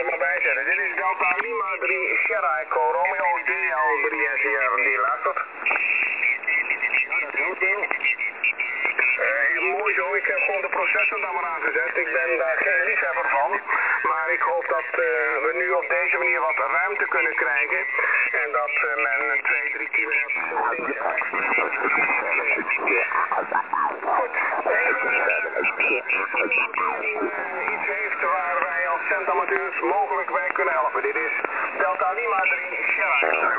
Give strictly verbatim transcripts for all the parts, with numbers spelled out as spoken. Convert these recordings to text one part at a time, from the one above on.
er maar bij zetten. Dit is Delta Lima drie Sierra Echo Romeo D L drie S J R D. Luistert. Ja, dat helpt wel. Uh, mooi zo, ik heb gewoon de processor daar maar aangezet. Ik ben daar geen liefhebber van. Maar ik hoop dat uh, we nu op deze manier wat ruimte kunnen krijgen. En dat uh, men twee, drie kilohertz ding krijgt. Goed. Iets heeft waar wij als centamateurs mogelijk bij kunnen helpen. Dit is Delta Lima drie Sierra.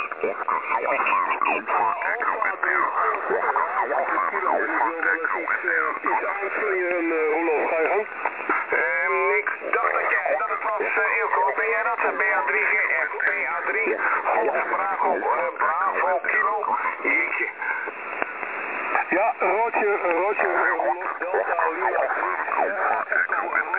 Iets aanslingeren, uh, Roelof, ga je gang? Um, ik dacht dat, jij, dat het was uh, Eelco. Ben jij dat? B A drie G F, B A drie, Golf Bravo, uh, Bravo Kilo. Jeetje. Ja, Roger, Roger, Roelof, Delta Lima drie, Sierra, Echo,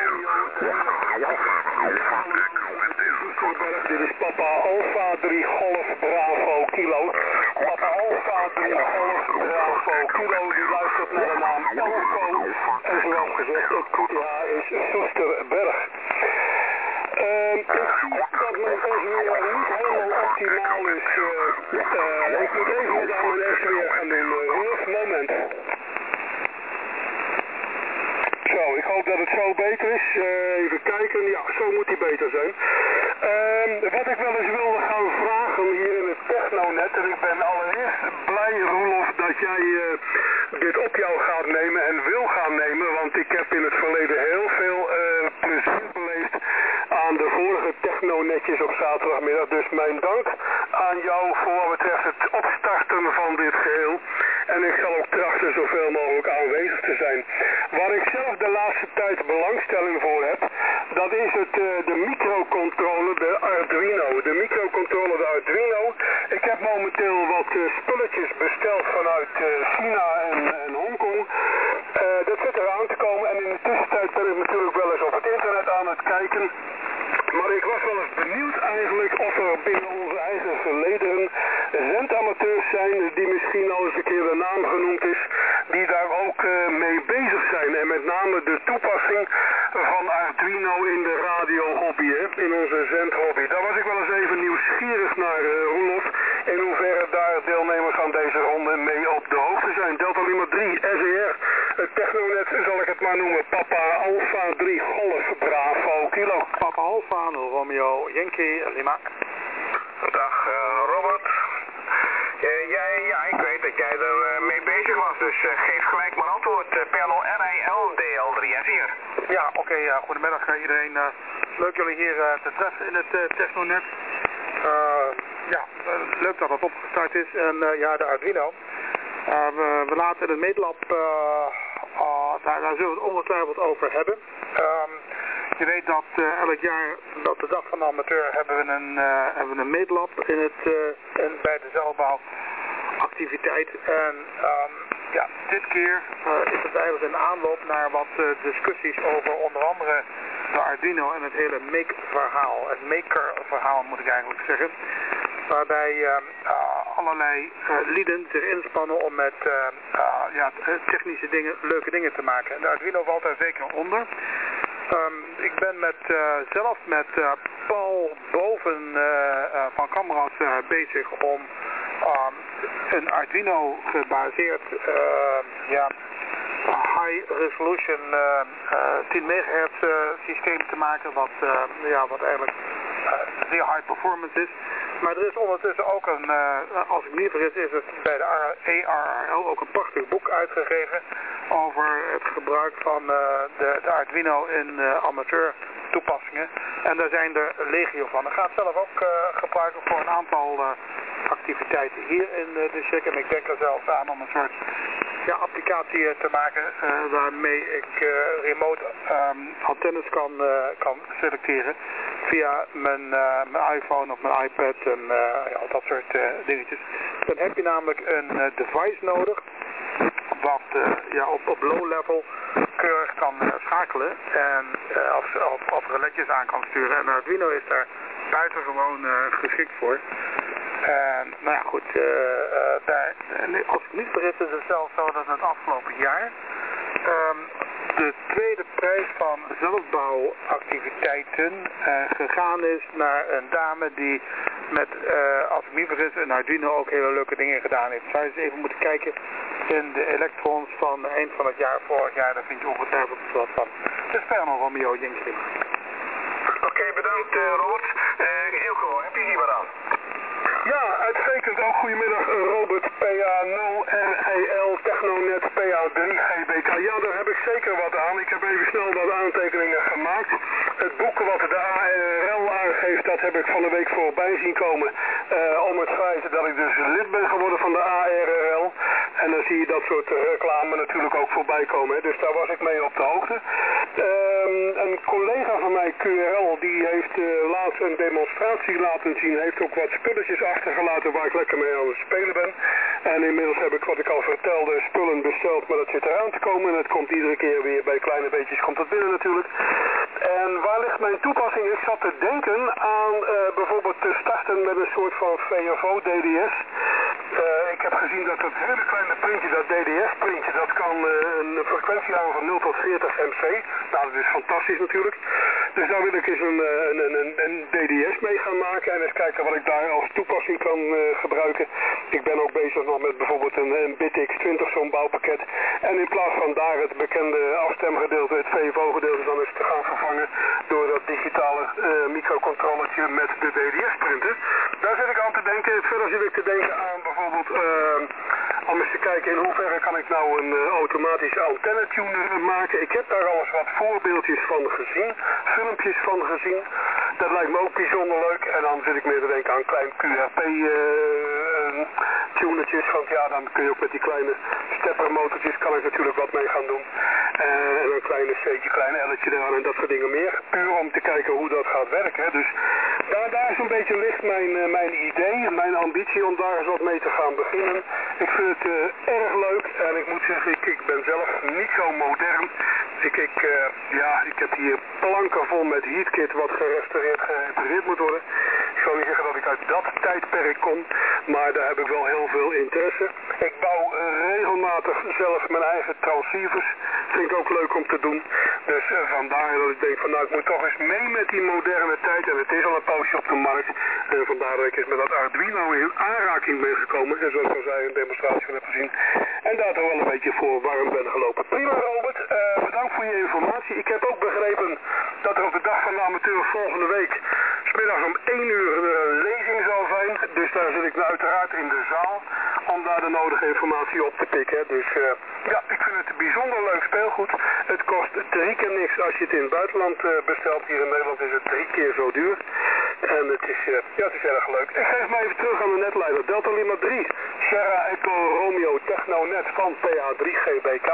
Romeo, dit is Papa Alpha drie Golf Bravo Kilo. Papa Alpha drie Golf Bravo Kilo, die luistert naar de naam Elco. En zoals gezegd, het Q T H is Soesterberg. Uh, ik zie dat mijn S W R niet helemaal optimaal is. Uh, uh, ik moet even wat aan mijn S W R gaan doen. Uh, moment. Zo, ik hoop dat het zo beter is. Uh, even kijken. Ja, zo moet die beter zijn. Uh, wat ik wel eens wilde gaan vragen hier in het Technonet. En ik ben allereerst blij, Roelof, dat jij uh, dit op jou gaat nemen en wil gaan nemen. Want ik heb in het verleden heel veel uh, plezier beleefd aan de vorige Technonetjes op zaterdagmiddag. Dus mijn dank aan jou voor wat betreft het opstarten van dit geheel. En ik zal ook trachten zoveel mogelijk aanwezig te zijn. Waar ik zelf de laatste tijd belangstelling voor heb, dat is het, uh, de microcontroller, de Arduino. De microcontroller, de Arduino. Ik heb momenteel wat uh, spulletjes besteld vanuit uh, China en, en Hongkong. Uh, dat zit eraan te komen en in de tussentijd ben ik natuurlijk wel eens op het internet aan het kijken. Maar ik was wel eens benieuwd eigenlijk of er binnen onze eigen gelederen zendamateurs zijn die misschien al eens een keer de naam genoemd is, die daar ook uh, mee bezig zijn. En met name de toepassing van Arduino in de radiohobby, hè, in onze zendhobby. Daar was ik wel eens even nieuwsgierig naar, uh, Roelof, in hoeverre daar deelnemers aan deze ronde mee op de hoogte zijn. Delta Lima drie, S E R, het Technonet zal ik het maar noemen, Papa Alpha drie Golf Bravo Kilo. Papa Alpha, Romeo, Yankee, Lima. Dag uh, Robert. Uh, jij, ja, ik weet dat jij er uh, mee bezig was, dus uh, geef gelijk maar antwoord. Uh, Perno R I L D L drie S hier. Ja, oké, okay, uh, goedemiddag uh, iedereen. Uh, leuk jullie hier uh, te treffen in het uh, Technonet. Uh, ja, uh, leuk dat het opgestart is. En uh, ja, de Arduino. Uh, we, we laten het meetlab, uh, uh, daar, daar zullen we het ongetwijfeld over hebben. Um, je weet dat uh, elk jaar, op de dag van de amateur, hebben we een, uh, hebben we een meetlab in het, uh, in, bij de zeilbouwactiviteit. En um, ja, dit keer uh, is het eigenlijk een aanloop naar wat uh, discussies over onder andere de Arduino en het hele make-verhaal. Het maker-verhaal moet ik eigenlijk zeggen. Waarbij uh, uh, allerlei uh, lieden zich inspannen om met uh, uh, ja, technische dingen, leuke dingen te maken. En de Arduino valt daar zeker onder. Um, ik ben met, uh, zelf met uh, Paul Boven uh, uh, van Camera's uh, bezig om um, een Arduino gebaseerd uh, ja, high resolution uh, uh, tien megahertz uh, systeem te maken wat, uh, ja, wat eigenlijk uh, zeer high performance is. Maar er is ondertussen ook een, uh, als ik me niet vergis, is het bij de E R R L ook een prachtig boek uitgegeven over het gebruik van uh, de, de Arduino in uh, amateur toepassingen. En daar zijn er legio van. Ik ga het zelf ook uh, gebruiken voor een aantal uh, activiteiten hier in uh, de check. En ik denk er zelfs aan om een soort ja, applicatie uh, te maken uh, waarmee ik uh, remote um, antennes kan, uh, kan selecteren via mijn, uh, mijn iPhone of mijn iPad en uh, ja, dat soort uh, dingetjes. Dan heb je namelijk een uh, device nodig wat uh, ja, op, op low level keurig kan uh, schakelen en uh, of, of, of reletjes aan kan sturen. En Arduino is daar buitengewoon uh, geschikt voor. En nou ja goed, uh, uh, daar, als ik niet vergis is het zelfs zo dat het afgelopen jaar um, de tweede prijs van zelfbouwactiviteiten uh, gegaan is naar een dame die met, uh, als ik me niet vergis, een Arduino ook hele leuke dingen gedaan heeft. Zou je eens even moeten kijken in de elektrons van eind van het jaar, vorig jaar, daar vind je ongetwijfeld wat van. Dus verder nog Romeo Jinkling. Oké, okay, bedankt uh, Robert. Uh, Ilko, heb je hier wat aan? Ja, uitstekend ook. Goedemiddag Robert, P A nul R E L Technonet P A drie G B K. Ja, daar heb ik zeker wat aan. Ik heb even snel wat aantekeningen gemaakt. Het boek wat de A R L aangeeft, dat heb ik van de week voorbij zien komen. Uh, om het feit dat ik dus lid ben geworden van de A R L. En dan zie je dat soort reclame natuurlijk ook voorbij komen. Hè. Dus daar was ik mee op de hoogte. Um, een collega van mij, Q R L, die heeft uh, laatst een demonstratie laten zien. Heeft ook wat spulletjes achtergelaten waar ik lekker mee aan het spelen ben. En inmiddels heb ik, wat ik al vertelde, spullen besteld, maar dat zit eraan te komen. En het komt iedere keer weer bij kleine beetjes, komt het binnen natuurlijk. En waar ligt mijn toepassing? Ik zat te denken aan uh, bijvoorbeeld te starten met een soort van V F O D D S. Uh, ik heb gezien dat het hele kleine printje, dat D D S-printje, dat kan uh, een frequentie aan van nul tot veertig M C. Nou, dat is fantastisch natuurlijk. Dus daar wil ik eens een, een, een, een D D S mee gaan maken en eens kijken wat ik daar als toepassing kan uh, gebruiken. Ik ben ook bezig nog met bijvoorbeeld een, een BitX twintig, zo'n bouwpakket. En in plaats van daar het bekende afstemgedeelte, het V F O-gedeelte, dan eens te gaan vervangen door dat digitale uh, microcontrollertje met de D D S-printer. Daar zit ik aan te denken. Verder zit ik te denken aan bijvoorbeeld, uh, om eens te kijken in hoeverre kan ik nou een uh, automatische antenne-tuner maken. Ik heb daar al eens wat voorbeeldjes van gezien, filmpjes van gezien. Dat lijkt me ook bijzonder leuk. En dan zit ik meer te denken aan klein Q R P-tunertjes. Uh, want ja, dan kun je ook met die kleine steppermotortjes kan ik natuurlijk wat mee gaan doen. Uh, en een kleine C'tje, kleine L'tje eraan en dat soort dingen meer. Puur om te kijken hoe dat gaat werken. Hè. Dus daar, daar is een beetje ligt mijn, uh, mijn idee, mijn ambitie om daar eens wat mee te gaan beginnen. Ik vind het uh, erg leuk en ik moet zeggen, ik, ik ben zelf niet zo modern. Ik, ik, uh, ja, ik heb hier planken vol met heatkit wat gerestaureerd, gerepareerd moet worden. Ik zal niet zeggen dat ik uit dat tijdperk kom, maar daar heb ik wel heel veel interesse. Ik bouw uh, regelmatig zelf mijn eigen transceivers. Vind ik ook leuk om te doen. Dus uh, vandaar dat ik denk van nou, ik moet toch eens mee met die moderne tijd. En het is al een poosje op de markt. En vandaar dat ik eens met dat Arduino in aanraking ben gekomen. En zoals ik al zei, een demonstratie van heb gezien. En daar toch wel een beetje voor warm ben gelopen. Prima Robert, uh, bedankt voor je informatie. Ik heb ook begrepen dat er op de dag van de amateur volgende week 's middags om één uur een lezing zal zijn. Dus daar zit ik nou uiteraard in de zaal om daar de nodige informatie op te pikken. Dus uh, ja, ik vind het een bijzonder leuk speelgoed. Het kost drie keer niks als je het in het buitenland uh, bestelt. Hier in Nederland is het drie keer zo duur. En het is, uh, ja, het is erg leuk. Ik geef me even terug aan de netleider. Delta Lima drie, Sierra Echo Romeo Technonet van P A drie G B K.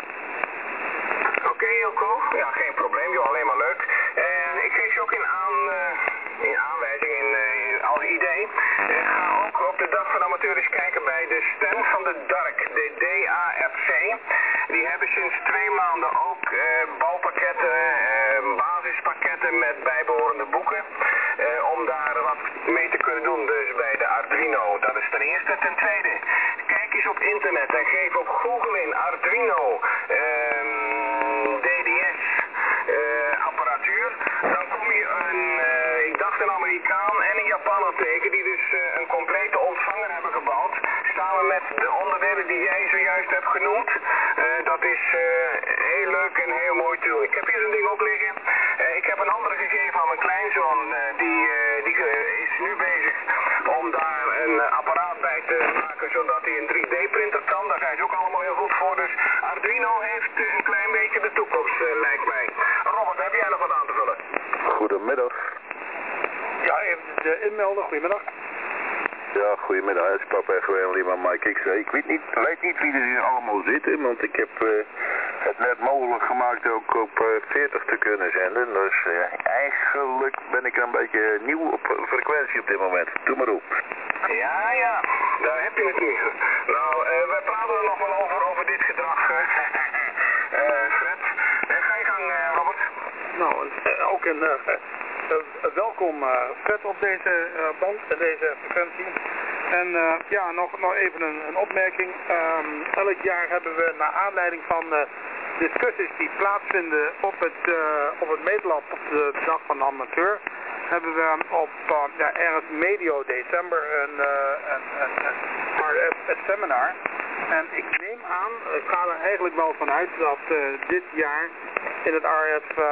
Oké okay, Ilko, ja geen probleem, joh, alleen maar leuk. En ik geef je ook in, aan, uh, in aanwijzing, in, uh, als idee. Ik ga ook op de dag van de amateur eens kijken bij de stand van de D A R C, de D A R C. Die hebben sinds twee maanden ook uh, bouwpakketten, uh, basispakketten met bijbehorende boeken. Uh, om daar wat mee te kunnen doen, dus bij de Arduino. Dat is ten eerste. Ten tweede, kijk eens op internet en geef op Google in Arduino um, D D S uh, apparatuur. Dan kom je een, uh, ik dacht een Amerikaan en een Japaner tegen die dus uh, een complete ontvanger hebben gebouwd. Samen met de onderdelen die jij zojuist hebt genoemd. Uh, dat is uh, heel leuk en heel mooi tool. Ik heb hier zo'n ding ook liggen. Uh, ik heb een andere gegeven aan mijn kleinzoon. Uh, die uh, die uh, is nu bezig om daar een uh, apparaat bij te maken zodat hij een drie D printer kan. Daar zijn ze ook allemaal heel goed voor. Dus Arduino heeft uh, een klein beetje de toekomst, uh, lijkt mij. Robert, heb jij nog wat aan te vullen? Goedemiddag. Ja, even de inmelden. Goedemiddag. Ja, goedemiddag. Het is Papa F Lima Mike X. Ik weet niet, weet niet wie er hier allemaal zitten, want ik heb uh, het net mogelijk gemaakt ook op uh, veertig te kunnen zenden. Dus uh, eigenlijk ben ik een beetje nieuw op frequentie op dit moment. Doe maar op. Ja, ja, daar heb je het nu. Nou, uh, wij praten er nog wel over, over dit gedrag, uh, Fred. Uh, ga je gang, uh, Robert. Nou, uh, ook een... Uh, Uh, welkom uh, Fred op deze uh, band en deze frequentie. En uh, ja, nog, nog even een, een opmerking. Um, elk jaar hebben we naar aanleiding van uh, discussies die plaatsvinden op het, uh, op het meetlab op de dag van de amateur, hebben we op uh, ja, ergens medio december een, uh, een, een, een R F het seminar. En ik neem aan, ik ga er eigenlijk wel vanuit dat uh, dit jaar in het R F uh,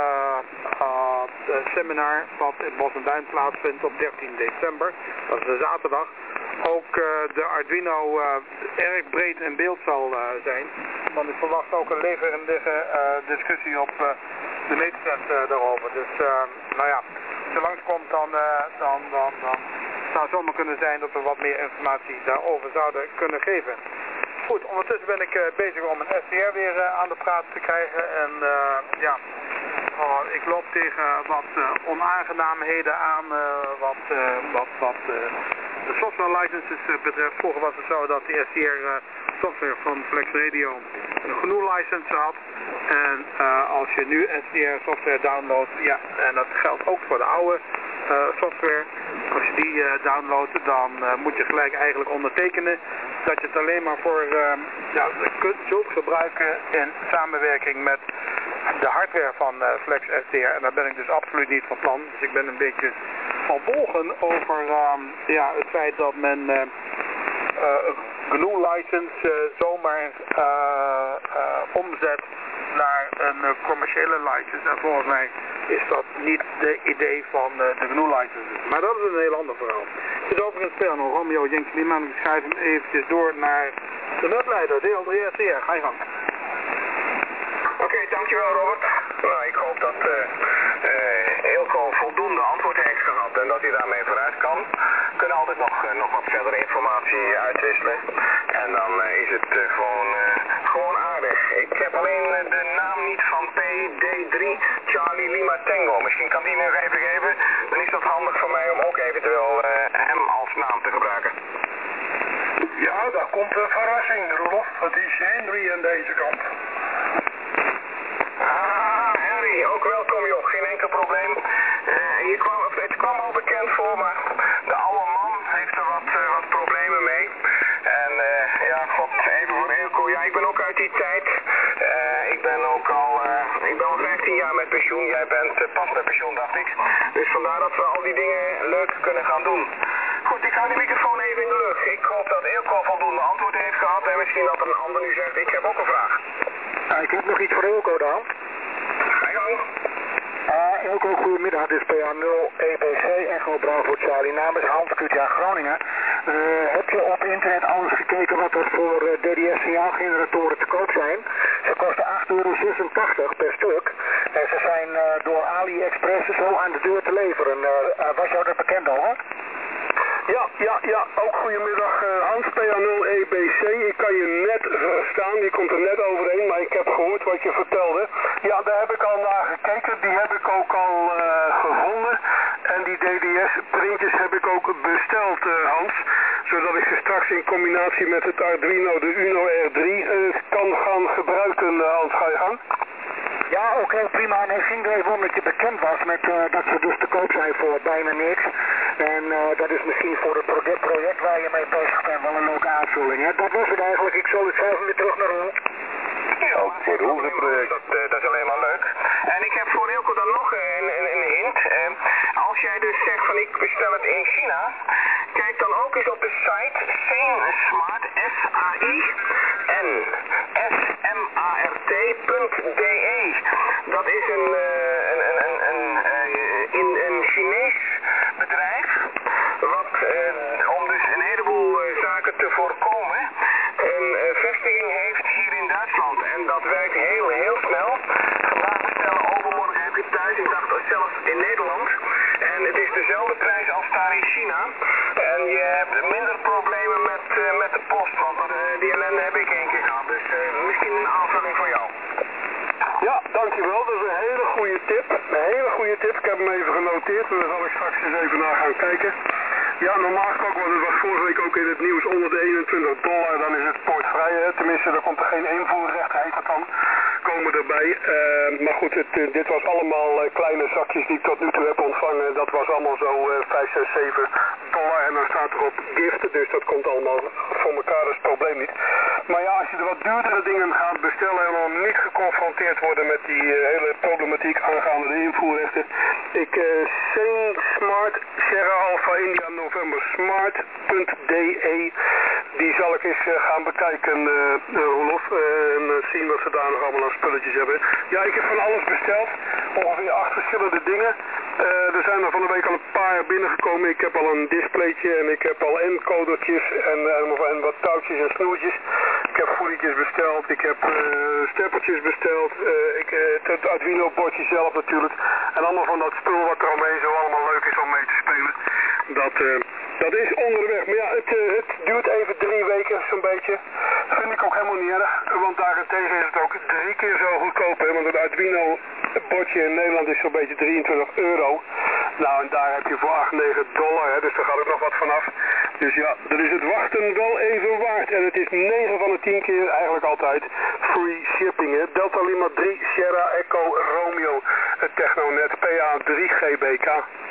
uh, seminar wat in Bos en Duin plaatsvindt op dertien december, dat is een zaterdag, ook uh, de Arduino uh, erg breed in beeld zal uh, zijn. Want ik verwacht ook een levendige uh, discussie op uh, de meetset uh, daarover. Dus uh, nou ja, als je langskomt dan, uh, dan, dan, dan zou het zomaar kunnen zijn dat we wat meer informatie daarover zouden kunnen geven. Goed, ondertussen ben ik uh, bezig om een S D R weer uh, aan de praat te krijgen en uh, ja, oh, ik loop tegen wat uh, onaangenaamheden aan uh, wat, uh, wat, wat uh, de software licenses uh, betreft. Vroeger was het zo dat de S D R uh, software van Flex Radio een G N U license had en uh, als je nu S D R software downloadt, ja, en dat geldt ook voor de oude uh, software, als je die uh, downloadt dan uh, moet je gelijk eigenlijk ondertekenen dat je het alleen maar voor uh, ja, kunt, zult gebruiken in samenwerking met de hardware van uh, Flex S D R. En daar ben ik dus absoluut niet van plan. Dus ik ben een beetje verbolgen over uh, ja, het feit dat men uh, uh, G N U license uh, zomaar uh, uh, omzet naar een uh, commerciële license. En volgens mij is dat niet de idee van uh, de G N U licenses. Maar dat is een heel ander verhaal. Het is overigens Perno, Romeo, Jenks, Lima. Ik schrijf hem eventjes door naar de netleider, deel drie S D R. Ga je gang. Oké, okay, dankjewel Robert. Nou, ik hoop dat uh, uh, Eelco voldoende antwoord heeft gehad en dat hij daarmee vooruit kan. We kunnen altijd nog, uh, nog wat verdere informatie uitwisselen. En dan uh, is het uh, gewoon, uh, gewoon aardig. Ik heb alleen uh, de naam niet van P D drie Charlie Lima Tango. Misschien kan die nu nog even geven. Dan is dat handig voor mij om ook eventueel uh, hem als naam te gebruiken. Ja, daar komt een verrassing, Rolof. Het is Henry aan deze kant. Ah, Harry, ook welkom joh, geen enkel probleem. Uh, je kwam, het kwam al bekend voor, maar de oude man heeft er wat, uh, wat problemen mee. En uh, ja, god, even voor Eelco, ja, ik ben ook uit die tijd. Uh, ik ben ook al, uh, ik ben al vijftien jaar met pensioen, jij bent uh, pas met pensioen, dacht ik. Dus vandaar dat we al die dingen leuk kunnen gaan doen. Goed, ik hou die microfoon even in de lucht. Ik hoop dat Eelco voldoende antwoord heeft gehad en misschien dat een ander nu zegt, ik heb ook een vraag. Uh, ik heb nog iets voor Eelco dan. Ga je gang. Uh, Eelco, goedemiddag, dit is P A nul E B C, Echo Bravo Charlie, namens Hans Q T A Groningen. Uh, heb je op internet al eens gekeken wat er voor uh, D D S signaalgeneratoren te koop zijn? Ze kosten acht euro zesentachtig per stuk en ze zijn uh, door AliExpress zo aan de deur te leveren. Uh, uh, was jou dat bekend al, hè? Ja, ja, ja, ook goedemiddag uh, Hans, P A nul E B C. Ik kan je net verstaan, je komt er net overheen, maar ik heb gehoord wat je vertelde. Ja, daar heb ik al naar gekeken, die heb ik ook al uh, gevonden. En die D D S-printjes heb ik ook besteld, uh, Hans. Zodat ik ze straks in combinatie met het Arduino, de Uno R drie, uh, kan gaan gebruiken, uh, Hans. Ga je gang? Ja, ook heel prima. En het ging er even om dat je bekend was met uh, dat ze dus te koop zijn voor bijna niks. En uh, dat is misschien voor het project, project waar je mee bezig bent wel een leuke aanvulling. Hè? Dat was het eigenlijk. Ik zal het zelf weer terug naar Roel. Ja, voor Roel dat, uh, dat is alleen maar leuk. En ik heb voor Eelco dan nog een, een, een hint. Uh, als jij dus zegt van ik bestel het in China, kijk dan ook eens op de site SainSmart, S A I N S M A R T punt D E. Dat is een, uh, een, een, een, een, uh, in, een Chinees bedrijf wat uh, om dus een heleboel uh, zaken te voorkomen een uh, vestiging heeft hier in Duitsland. En dat werkt heel, heel snel. Vandaag bestellen, overmorgen heb je het thuis. Ik dacht zelfs in Nederland. En het is dezelfde prijs als daar in China. En je hebt minder problemen met, uh, met de post. Want uh, die ellende heb ik één keer gehad. Dus uh, misschien een aanvulling voor jou. Ja, dankjewel. Dat is een hele goede tip. Een hele goede tip. Ik heb hem even genoteerd. En daar zal ik straks eens even naar gaan kijken. Ja, normaal gesproken, want het was vorige week ook in het nieuws, honderdeenentwintig dollar, dan is het poortvrij. Hè? Tenminste, er komt er geen invoerrecht, heet dat dan, komen erbij. Uh, maar goed, het, uh, dit was allemaal uh, kleine zakjes die ik tot nu toe heb ontvangen. Dat was allemaal zo uh, vijf, zes, zeven dollar. dollar en dan staat erop gift, dus dat komt allemaal voor elkaar, dat is het probleem niet. Maar ja, als je er wat duurdere dingen gaat bestellen en dan niet geconfronteerd worden met die uh, hele problematiek aangaande de invoerrechten. Ik, uh, Sane Smart Sierra Alpha India November Smart.de, die zal ik eens uh, gaan bekijken, uh, uh, Roelof, uh, en uh, zien wat ze daar nog allemaal aan spulletjes hebben. Ja, ik heb van alles besteld, ongeveer acht verschillende dingen. Uh, er zijn er van de week al een paar binnengekomen. Ik heb al een displaytje en ik heb al encodertjes en, uh, en wat touwtjes en snoertjes. Ik heb voedietjes besteld, ik heb uh, steppertjes besteld, uh, ik, uh, het Arduino bordje zelf natuurlijk. En allemaal van dat spul wat er omheen zo allemaal leuk is om mee te spelen. Dat, uh, dat is onderweg. Maar ja, het, uh, het duurt even drie weken zo'n beetje. Vind ik ook helemaal niet erg. Want daarentegen is het ook drie keer zo goedkoop. Hè? Want het Arduino bordje in Nederland is zo'n beetje drieëntwintig euro. Nou, en daar heb je voor acht, negen dollar. Hè? Dus daar gaat ook nog wat vanaf. Dus ja, dan is het wachten wel even waard. En het is negen van de tien keer eigenlijk altijd free shipping. Hè? Delta Lima drie Sierra Echo Romeo Technonet P A drie G B K.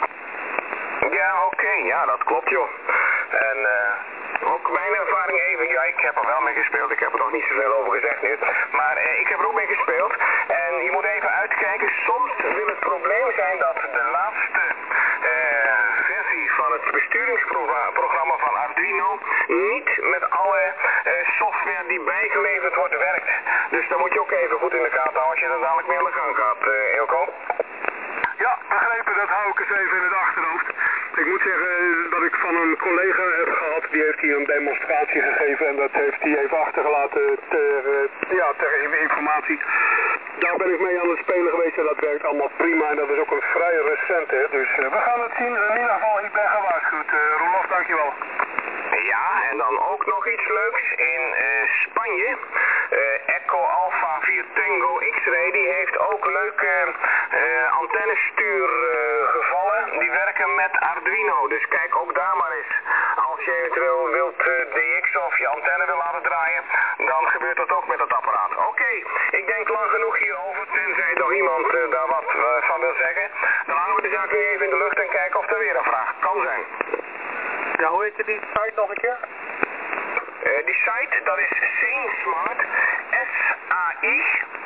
Ja, oké, okay. Ja, dat klopt joh. En uh, ook mijn ervaring even, ja, ik heb er wel mee gespeeld, ik heb er nog niet zoveel over gezegd nu, maar uh, ik heb er ook mee gespeeld. En je moet even uitkijken, soms wil het probleem zijn dat de laatste uh, versie van het besturingsprogramma van Arduino niet met alle uh, software die bijgeleverd wordt werkt. Dus daar moet je ook even goed in de gaten houden als je er dadelijk mee aan de gang gaat, uh, Eelco. Ja, begrepen, dat hou ik eens even in het achterhoofd. Ik moet zeggen dat ik van een collega heb gehad, die heeft hier een demonstratie gegeven en dat heeft hij even achtergelaten ter, ja, ter informatie. Daar ben ik mee aan het spelen geweest en dat werkt allemaal prima en dat is ook een vrij recente, dus uh, we gaan het zien. In ieder geval, ik ben gewaarschuwd. Uh, Roelof, dankjewel. Ja, en dan ook nog iets leuks in uh, Spanje. Uh, Echo Alpha vier Tango X-Ray, die heeft ook leuke uh, antennestuurgevallen. Uh, die werken met Arduino, dus kijk ook daar maar eens. Als je eventueel wilt uh, D X of je antenne wil laten draaien, dan gebeurt dat ook met dat apparaat. Oké, okay, ik denk lang genoeg hierover, tenzij nog iemand uh, daar wat uh, van wil zeggen. Dan hangen we de zaak weer even in de lucht en kijken of er weer een vraag kan zijn. Ja, hoe heet je die site nog een keer? Uh, die site, dat is Sane Smart, S A I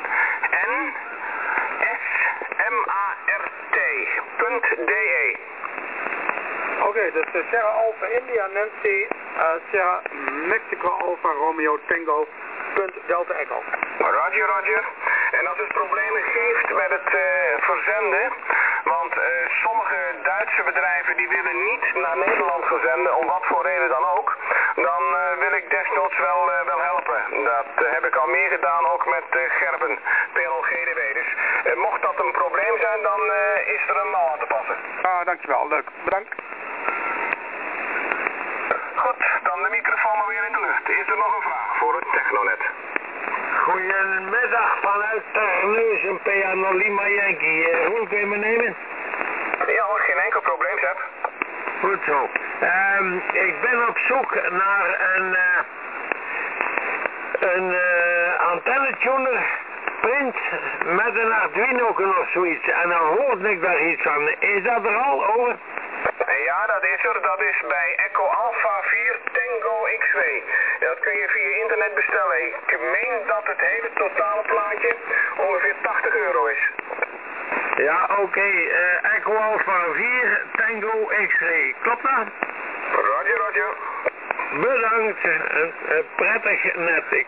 N S M A R T .D E. Oké, okay, dus uh, Sierra Alpha India Nancy, uh, Sierra Mexico Alpha Romeo Tango Delta Echo. Roger, Roger. En als het problemen geeft met het uh, verzenden, want uh, sommige Duitse bedrijven die willen niet naar Nederland verzenden, om wat voor reden dan ook, dan uh, wil ik desnoods wel, uh, wel helpen. Dat uh, heb ik al meer gedaan, ook met uh, Gerben, P L G D W. Dus uh, mocht dat een probleem zijn, dan uh, is er een mouw aan te passen. Ah, dankjewel. Leuk. Bedankt. Goed, dan de microfoon maar weer in de lucht. Is er nog een vraag voor het Technonet? Goedemiddag vanuit Terneuzen, P A Lima Yankee. Uh, hoe kun je me nemen? Ja hoor, geen enkel probleem, Zep. Goed zo. Um, ik ben op zoek naar een, uh, een uh, antennetuner print met een Arduino of zoiets. En dan hoorde ik daar iets van. Is dat er al over? Ja, dat is er. Dat is bij Echo Alpha vier Tango X-Ray. Dat kun je via internet bestellen. Ik meen dat het hele totale plaatje ongeveer tachtig euro is. Ja, oké. Okay. Uh, Echo Alpha vier Tango X-Ray. Klopt dat? Roger, roger. Bedankt. Uh, uh, prettig net, ik.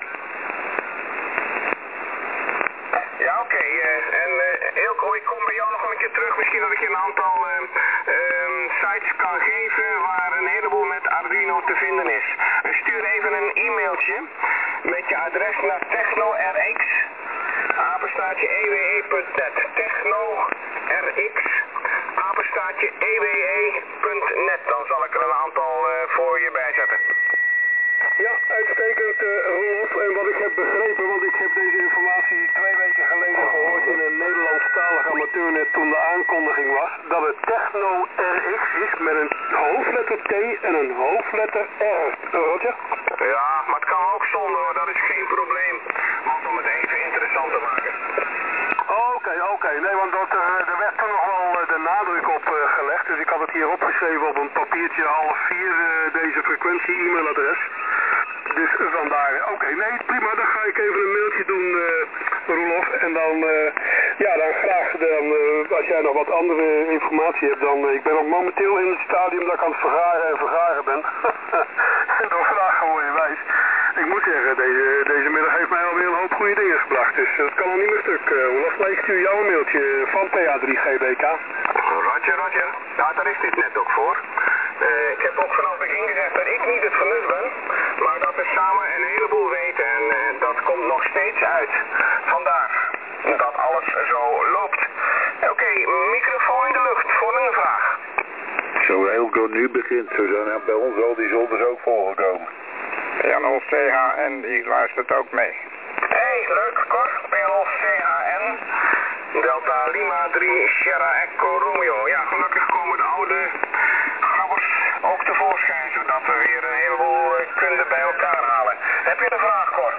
Ja, oké. Okay. Uh, en uh, Eelco, ik kom bij jou nog een keer terug. Misschien dat ik je een aantal uh, um, sites kan geven waar een heleboel met Arduino te vinden is. Uh, stuur even een e-mailtje met je adres naar technorx, apenstaartje e w e punt net. technorx, apenstaartje e w e punt net. Dan zal ik er een aantal uh, voor je bijzetten. Ja, uitstekend, uh, Rolf. En wat ik heb begrepen, want ik heb deze informatie twee weken geleden gehoord in een Nederlandstalig amateurnet toen de aankondiging was, dat het Techno R X is met een hoofdletter T en een hoofdletter R. Roger? Ja, maar het kan ook zonder hoor, dat is geen probleem. Want om het even interessant te maken. Oké, okay, oké. Okay. Nee, want dat, uh, er werd toen nog wel uh, de nadruk op uh, gelegd, dus ik had het hier opgeschreven op een papiertje half vier, uh, deze frequentie-e-mailadres. Dus vandaar, oké, okay, nee, prima, dan ga ik even een mailtje doen, uh, Roelof. En dan, uh, ja, dan graag, dan, uh, als jij nog wat andere informatie hebt, dan, uh, ik ben ook momenteel in het stadium dat ik aan het vergaren en vergaren ben. En dan vraag gewoon je wijs. Ik moet zeggen, deze, deze middag heeft mij alweer een hoop goede dingen gebracht, dus dat kan al niet meer stuk, uh, Roelof. Maar ik stuur jou een mailtje van T A drie G B K. Roger, Roger. Ja, daar is dit net ook voor. Uh, ik heb ook vanaf het begin gezegd dat ik niet het genus ben, maar dat we samen een heleboel weten en uh, dat komt nog steeds uit. Vandaar dat alles zo loopt. Oké, okay, microfoon in de lucht voor een vraag. Zo heel goed nu begint, zo zijn bij ons al die zolders ook volgekomen. P L C H N, die luistert ook mee. Hé, hey, leuk, Cor. P L C H N. Delta Lima drie Sierra Echo Romeo. Ja, gelukkig komen de oude grabbers ook tevoorschijn, zodat we weer een heleboel kunde bij elkaar halen. Heb je een vraag, Cor?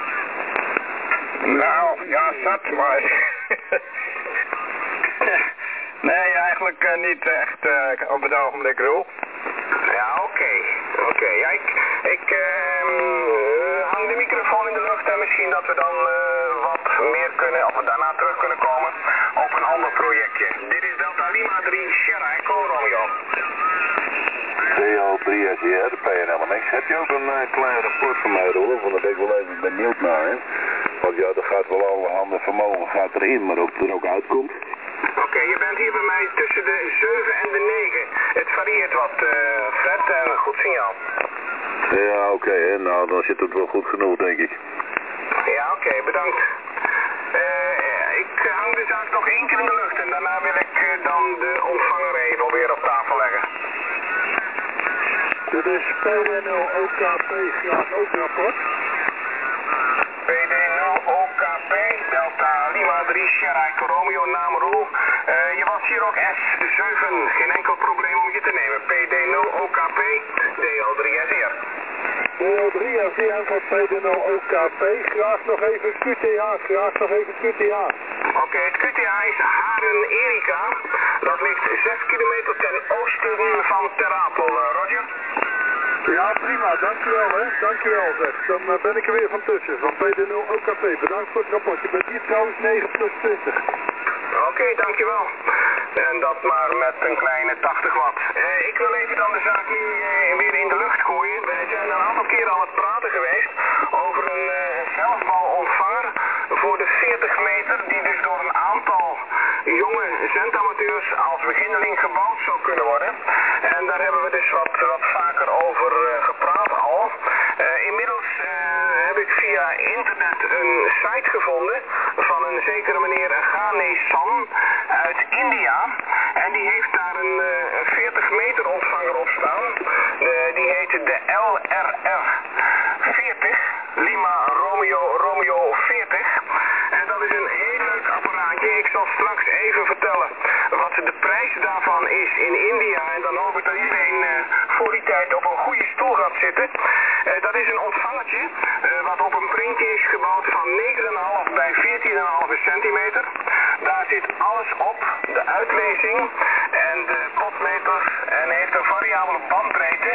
Nou, ja, zat maar. Nee, eigenlijk uh, niet echt uh, op het ogenblik, Roel. Ja, oké. Okay. Oké, okay. Ja, ik, ik uh, hang de microfoon in de lucht en misschien dat we dan uh, wat meer kunnen, of we daarna terug kunnen komen op een ander projectje. Dit is Delta Lima drie Sierra Echo Romeo. D L drie S I R, P N L M X. Heb je ook een uh, klein rapport van mij, Rolf? Want daar ben ik wel even benieuwd naar, hè? Want ja, er gaat wel allerhande vermogen gaat erin, maar of het er ook uitkomt. Oké, okay, je bent hier bij mij tussen de zeven en de negen. Het varieert wat, uh, Fred, en een goed signaal. Ja, oké, okay, nou dan zit het wel goed genoeg, denk ik. Ja, oké, okay, bedankt. Uh, ik hang de zaak nog één keer in de lucht en daarna wil ik uh, dan de ontvanger even weer op tafel leggen. Dit is P D nul O K P, graag ook rapport. P D nul O K P, Delta Lima drie Sierra Echo Romeo, naam Roel. Uh, je was hier ook S zeven, geen enkel probleem om je te nemen. P D nul O K P, D L drie S I R. D L drie S I R van P D nul O K P, graag nog even Q T H, graag nog even Q T H. Oké, okay, het Q T H is Haren Erika. Dat ligt zes kilometer ten oosten van Ter Apel, uh, Roger. Ja, prima, dankjewel hè, dankjewel zeg. Dan uh, ben ik er weer van tussen, van P D nul O K P. Bedankt voor het rapport, je bent hier trouwens negen plus twintig. Oké, okay, dankjewel. En dat maar met een kleine tachtig watt. Uh, ik wil even dan de zaak nu uh, weer in de lucht gooien. Wij zijn een aantal keren aan het praten geweest over een uh, zelfbouwontvanger voor de veertig meter, die dus door een aantal jonge zendamateurs als beginneling gebouwd zou kunnen worden. En daar hebben we dus wat, wat vaker over uh, gepraat al. Uh, inmiddels uh, heb ik via internet een site gevonden van een zekere meneer Ganesan uit India. En die heeft daar een, uh, een veertig meter ontvanger op staan. De, die heet de L R R veertig, Lima Romeo Romeo veertig. En dat is een heel leuk apparaatje. Ik zal straks even vertellen wat de prijs daarvan is in India. En dan hoop ik dat iedereen uh, voor die tijd op een goede stoel gaat zitten. Uh, dat is een ontvangertje uh, wat op een printje is gebouwd van negen komma vijf bij veertien komma vijf centimeter. Daar zit alles op, de uitlezing en de potmeters, en heeft een variabele bandbreedte.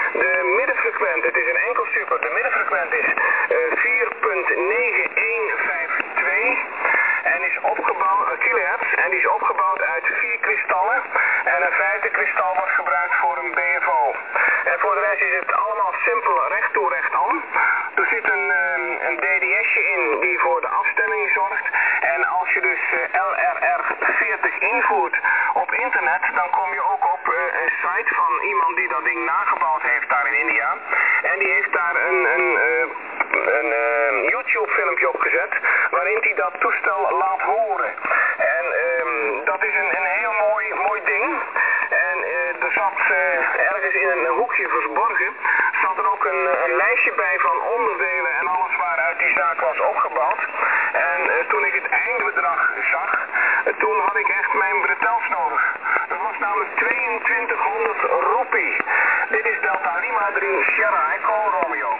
De middenfrequent, het is een enkel super, de middenfrequent is uh, vier komma negen een vijf twee en is opgebouwd, uh, kilohertz, en die is opgebouwd uit vier kristallen en een vijfde kristal wordt gebruikt voor een B F O. En voor de rest is het allemaal simpel recht toe recht aan. Er zit een, um, een D D S'je in die voor de afstemming zorgt. En als je dus uh, L R R veertig invoert op internet, dan kom je ook op uh, een site van iemand die dat ding nagebouwd heeft daar in India. En die heeft daar een, een, uh, een uh, YouTube filmpje opgezet waarin hij dat toestel laat horen. En um, dat is een, een heel mooi, mooi ding. En uh, er zat uh, ergens in een hoekje verborgen, zat er ook een, een lijstje bij van onderdelen en alles waaruit die zaak was opgebouwd. En uh, toen ik het eindbedrag zag, uh, toen had ik echt mijn bretels nodig. Dat was namelijk tweeëntwintighonderd roepie. Dit is Delta Lima drie Sierra Echo Romeo.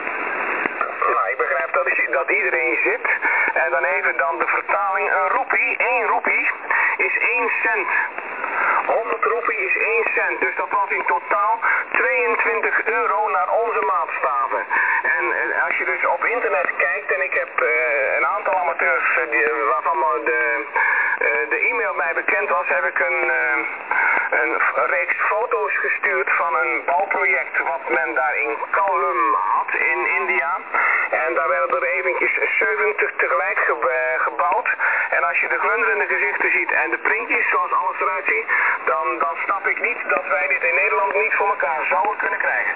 Nou, ik begrijp dat, dat iedereen zit. En dan even dan de vertaling. Een roepie één roepie is één cent. honderd roepie is één cent, dus dat was in totaal tweeëntwintig euro naar onze maatstaven. En uh, als je dus op internet kijkt, en ik heb uh, een aantal amateurs uh, die, waarvan de, uh, de e-mail mij bekend was, heb ik een, uh, een reeks foto's gestuurd van een bouwproject wat men daar in Kalum had in India. En daar werden er eventjes zeventig tegelijk ge uh, gebouwd. En als je de glunderende gezichten ziet en de printjes zoals alles eruit ziet, dan, dan snap ik niet dat wij dit in Nederland niet voor elkaar zouden kunnen krijgen.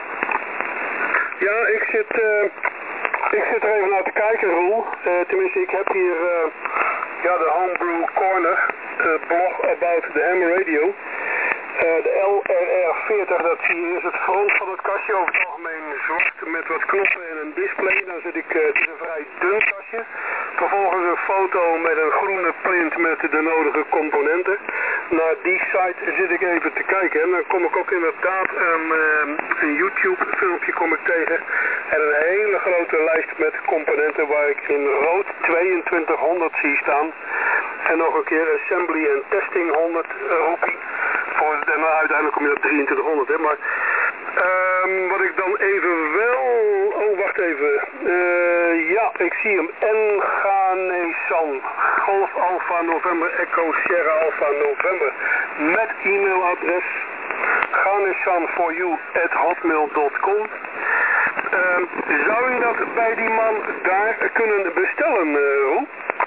Ja, ik zit, uh, ik zit er even naar te kijken, Roel. Uh, tenminste, ik heb hier uh, ja, de Homebrew Corner, uh, blog about the Ham Radio. Uh, de L R R veertig, dat zie je, is het front van het kastje, over het algemeen zwart met wat knoppen en een display. Dan zit ik, uh, het is een vrij dun kastje. Vervolgens een foto met een groene print met de nodige componenten. Naar die site zit ik even te kijken en dan kom ik ook inderdaad een, uh, een YouTube filmpje kom ik tegen. En een hele grote lijst met componenten waar ik in rood tweeëntwintighonderd zie staan. En nog een keer assembly en testing honderd roepie. Voor, en nou, uiteindelijk kom je op drieëntwintighonderd, hè, maar um, wat ik dan even wel, oh wacht even, uh, ja, ik zie hem, Nganesan, Golf Alpha November Echo Sierra Alpha November, met e-mailadres ganesan for you at hotmail dot com. Um, zou je dat bij die man daar kunnen bestellen, uh, Roel?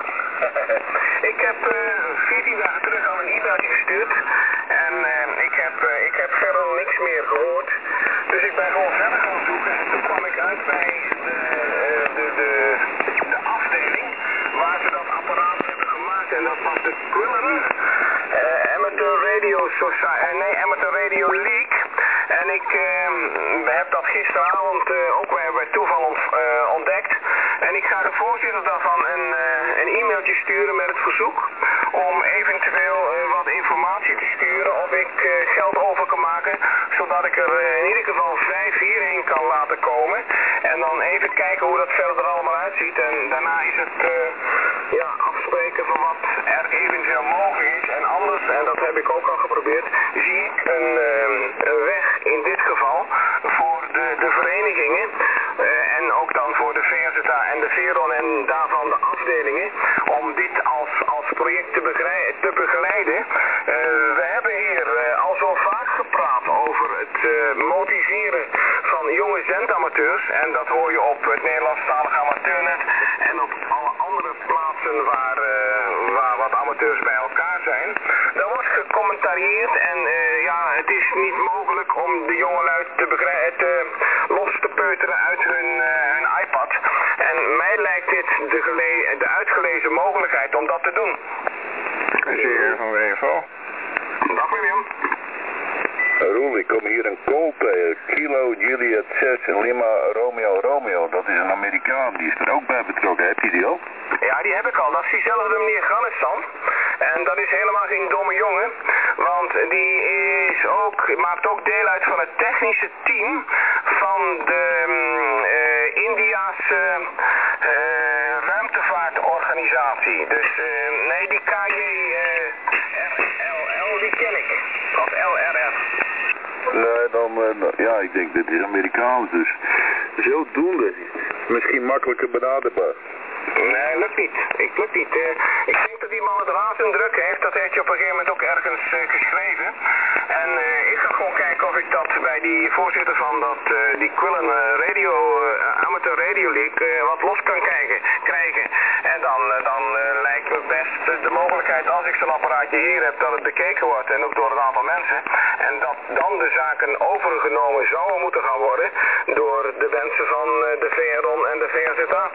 Ik heb uh, veertien dagen terug al een e-mailtje gestuurd en uh, ik, heb, uh, ik heb verder niks meer gehoord. Dus ik ben gewoon verder gaan zoeken en toen kwam ik uit bij de, uh, de, de, de afdeling waar ze dat apparaat hebben gemaakt en dat was de Quillen uh, Amateur Radio Society, uh, nee Amateur Radio League. En ik uh, heb dat gisteravond uh, ook weer bij toeval ont, uh, ontdekt. En ik ga de voorzitter daarvan een, uh, een e-mailtje sturen met het verzoek om eventueel uh, wat informatie te sturen of ik uh, geld over kan maken, zodat ik er uh, in ieder geval vijf hierheen kan laten komen. En dan even kijken hoe dat verder er allemaal uitziet. En daarna is het uh, ja, afspreken van wat er eventueel mogelijk is. En anders, en dat heb ik ook al geprobeerd, zie ik een, uh, een weg in dit geval voor de, de verenigingen uh, en ook dan voor de V R Z A en de Veron en daarvan de afdelingen om dit als, als project te, te begeleiden. Uh, we hebben hier uh, al zo vaak gepraat over het uh, motiveren van jonge zendamateurs en dat hoor je op het Nederlandstalige Amateurnet en op alle andere plaatsen waar, uh, waar wat amateurs bij elkaar zijn. Daar wordt gecommentarieerd en uh, ja, het is niet mogelijk om de jongelui te, te los te peuteren uit hun, uh, hun iPad. En mij lijkt dit de, gele de uitgelezen mogelijkheid om dat te doen. Zeer van W F O. Dag William. Roel, ik kom hier een call tegen. Kilo Juliet zes Lima Romeo Romeo. Dat is een Amerikaan, die is er ook bij betrokken. Heb je die ook? Ja, die heb ik al. Dat is diezelfde meneer Ganessan. En dat is helemaal geen domme jongen. Want die is ook, maakt ook deel uit van het technische team van de uh, Indiaanse uh, ruimtevaartorganisatie. Dus uh, nee, die K J R L L, die ken ik. Of L R R. Nee, dan, uh, ja, ik denk dat is Amerikaans, dus zodoende. Misschien makkelijker benaderbaar. Nee, lukt niet. Ik lukt niet. Uh, ik denk dat die man het razend druk heeft. Dat heeft hij op een gegeven moment ook ergens uh, geschreven. En uh, ik ga gewoon kijken of ik dat bij die voorzitter van dat, uh, die Quillen uh, Radio, uh, Amateur Radio League uh, wat los kan krijgen. krijgen. En dan, uh, dan uh, lijkt me best uh, de mogelijkheid als ik zo'n apparaatje hier heb dat het bekeken wordt. En ook door een aantal mensen. En dat dan de zaken overgenomen zouden moeten gaan worden door de mensen van uh, de V R O N en de V R Z A.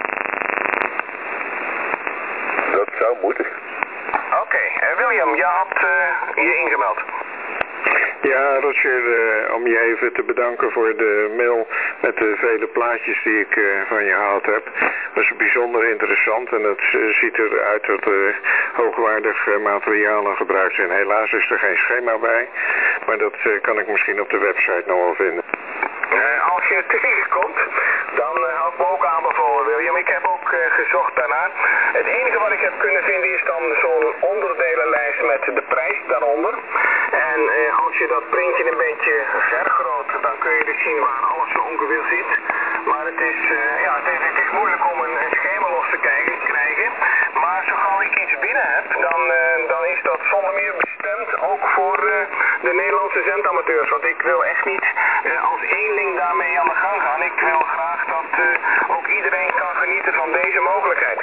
Dat zou moeten. Oké, okay. uh, William, je had uh, je ingemeld. Ja, Roger, uh, om je even te bedanken voor de mail met de vele plaatjes die ik uh, van je gehaald heb. Dat is bijzonder interessant en het uh, ziet eruit dat uh, hoogwaardig uh, materialen gebruikt zijn. Helaas is er geen schema bij, maar dat uh, kan ik misschien op de website nog wel vinden. Uh, als je tegenkomt, dan uh, had ik me ook aanbevolen, William. Ik heb ook ook uh, gezocht daarna. Het enige wat ik heb kunnen vinden is dan zo'n onderdelenlijst met de prijs daaronder. En uh, als je dat printje een beetje vergroot, dan kun je dus zien waar alles zo ongeveer zit. Maar het is, uh, ja, het is, het is moeilijk om een, een schema los te krijgen. Maar zo gauw ik iets binnen heb, dan, uh, dan is dat zonder meer bestemd ook voor uh, de Nederlandse zendamateurs. Want ik wil echt niet uh, als eenling daarmee aan de gang gaan. Ik wil graag dat uh, ook iedereen kan genieten van deze mogelijkheid.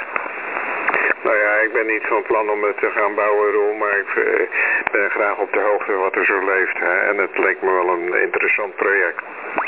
Nou ja, ik ben niet van plan om het te gaan bouwen, Roel, maar ik uh, ben graag op de hoogte wat er zo leeft. Hè? En het leek me wel een interessant project.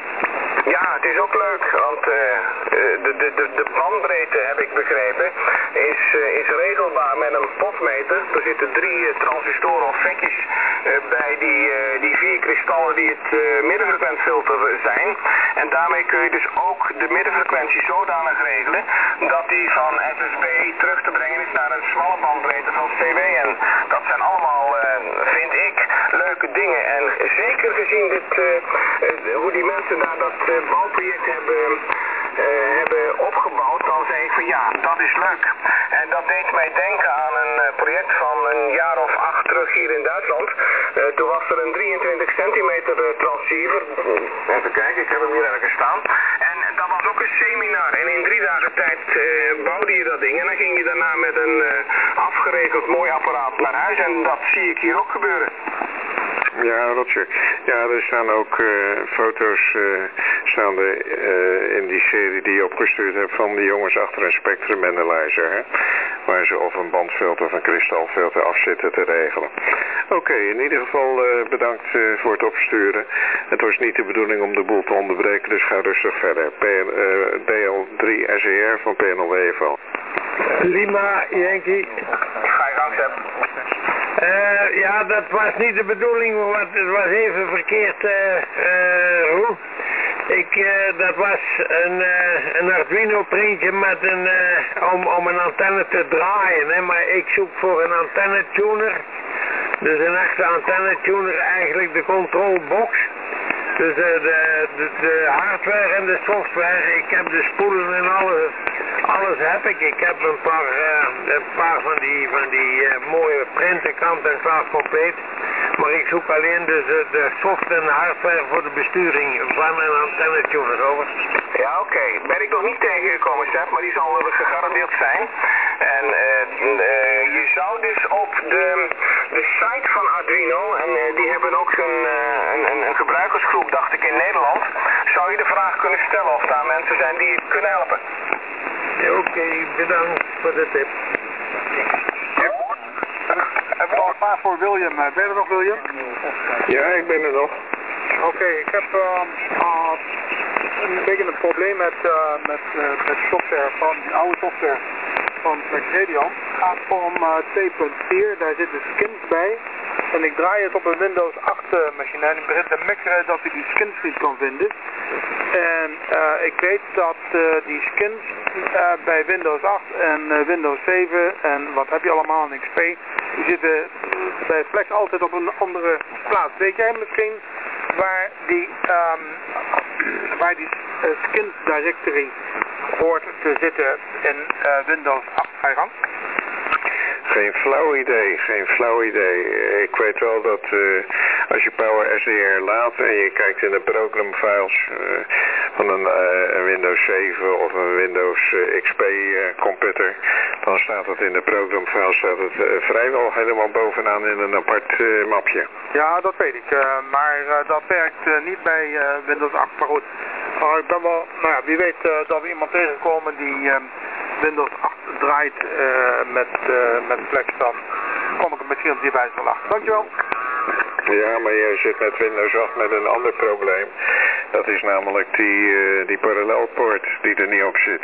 Ja, het is ook leuk, want uh, de, de, de, de bandbreedte, heb ik begrepen, is, uh, is regelbaar met een potmeter. Er zitten drie uh, transistoren of vetjes uh, bij die, uh, die vier kristallen die het uh, middenfrequentfilter zijn. En daarmee kun je dus ook de middenfrequentie zodanig regelen dat die van F S B terug te brengen is naar een smalle bandbreedte van C W. En dat zijn allemaal, uh, vind ik, leuke dingen. En zeker gezien dit, uh, uh, hoe die mensen daar dat uh, bouwproject hebben, uh, hebben opgebouwd, dan zei ik van ja, dat is leuk. En dat deed mij denken aan een uh, project van een jaar of acht terug hier in Duitsland. Uh, toen was er een drieëntwintig centimeter uh, transceiver. Even kijken, ik heb hem hier ergens staan. En dat was ook een seminar. En in drie dagen tijd uh, bouwde je dat ding. En dan ging je daarna met een uh, afgeregeld mooi apparaat naar huis. En dat zie ik hier ook gebeuren. Ja, Roger. Ja, er staan ook uh, foto's uh, staan er, uh, in die serie die je opgestuurd hebt van die jongens achter een spectrum analyzer, hè? Waar ze of een bandfilter of een kristalfilter af zitten te regelen. Oké, okay, in ieder geval uh, bedankt uh, voor het opsturen. Het was niet de bedoeling om de boel te onderbreken, dus ga rustig verder. P N, uh, D L drie S E R van P N L W Evo. Lima, Yankee. Ga je gang, Sepp. Uh, ja, dat was niet de bedoeling, want het was even verkeerd, uh, uh, Roel. Ik, uh, dat was een, uh, een Arduino printje met een, uh, om, om een antenne te draaien, hè, maar ik zoek voor een antenne tuner. Dus een echte antenne tuner, eigenlijk de control box. Dus uh, de, de, de hardware en de software, ik heb de spoelen en alles, alles heb ik. Ik heb een paar, uh, een paar van die, van die uh, mooie printen, kant en klaar compleet. Maar ik zoek alleen dus uh, de software en de hardware voor de besturing van een antenne tuner, over. Ja, oké. Okay. Ben ik nog niet tegengekomen, Sepp, maar die zal er gegarandeerd zijn. En uh, uh, je zou dus op de, de site van Arduino, en uh, die hebben ook een, uh, een, een, een gebruikersgroep, dacht ik, in Nederland, zou je de vraag kunnen stellen of daar mensen zijn die je kunnen helpen. Ja, oké, okay, bedankt voor de tip. Ja. Hebben we al een paar voor William. Ben je er nog, William? Ja, ik ben er nog. Oké, okay, ik heb uh, uh, een beetje een probleem met, uh, met, uh, met software, van die oude software van Flex Radio. Het gaat om uh, twee punt vier, daar zitten skins bij. En ik draai het op een Windows acht uh, machine en ik begin te mekkeren dat ik die skins niet kan vinden. En uh, ik weet dat uh, die skins uh, bij Windows acht en uh, Windows zeven en wat heb je allemaal in X P, die zitten bij Flex altijd op een andere plaats. Weet jij misschien waar die, um, waar die uh, skins directory hoort te zitten in uh, Windows acht bijgang? Geen flauw idee, geen flauw idee. Ik weet wel dat uh, als je Power S D R laat en je kijkt in de programfiles uh, van een, uh, een Windows zeven of een Windows uh, X P uh, computer, dan staat het in de programfiles staat het uh, vrijwel helemaal bovenaan in een apart uh, mapje. Ja, dat weet ik, uh, maar uh, dat werkt uh, niet bij uh, Windows acht, maar goed. Uh, ik ben wel, nou ja, wie weet uh, dat we iemand tegenkomen die uh, Windows acht draait uh, met, uh, met Flex, dan kom ik er misschien op die wijze wel achter. Dankjewel. Ja, maar je zit met Windows acht met een ander probleem. Dat is namelijk die, uh, die parallelpoort die er niet op zit.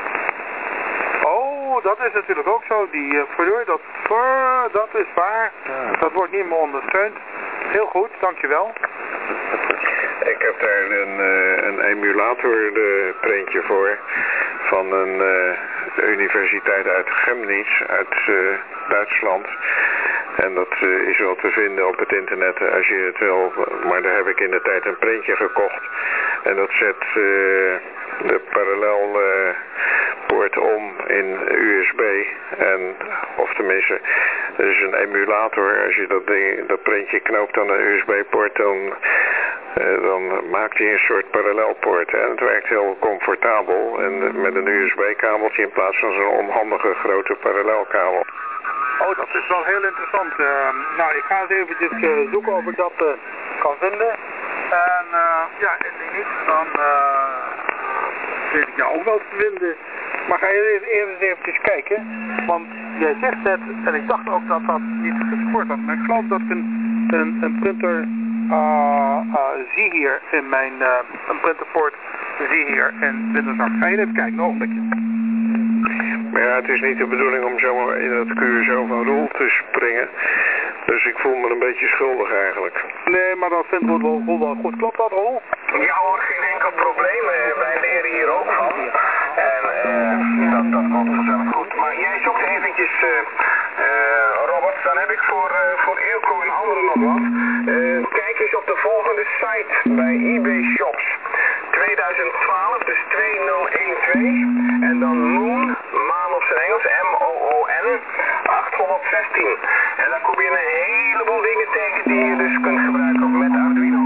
Oh, dat is natuurlijk ook zo. Die, uh, verdorie, dat, uh, dat is waar. Dat wordt niet meer ondersteund. Heel goed, dankjewel. Ik heb daar een, uh, een emulator uh, printje voor van een uh, universiteit uit Chemnitz, uit uh, Duitsland. En dat uh, is wel te vinden op het internet als je het wil, maar daar heb ik in de tijd een printje gekocht. En dat zet uh, de parallel uh, poort om in U S B. En, of tenminste, er is een emulator. Als je dat, ding, dat printje knoopt aan de U S B-poort, dan, uh, dan maakt hij een soort parallelpoort. En het werkt heel comfortabel. En met een U S B-kabeltje in plaats van zo'n onhandige grote parallelkabel. Oh, dat is wel heel interessant. Uh, nou, ik ga eens eventjes uh, zoeken of ik dat uh, kan vinden. En uh, ja, indien niet, dan uh, weet ik jou ook wel te vinden. Maar ga je even, even eventjes kijken. Want jij zegt net, en ik dacht ook dat dat niet gescoord had. Maar ik geloof dat ik een, een, een printer uh, uh, zie hier in mijn, uh, een printerpoort zie hier in Windows acht. Ga je even kijken, nog een beetje. Maar ja, het is niet de bedoeling om zomaar in het Q S O van Roel te springen. Dus ik voel me een beetje schuldig eigenlijk. Nee, maar dat vindt Roel wel, Roel wel goed. Klopt dat, Roel? Ja hoor, geen enkel probleem. Wij leren hier ook van. En uh, dat, dat komt vanzelf goed. Maar jij zoekt eventjes, uh, uh, Robert, dan heb ik voor, uh, voor Eelco en anderen nog wat. Uh, kijk eens op de volgende site bij eBay Shops. twintig twaalf, dus tweeduizend twaalf. En dan Moon, maan op zijn Engels, M O O N, achthonderdzestien. En dan kom je een heleboel dingen tegen die je dus kunt gebruiken met Arduino.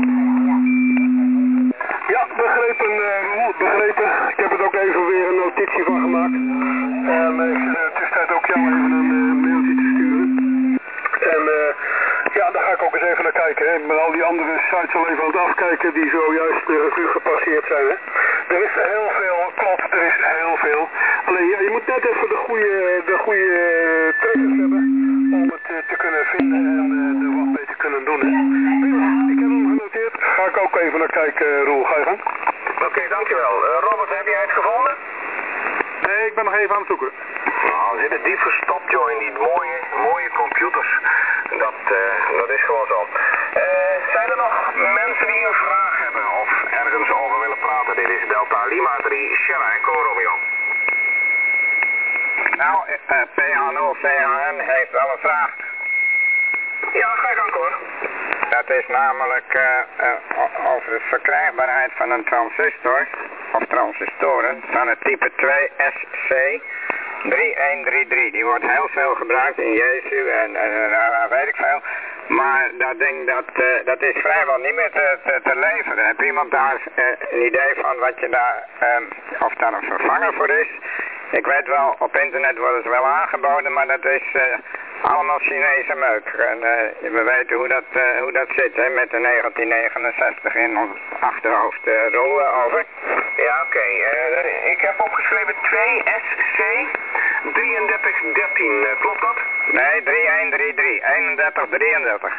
Ja, begrepen, uh, begrepen. Ik heb het ook even weer een notitie van gemaakt. En uh, ik zit uh, tussentijd ook jou even een uh, mailtje te sturen. En uh, ja, daar ga ik ook eens even naar kijken. Hè. Met al die andere sites al even aan het afkijken die zojuist de revue gepasseerd zijn. Hè. Er is heel veel, klopt, er is heel veel. Alleen ja, je moet net even de goede, de goede uh, triggers hebben om het uh, te kunnen vinden en uh, er wat mee te kunnen doen. Hè. Ik heb hem genoteerd. Ga ik ook even naar kijken, uh, Roel. Ga je gang? Oké, okay, dankjewel. Uh, Robert, heb jij het gevonden? Nee, ik ben nog even aan het zoeken. Nou, zit het diep verstopt, joh, in die mooie, mooie computers. Dat, uh, dat is gewoon zo. Uh, zijn er nog mensen die een vraag hebben of ergens over willen praten? Dit is Delta Lima drie, Sierra Echo Romeo. Nou, uh, P H nul V H N heeft wel een vraag. Ja, ga je gang hoor. Dat is namelijk uh, uh, over de verkrijgbaarheid van een transistor, of transistoren, van het type twee S C drie een drie drie. Die wordt heel veel gebruikt in Jesu en, en uh, weet ik veel. Maar dat ding, dat, uh, dat is vrijwel niet meer te, te, te leveren. Heb iemand daar uh, een idee van wat je daar, um, of daar een vervanger voor is? Ik weet wel, op internet worden ze wel aangeboden, maar dat is uh, allemaal Chinese meuk. En uh, we weten hoe dat, uh, hoe dat zit, hè, met de negentien negenenzestig in ons achterhoofd. Uh, rollen over. Ja, oké. Okay. Uh, ik heb opgeschreven twee S C drieëndertig dertien. Uh, klopt dat? Nee, drie een drie drie. eenendertig drieëndertig.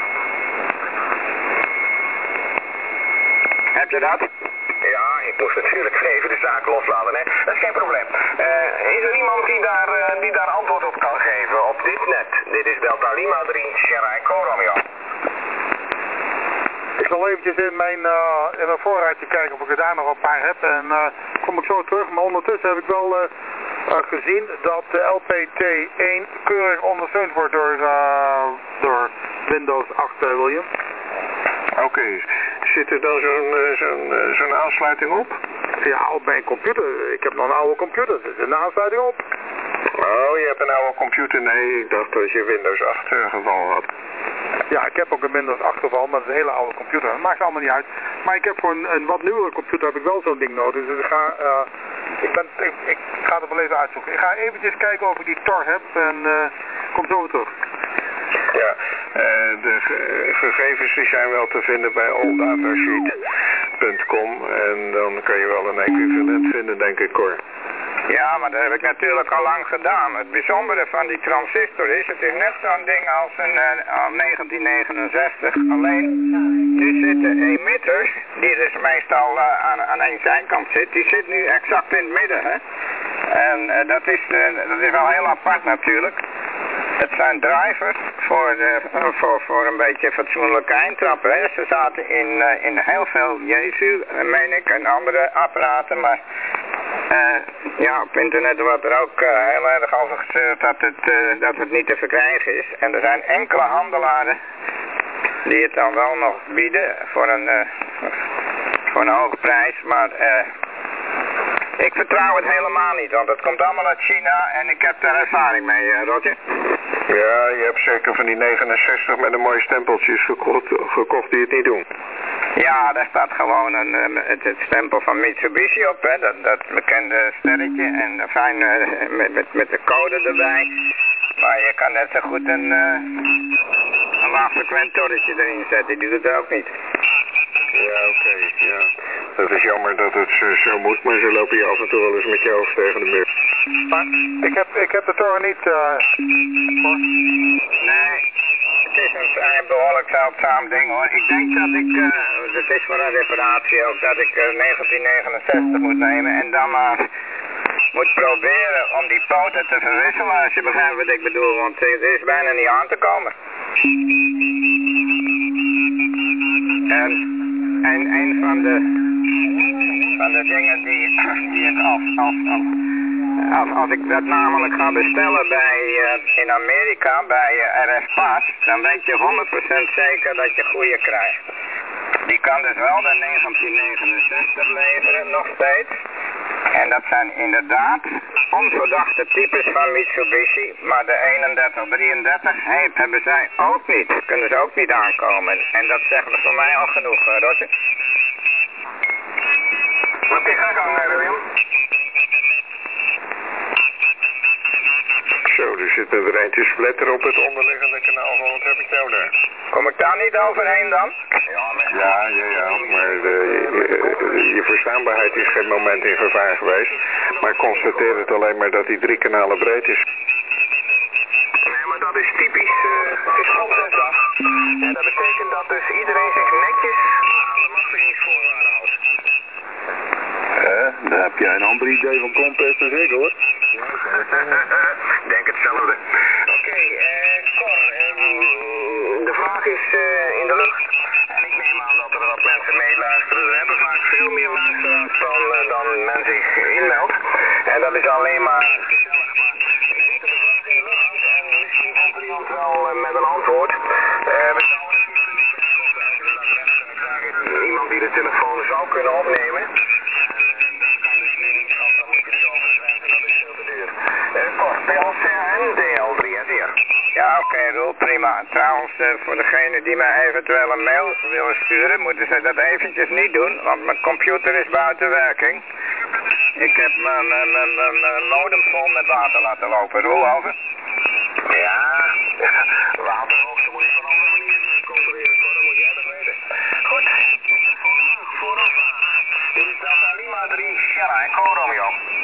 Heb je dat? Ja, ik moest natuurlijk even de zaak loslaten, hè. Dat is geen probleem. Uh, is er iemand die daar, uh, die daar antwoord op kan geven op dit net? Dit is Delta Lima drie, Sierra Echo Romeo. Ik zal eventjes in mijn, uh, in mijn voorraadje kijken of ik er daar nog een paar heb. En uh, kom ik zo terug. Maar ondertussen heb ik wel uh, uh, gezien dat de L P T één keurig ondersteund wordt door, uh, door Windows acht, uh, William. Oké, okay. Zit er dan zo'n uh, zo'n uh, zo'n aansluiting op? Ja, op mijn computer. Ik heb nog een oude computer. Er zit een aansluiting op. Oh, je hebt een oude computer? Nee, ik dacht dat je Windows acht uh, geval had. Ja, ik heb ook een Windows acht geval, maar dat is een hele oude computer. Dat maakt allemaal niet uit. Maar ik heb voor een, een wat nieuwere computer heb ik wel zo'n ding nodig. Dus ik ga, uh, ik, ben, ik, ik ga het wel even uitzoeken. Ik ga eventjes kijken of ik die Tor heb en uh, kom zo weer terug. Ja, uh, de ge gegevens die zijn wel te vinden bij alldatasheet punt com en dan kan je wel een equivalent vinden, denk ik, hoor. Ja, maar dat heb ik natuurlijk al lang gedaan. Het bijzondere van die transistor is, het is net zo'n ding als een uh, negentien negenenzestig. Alleen, nu zitten emitters, die dus meestal uh, aan, aan één zijkant zit, die zit nu exact in het midden, hè. En uh, dat, is, uh, dat is wel heel apart natuurlijk. Het zijn drivers voor, de, uh, voor, voor een beetje fatsoenlijke eindtrappen, hè. Ze zaten in, uh, in heel veel Jesu, uh, meen ik, en andere apparaten, maar... Uh, ja, op internet wordt er ook uh, heel erg over gezeurd dat het, uh, dat het niet te verkrijgen is. En er zijn enkele handelaren die het dan wel nog bieden voor een, uh, voor een hoge prijs. Maar uh, Ik vertrouw het helemaal niet, want het komt allemaal uit China en ik heb daar ervaring mee, uh, Roger. Ja, je hebt zeker van die negenenzestig met een mooi stempeltjes gekocht, gekocht die het niet doen. Ja, daar staat gewoon een, uh, het, het stempel van Mitsubishi op, hè, dat, dat bekende sterretje en uh, fijn uh, met, met, met de code erbij. Maar je kan net zo goed een, uh, een laagfrequent torretje erin zetten, die doet het ook niet. Ja, oké, okay, ja. Dat is jammer dat het zo, zo moet, maar zo loop je af en toe wel eens met je hoofd tegen de muur. Maar ik heb, ik heb de toren niet, uh, voor. Nee, het is een vrij behoorlijk zeldzaam ding hoor. Ik denk dat ik, uh, het is voor een reparatie ook, dat ik uh, negentien negenenzestig moet nemen en dan maar uh, moet proberen om die poten te verwisselen, als je begrijpt wat ik bedoel, want het is bijna niet aan te komen. En, en een van de, van de dingen die, die ik als, als, als, als, als ik dat namelijk ga bestellen bij, uh, in Amerika, bij uh, R F Pas, dan weet je honderd procent zeker dat je goede krijgt. Die kan dus wel de negentien negenenzestig leveren, nog steeds. En dat zijn inderdaad onverdachte types van Mitsubishi, maar de eenendertig drieëndertig hey, hebben zij ook niet. Kunnen ze ook niet aankomen. En dat zegt voor mij al genoeg, uh, Roger. Oké, ga gang, Erwin. Zo, er zit een eindje splatter op het onderliggende kanaal van wat heb ik nou daar? Kom ik daar niet overheen dan? Ja, ja, ja, maar de, je, je verstaanbaarheid is geen moment in gevaar geweest. Maar ik constateer het alleen maar dat die drie kanalen breed is. Nee, maar dat is typisch, uh, het is grondwetsdag. En dat betekent dat dus iedereen zich netjes aan de machtigingsvoorwaarden houdt. Eh, daar heb jij een ander idee van grondwet dan ik hoor. Denk hetzelfde. Oké, okay, uh, Cor, uh, de vraag is uh, in de lucht. En ik neem aan dat er wat mensen meeluisteren. We hebben vaak veel meer luisteraars dan, uh, dan men zich inmeldt. En dat is alleen maar gezellig. Maar we zitten de vraag in de lucht en misschien komt er iemand wel uh, met een antwoord. Uh, we zouden natuurlijk iemand die de telefoon zou kunnen opnemen. P L C en D L drie, hè, zeer. Ja, oké, okay, Roel, prima. Trouwens, uh, voor degene die mij eventueel een mail willen sturen, moeten ze dat eventjes niet doen, want mijn computer is buiten werking. Ik heb mijn, mijn, mijn, mijn, mijn modem vol met water laten lopen. Roel, over? Ja, waterhoogte moet je van andere manieren controleren, dat moet jij dat weten. Goed, vooraf. Dit is Delta Lima drie, Sierra, Echo Romeo.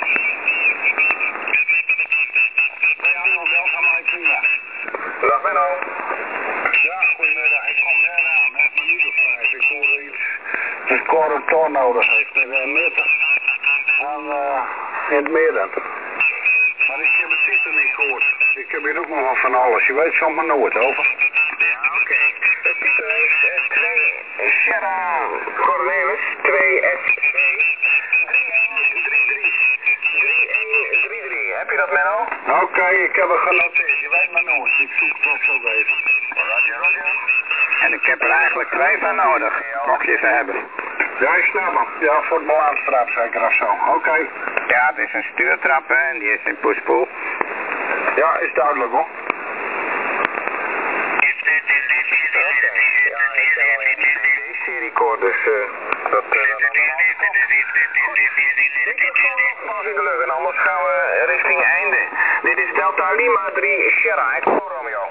Dag Menno. Ja, goedemiddag. Ik kom net aan, net een minuut of vijf. Ik hoorde iets dat Cor een toon nodig heeft. In de midden. En uh, in het midden. Maar ik heb het titel niet gehoord. Ik heb hier ook nog van alles. Je weet soms maar nooit over. Ja, oké. Okay. Het titel is uh, twee Sierra Cornelis, twee S C drie een drie drie. drie een drie drie. Heb je dat, Menno? Oké, okay, ik heb het genoteerd. Je weet maar nooit. Ik zoek toch zo even. Roger, Roger. En ik heb er eigenlijk twee van nodig, mocht je ze hebben. Ja, ik snap hem. Ja, voor de balaanstrap zeker of zo. Oké. Okay. Ja, het is een stuurtrap hè, en die is in pushpool. Ja, is duidelijk hoor. Serie-core, dus uh, dat uh, in de lucht en anders gaan we richting einde. Dit is Delta Lima drie Sierra, Echo Romeo.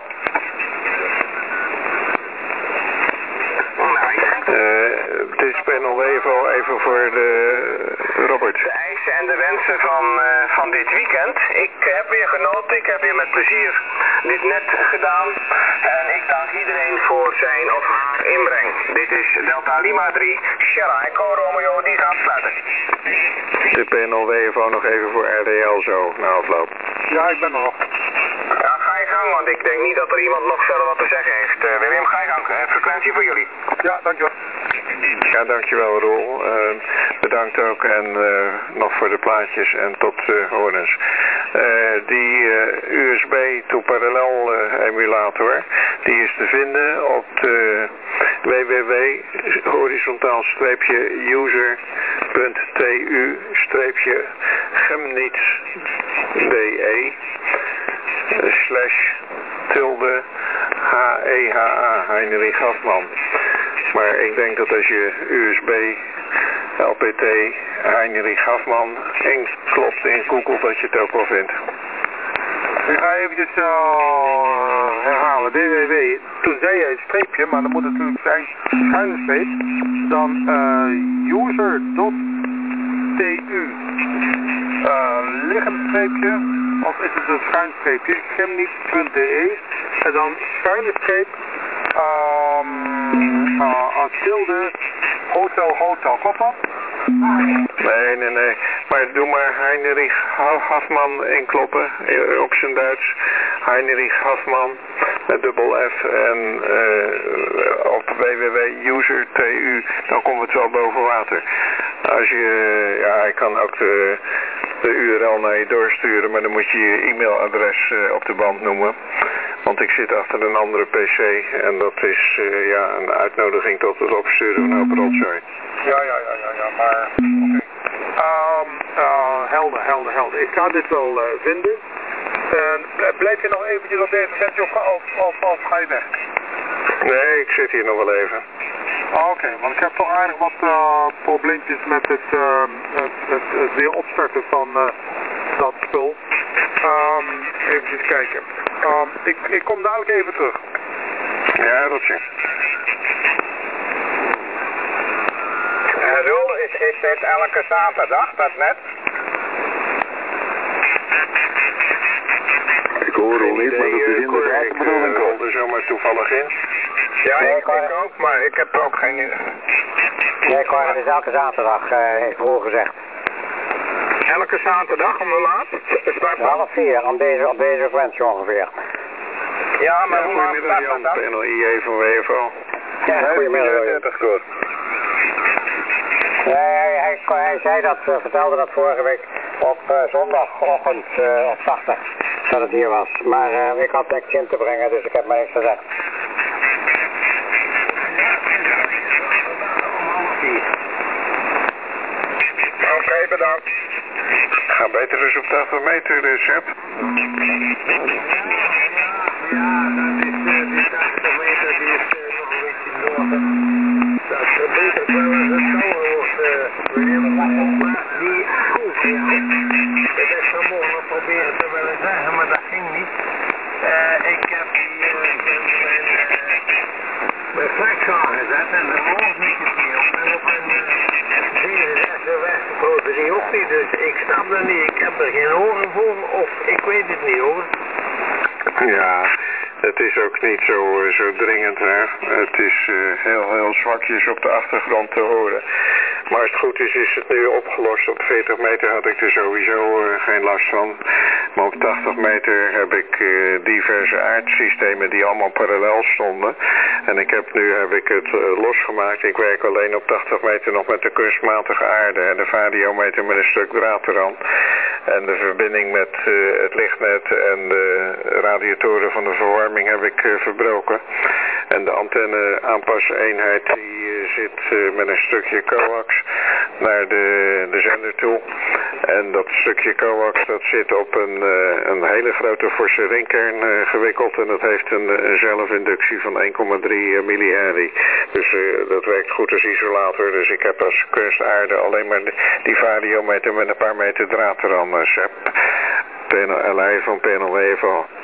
Nou, uh, het is panel even, even voor de Robert. De eisen en de wensen van, uh, van dit weekend. Ik heb weer genoten, ik heb weer met plezier dit net gedaan. En ik dank iedereen voor zijn of haar inbreng. Dit is Delta Lima drie, Sierra, Echo Romeo, die gaat sluiten. De P N L W nog even voor R D L zo, na afloop. Ja, ik ben er nog. Ja, ga je gang, want ik denk niet dat er iemand nog verder wat te zeggen heeft. Uh, Willem, ga je gang. Uh, frequentie voor jullie. Ja, dankjewel. Ja, dankjewel Roel. Uh, bedankt ook en uh, nog voor de plaatjes en tot uh, horens. Uh, die uh, U S B to parallel uh, emulator, die is te vinden op de w w w horizontaal streepje user www.tu-chemnitz.de slash tilde H E H A Heinrich Hafman. Maar ik denk dat als je U S B L P T Heinrich Hafman inklopt in Google dat je het ook wel vindt. Ik ga eventjes uh, herhalen. w w w. Toen zei je een streepje, maar dan moet het natuurlijk zijn schuine streep. Dan uh, user.tu uh, liggend streepje, of is het een schuin streepje, chemnitz.de en dan schuine streep um, uh, tilde hotel hotel, klopt dat? Nee, nee, nee. Maar doe maar Heinrich Hafman inkloppen, op zijn Duits. Heinrich Hafman met dubbel F en uh, op www.user.tu, dan komt het wel boven water. Als je, ja, ik kan ook de, de U R L naar je doorsturen, maar dan moet je je e-mailadres uh, op de band noemen. Want ik zit achter een andere P C en dat is uh, ja, een uitnodiging tot het opsturen van een hoop rotzooi. Ja, ja, ja, ja, ja, maar oké. Okay. Um, uh, helder, helder, helder. Ik ga dit wel uh, vinden. Uh, blijf je nog eventjes op deze sessie of, of, of, of ga je weg? Nee, ik zit hier nog wel even. Oké, okay, want ik heb toch aardig wat uh, probleempjes met het, uh, het, het, het weer opstarten van uh, dat spul. Um, even kijken. Um, ik, ik kom dadelijk even terug. Ja, dat zie. En Roel, is, is dit elke zaterdag, dat net? Ik hoor al niet, maar dat is inderdaad de bedoeling. Ik rol er zomaar toevallig in. Ja, ik, ik ook, maar ik heb ook geen... Nee, Cor, het is elke zaterdag, uh, heeft Roel gezegd. Elke zaterdag om de laat? Half vier, op deze, op deze frequentie ongeveer. Ja, maar ja, hoe laat goedemiddag staat dat Jan, panel I E van W F O. Ja, goedemiddag. Nee, hij, hij, hij zei dat, uh, vertelde dat vorige week op uh, zondagochtend uh, op tachtig, dat het hier was. Maar uh, ik had niks in te brengen, dus ik heb maar niks gezegd. Oké, okay, bedankt. Ga beter dus op tachtig meter, dus, Sepp. Ja, dat is uh, die tachtig meter, die is uh, nog een beetje door. Dat verbetert wel eens het touwen wordt, uh, maar die schroef, ja, dat is vanmorgen nog proberen te willen zeggen, maar dat ging niet. Uh, ik heb die, uh, mijn, mijn, uh, mijn flex aangezet en de moord niet meer op en op een uh, zevenenzestig westgekozen die ook niet, dus ik snap dat niet, ik heb er geen oren voor, of ik weet het niet hoor. Ja, het is ook niet zo, zo dringend, hè. Het is uh, heel, heel zwakjes op de achtergrond te horen. Maar als het goed is, is het nu opgelost. Op veertig meter had ik er sowieso uh, geen last van. Maar op tachtig meter heb ik uh, diverse aardsystemen die allemaal parallel stonden. En ik heb nu heb ik het uh, losgemaakt. Ik werk alleen op tachtig meter nog met de kunstmatige aarde en de variometer met een stuk draad eraan. En de verbinding met uh, het lichtnet en de radiatoren van de verwarming heb ik uh, verbroken. En de antenne aanpaseenheid die uh, zit uh, met een stukje coax naar de, de zender toe. En dat stukje coax dat zit op een, uh, een hele grote forse ringkern uh, gewikkeld. En dat heeft een, een zelfinductie van één komma drie millihenry. Dus uh, dat werkt goed als isolator. Dus ik heb als kunstaarde alleen maar die variometer met een paar meter draad eraan. Uh, Sepp. P N L I van P N L W F O.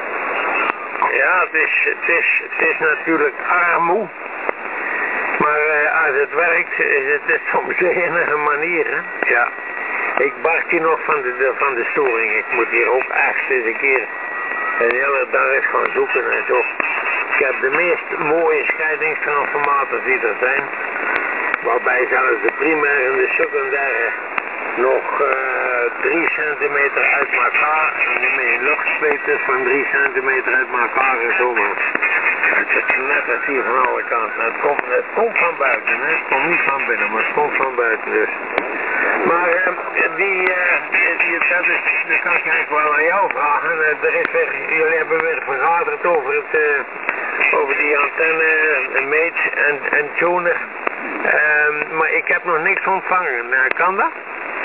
Ja, het is, het is, het is natuurlijk armoe. Maar uh, als het werkt, is het, het soms de enige manier, hè? Ja. Ik barst hier nog van de, de, van de storing. Ik moet hier ook echt eens een keer een hele dag eens gaan zoeken en zo. Ik heb de meest mooie scheidingstransformators die er zijn. Waarbij zelfs de primaire en de secundaire nog uh, drie centimeter uit elkaar. En dan met een luchtspleten van drie centimeter uit elkaar en zo. Maar het is net als hier van alle kanten. Het komt, het komt van buiten, hè. Het komt niet van binnen, maar het komt van buiten dus. Maar uh, die, uh, die, dat is, dat kan ik eigenlijk wel aan jou vragen. Uh, er is weer, jullie hebben weer vergaderd over, het, uh, over die antenne, uh, meet en, en tuner. Uh, maar ik heb nog niks ontvangen. Uh, kan dat?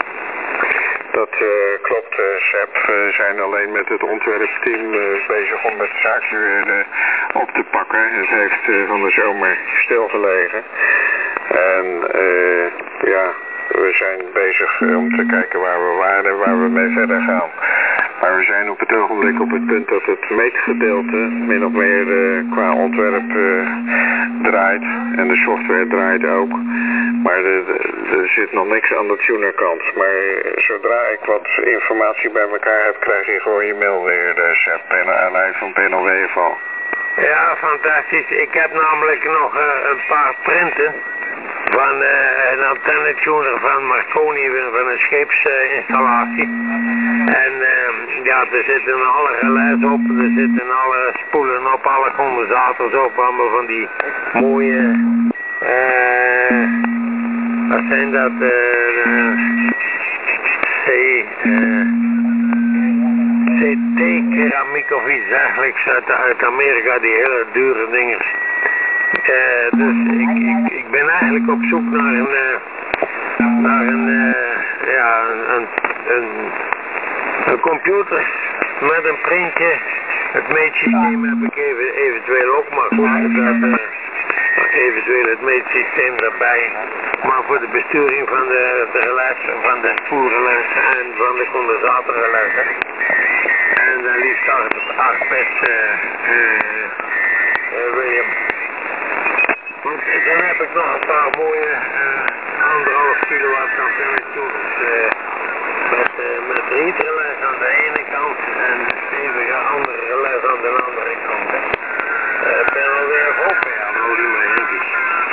Dat uh, klopt, uh, Sepp. We zijn alleen met het ontwerpteam uh, bezig om het zaakje weer uh, op te pakken. Het heeft uh, van de zomer stilgelegen. En uh, ja, we zijn bezig uh, om te kijken waar we waren en waar we mee verder gaan. Maar we zijn op het ogenblik op het punt dat het meetgedeelte min of meer uh, qua ontwerp uh, draait. En de software draait ook. Maar er, er zit nog niks aan de tunerkant. Maar zodra ik wat informatie bij elkaar heb, krijg je gewoon je mail weer, uh, Sepp. Alleen van P N O W val. Ja, fantastisch. Ik heb namelijk nog uh, een paar printen van uh, een antennetuner van Marconi, van een scheepsinstallatie. Uh, en uh, ja, er zitten alle relais op, er zitten alle spoelen op, alle condensators op, allemaal van die mooie, uh, wat zijn dat, uh, uh, C, uh, C T-keramiek of iets dergelijks uit, uit Amerika, die hele dure dingers. Uh, dus ik, ik, ik ben eigenlijk op zoek naar een, uh, naar een, uh, ja, een, een, een, een computer met een printje. Het meetsysteem heb ik even, eventueel ook, maar goed, dat, uh, eventueel het meetsysteem erbij. Maar voor de besturing van de, de relais, van de spoelrelais en van de condensatorrelais. En dan liefst acht pers, uh, uh, uh, William. Want dan heb ik nog een paar mooie uh, anderhalf kilowatt antennetuners uh, met, uh, met rietrelais aan de ene kant en stevige andere relais aan de andere kant. Uh, ben alweer op, ja, Lima Yankee.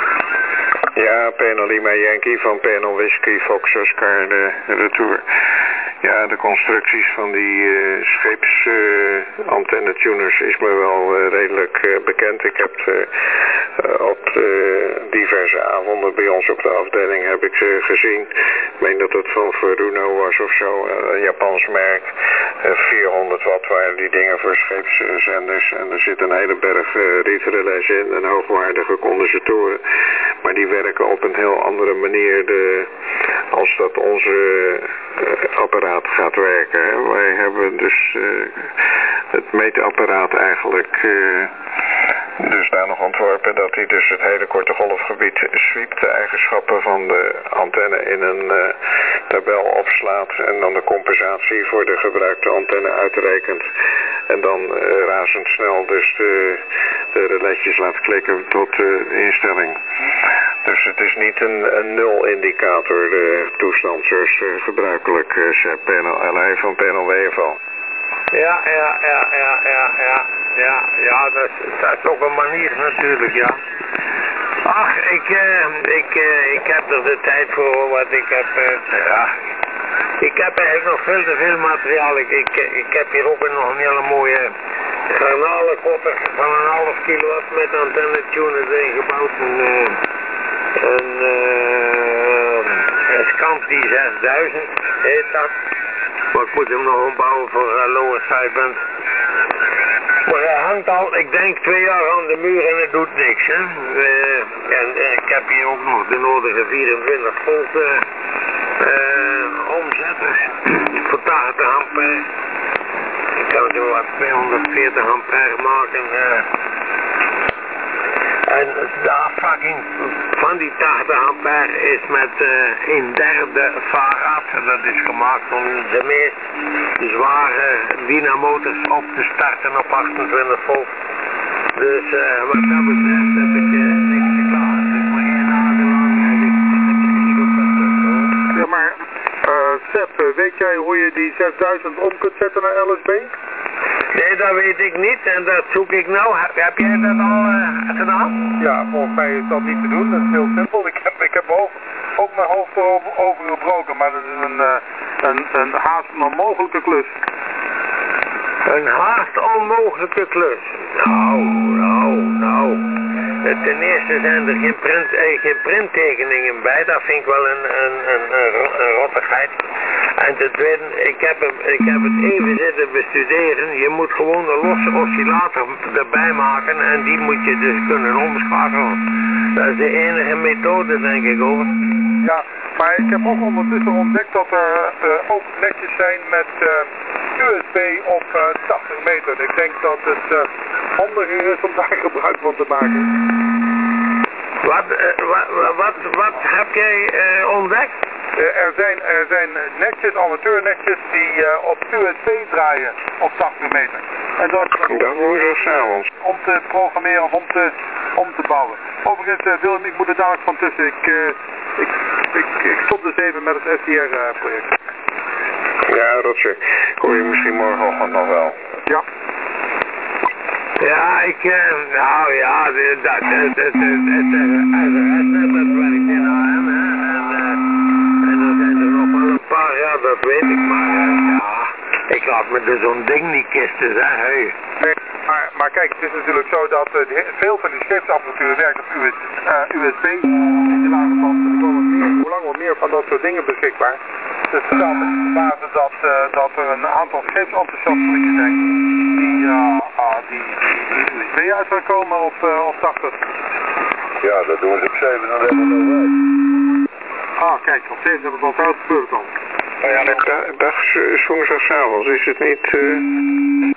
Ja, P N O Lima Yankee van P N O Whisky Fox Oscar de Retour. Ja, de constructies van die uh, scheeps uh, antennetuners is me wel uh, redelijk uh, bekend. Ik heb uh, uh, op de diverse avonden bij ons op de afdeling heb ik ze gezien. Ik meen dat het van Furuno was of zo, uh, een Japans merk. Uh, vierhonderd watt waren die dingen voor scheepszenders. En er zit een hele berg uh, rietrelais in en hoogwaardige condensatoren. Maar die werken op een heel andere manier de, als dat onze uh, apparaat gaat werken. Wij hebben dus uh, het meetapparaat eigenlijk uh, dusdanig ontworpen dat hij dus het hele korte golfgebied sweept, de eigenschappen van de antenne in een uh, tabel opslaat en dan de compensatie voor de gebruikte antenne uitrekent. En dan uh, razendsnel dus de, de relaisjes laat klikken tot de instelling. Dus het is niet een, een nul indicator, de toestand zoals uh, gebruikelijk uh, P N O L A van P N O W val. Ja, ja, ja, ja, ja, ja, ja, ja, dat is, dat is ook een manier natuurlijk, ja. Ach, ik, uh, ik, uh, ik heb er de tijd voor, wat ik heb, uh, ja, ik heb eigenlijk nog veel te veel materiaal. Ik, ik, ik heb hier ook nog een hele mooie garnalenkotter van een half kilowatt met antennetuners erin gebouwd. En, uh, een, uh, een Scanti zesduizend heet dat. Maar ik moet hem nog ombouwen voor uh, lower sideband. Maar hij hangt al, ik denk, twee jaar aan de muur en het doet niks. Hè? Uh, en uh, ik heb hier ook nog de nodige vierentwintig volt uh, uh, omzetters voor tachtig ampère. Ik kan er wat tweehonderdveertig ampère maken. Uh, En de afvakking van die tachtig ampère is met uh, een derde vaarrad. Dat is gemaakt om de meest zware dynamotors op te starten op achtentwintig volt. Dus uh, wat dat betreft heb ik uh, niks te klagen. Dus maar één aangelaten en ik niet op dat stuk. Ja, maar uh, Sepp, weet jij hoe je die zesduizend om kunt zetten naar L S B? Nee, dat weet ik niet en dat zoek ik nou. Heb, heb jij dat al uh, gedaan? Ja, volgens mij is dat niet te doen. Dat is heel simpel. Ik heb, ik heb ook, ook mijn hoofd erover over gebroken, maar dat is een, uh, een, een haast onmogelijke klus. Een haast onmogelijke klus. Nou, nou, nou. ten eerste zijn er geen, print, eh, geen printtekeningen bij, dat vind ik wel een, een, een, een, een rottigheid. En ten tweede, ik heb, hem, ik heb het even zitten bestuderen, je moet gewoon een losse oscillator erbij maken en die moet je dus kunnen omschakelen. Dat is de enige methode, denk ik, over. Ja, maar ik heb ook ondertussen ontdekt dat er uh, ook netjes zijn met uh, U S B op uh, tachtig meter. Ik denk dat het uh, handiger is om daar gebruik van te maken. Wat, uh, wat, wat, wat heb jij uh, ontdekt? Uh, er zijn, er zijn netjes, amateurnetjes die uh, op U S B draaien op tachtig meter. En dat, dat doen we zo s'avonds. Om te programmeren of om te, om te bouwen. Overigens, uh, Willem, ik moet er dadelijk van tussen. Ik, uh, ik, ik, ik stop dus even met het S D R-project. Uh, ja, Roger. Hoor je misschien morgenochtend nog wel. Ja. Ja, ik, uh, nou ja, dat, dat, dat, dat, dat, dat werkt in A M, hè. En, uh, en er zijn er nog wel een paar, ja, dat weet ik, maar uh, ja, ik laat me dus zo'n ding niet kisten, zeg, hey. Nee, maar, maar kijk, het is natuurlijk zo dat uh, veel van die scheepsapparatuur werkt op U S, uh, U S B. In de lage band, er komen meer, hoe lang wat meer van dat soort dingen beschikbaar. Dus het staat op basis dat, uh, dat er een aantal scheepsenthousiastelingen zijn die, uh, uh, die, die, die U S B uit gaan komen op, uh, op tachtig. Ja, dat doen ze op zevenendertig november. Ah, kijk, op zevenendertig november gebeurt het dan. Oh ja, dag, dag woensdagavond, is het niet... Uh...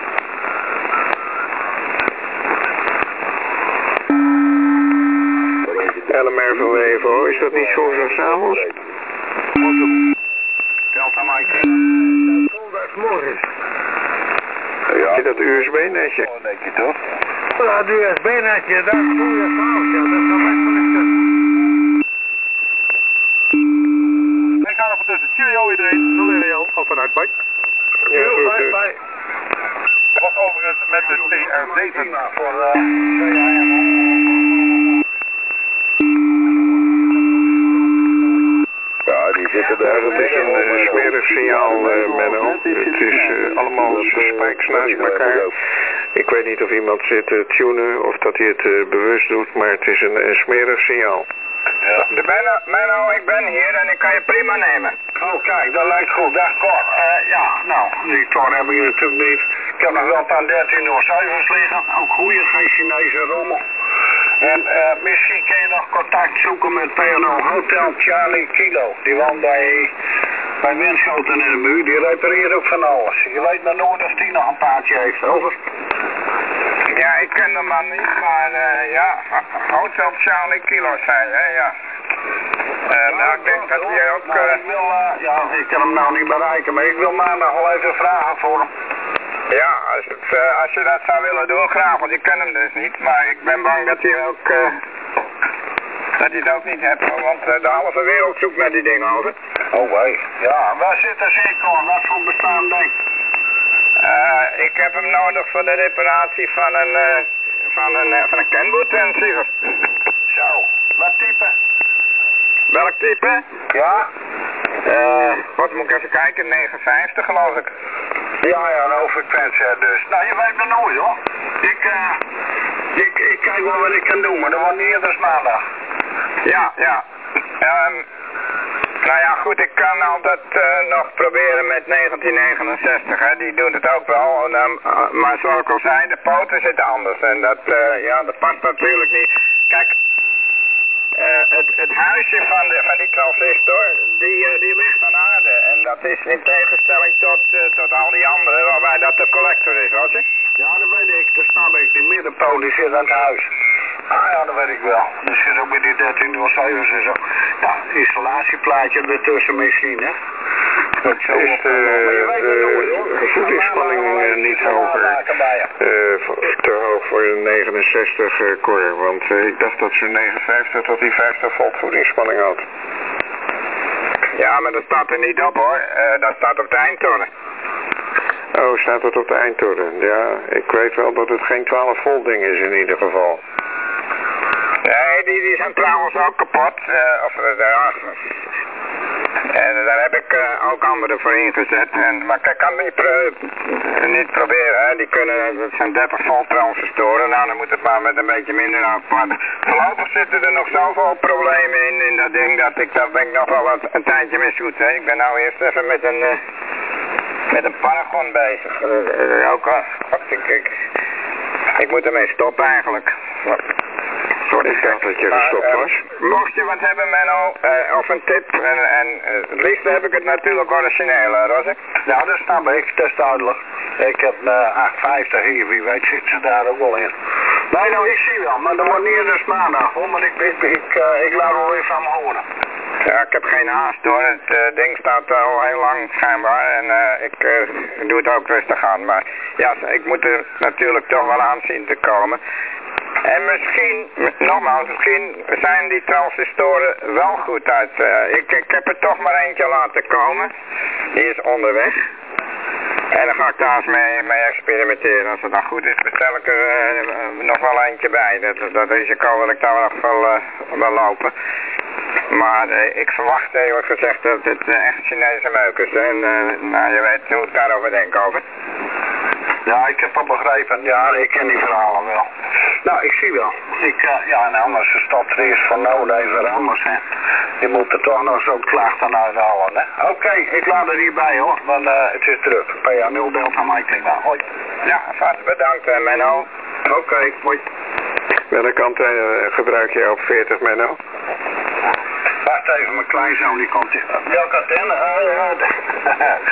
L M R van W F O, is dat niet woensdagavond? Delta Mike. Zondagsmorgen. Ja. Heb je dat U S B-netje? Oh, netje toch? Ja, het U S B-netje, dat is woensdagavond, ja, dat kan best wel eens kunnen. Ik ga er van tussen. Cheerio iedereen. Doe weer Jan, of vanuit bye. Ja, goed. Bye, bye. Dat was overigens met de T R zeven voor uh, ja, die zitten Ja, daar. dat is een uh, smerig signaal, uh, Menno. Het is uh, allemaal spijks naast elkaar. Ik weet niet of iemand zit te tunen of dat hij het uh, bewust doet, maar het is een, een smerig signaal. Ja. De Benno, Menno, ik ben hier en ik kan je prima nemen. Oh kijk, dat lijkt goed. Dag Cor. Uh, ja, nou, die Cor heb ik natuurlijk niet. Ik heb nog wel een paar dertien nul zeven's liggen. Ook goeie, geen Chinese rommel. En uh, misschien kun je nog contact zoeken met P N O Hotel Charlie Kilo. Die woont bij, bij Winschoten in de buurt. Die repareert ook van alles. Je weet maar nooit of die nog een paardje heeft, over. Ja, ik ken de man niet, maar uh, ja, Hotel Charlie Kilo zei hè, ja. Uh, nou, ik denk dat hij ook... Uh... Nou, ik wil, uh, ja, ik kan hem nou niet bereiken, maar ik wil maandag wel even vragen voor hem. Ja, als, het, uh, als je dat zou willen doen, graag, want ik ken hem dus niet, maar ik ben bang dat hij ook... Uh, dat hij het ook niet hebt, want uh, de halve wereld zoekt naar die dingen over. Oh, wij. Ja, waar zit er zeker? Wat voor bestaan denk Uh, ik heb hem nodig voor de reparatie van een, uh, van een, uh, van een Kenwood transceiver. Zo, wat type? Welk type? Ja? Uh, wat moet ik even kijken, negenenvijftig geloof ik. Ja, ja, een hoofdfrequentie dus. Nou, je weet maar nooit hoor. Ik, uh, ik, ik kijk wel wat ik kan doen, maar dat wordt niet eerder maandag. Ja, ja. Um, nou ja, goed, ik kan altijd uh, nog proberen met negentien negenenzestig, hè. Die doet het ook wel. En, um, uh, maar zoals ik al zei, de poten zitten anders. En dat, uh, ja, dat past natuurlijk niet. Kijk, uh, het, het huisje van, de, van die transistor, die, uh, die ligt aan aarde. En dat is in tegenstelling tot, uh, tot al die andere, waarbij dat de collector is, weet je? Ja, dat weet ik, dat snap ik. Die middenpoot die zit aan het huis. Ah ja, dat weet ik wel. Die zit ook bij die dertien nul zeven's en zo. Ja, installatieplaatje ertussen misschien, hè. Dat zo is de, de voedingsspanning uh, niet hoger, uh, te hoog voor de negenenzestig uh, Cor, want uh, ik dacht dat ze negenenvijftig tot die vijftig volt voedingsspanning had. Ja, maar dat staat er niet op hoor, uh, dat staat op de eindtoren. Oh, staat dat op de eindtoren? Ja, ik weet wel dat het geen twaalf volt ding is in ieder geval. Nee, die, die zijn trouwens ook kapot. Uh, of, uh, ja, En daar heb ik uh, ook anderen voor ingezet. En, maar ik kan het niet, pro niet proberen, hè. Die kunnen, dat zijn dertig volt transistoren. Nou, dan moet het maar met een beetje minder aanpakken. Voorlopig zitten er nog zoveel problemen in, in dat ding, dat ik, daar ben ik nog wel wat, een tijdje mee zoet, hè. Ik ben nou eerst even met een, uh, met een Paragon bezig. Uh, uh, ook al, ik, ik, ik moet ermee stoppen eigenlijk. Sorry, ik dacht dat je gestopt was. Uh, mocht je wat hebben, Menno, uh, of een tip, en, en uh, het liefst heb ik het natuurlijk origineel, uh, Rosse. Ja, dat snap ik, dat is duidelijk. Ik heb uh, acht vijftig hier, wie weet zit ze daar ook wel in. Nee, nou, ik zie wel, maar dat wordt niet eens maandag, hoor, maar ik, ik, ik, uh, ik laat wel even van me horen. Ja, ik heb geen haast hoor, het uh, ding staat uh, al heel lang schijnbaar en uh, ik uh, doe het ook rustig aan, maar ja, ik moet er natuurlijk toch wel aan zien te komen. En misschien, nogmaals, misschien zijn die transistoren wel goed uit. Uh, ik, ik heb er toch maar eentje laten komen. Die is onderweg. En dan ga ik daar eens mee, mee experimenteren. Als het dan goed is, bestel ik er uh, nog wel eentje bij. Dat, dat risico wil ik daar nog wel, uh, wel lopen. Maar uh, ik verwacht eerlijk gezegd dat het uh, echt Chinese meukers zijn. Uh, nou, je weet hoe ik daarover denk over. Ja, ik heb dat begrepen. Ja, ik ken die verhalen wel. Nou, ik zie wel. Ik, uh, ja, en anders stopt er eerst van nou even anders, hè. Je moet er toch nog zo'n klachten uithalen, hè. Oké, okay, ik laat het hierbij, hoor. Want uh, het is druk. P A nul Delta Mike, hoi. Ja, vast bedankt, uh, Menno. Oké, okay, hoi. Welke antenne gebruik je op veertig, Menno? Wacht even, mijn kleinzoon die komt hier. Welke antenne? Uh,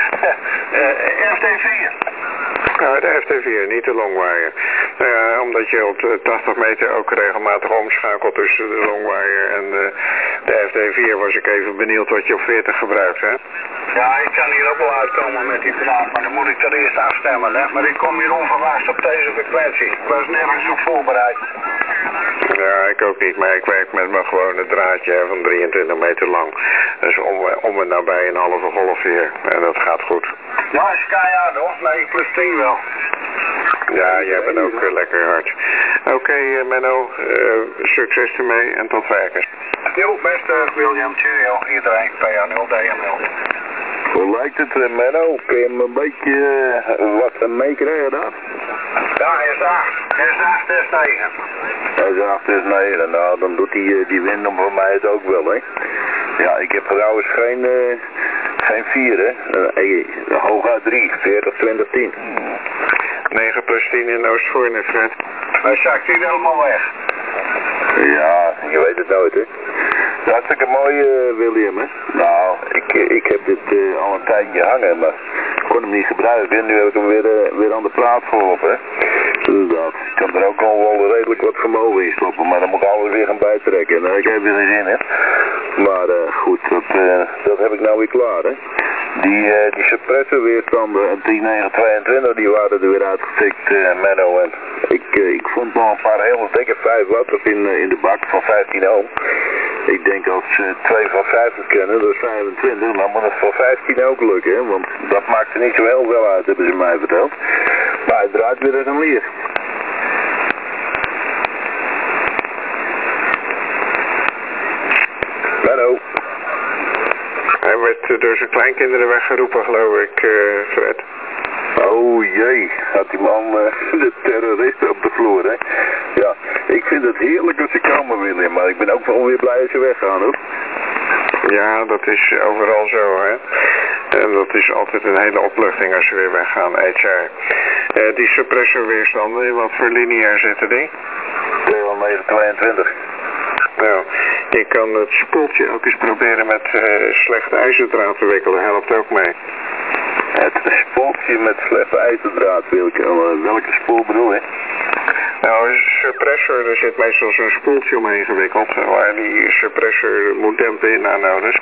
uh, F T vier. Nou, de F T vier, niet de longwire. Uh, omdat je op de tachtig meter ook regelmatig omschakelt tussen de longwire en uh, de F T vier, was ik even benieuwd wat je op veertig gebruikt, hè? Ja, ik kan hier ook wel uitkomen met die vraag, maar dan moet ik er eerst afstemmen, hè? Maar ik kom hier onverwachts op deze frequentie. Ik was nergens op voorbereid. Ja, ik ook niet, maar ik werk met mijn gewone draadje hè, van drieëntwintig meter lang. Dus om, om en nabij een halve golf hier. En dat gaat goed. Ja, is keihard hoor. Nee, plus tien wel. Ja, jij bent ook uh, lekker hard. Oké, okay, uh, Menno, uh, succes ermee en tot werken. Jo, beste William, cheerio, iedereen, P A nul D M nul. Hoe lijkt het, uh, Menno? Kun je hem een beetje uh, wat meekrijgen daar? Ja, hij is acht. Hij is acht, hij is negen. Hij is acht, hij is negen. Nou, dan doet die, uh, die wind om voor mij het ook wel, hè. Ja, ik heb trouwens geen, uh, geen vier, hè. Uh, hooguit drie, veertig, twintig, tien. negen plus tien in Oostvoorne, Fred. Hij zakt hier helemaal weg. Ja, je weet het nooit, hè. Hartstikke mooi, uh, William, hè. Nou, ik, ik heb dit uh, al een tijdje hangen, maar ik kon hem niet gebruiken. Nu heb ik hem weer, uh, weer aan de plaat voor, hè. Dus dat, ik kan er ook al wel redelijk wat vermogen in stoppen, maar dan moet ik alles weer gaan bijtrekken. Nou, ik heb weer geen zin, hè. Maar uh, goed, dat, uh, dat heb ik nou weer klaar, hè. Die, uh, die suppressorweerstanden en tien negen tweeëntwintig, die waren er weer uitgefikt, uh, Menno. En ik, uh, ik vond nog een paar hele dikke vijf watt in, uh, in de bak van vijftien ohm. Ik denk als ze uh, twee van vijftig kennen, dat is vijfentwintig, dan moet het voor vijftien ook lukken, hè? Want dat maakt er niet zo heel veel uit, hebben ze mij verteld. Maar het draait weer als een lier. Menno. Hij werd door zijn kleinkinderen weggeroepen, geloof ik, uh, Fred. Oh jee, had die man uh, de terroristen op de vloer, hè? Ja, ik vind het heerlijk als ze komen, William, maar ik ben ook wel weer blij als ze weggaan, hoor. Ja, dat is overal zo, hè. En dat is altijd een hele opluchting als ze weer weggaan, H R. Uh, die suppressorweerstanden, in wat voor lineair zitten die? tweehonderdnegen tweeëntwintig. Nou, je kan het spoeltje ook eens proberen met uh, slechte ijzerdraad te wikkelen, helpt ook mee. Het spoeltje met slechte ijzerdraad, welke, welke spoel bedoel je? Nou, een suppressor, er zit meestal zo'n spoeltje omheen gewikkeld, waar die suppressor moet dempen in anodes.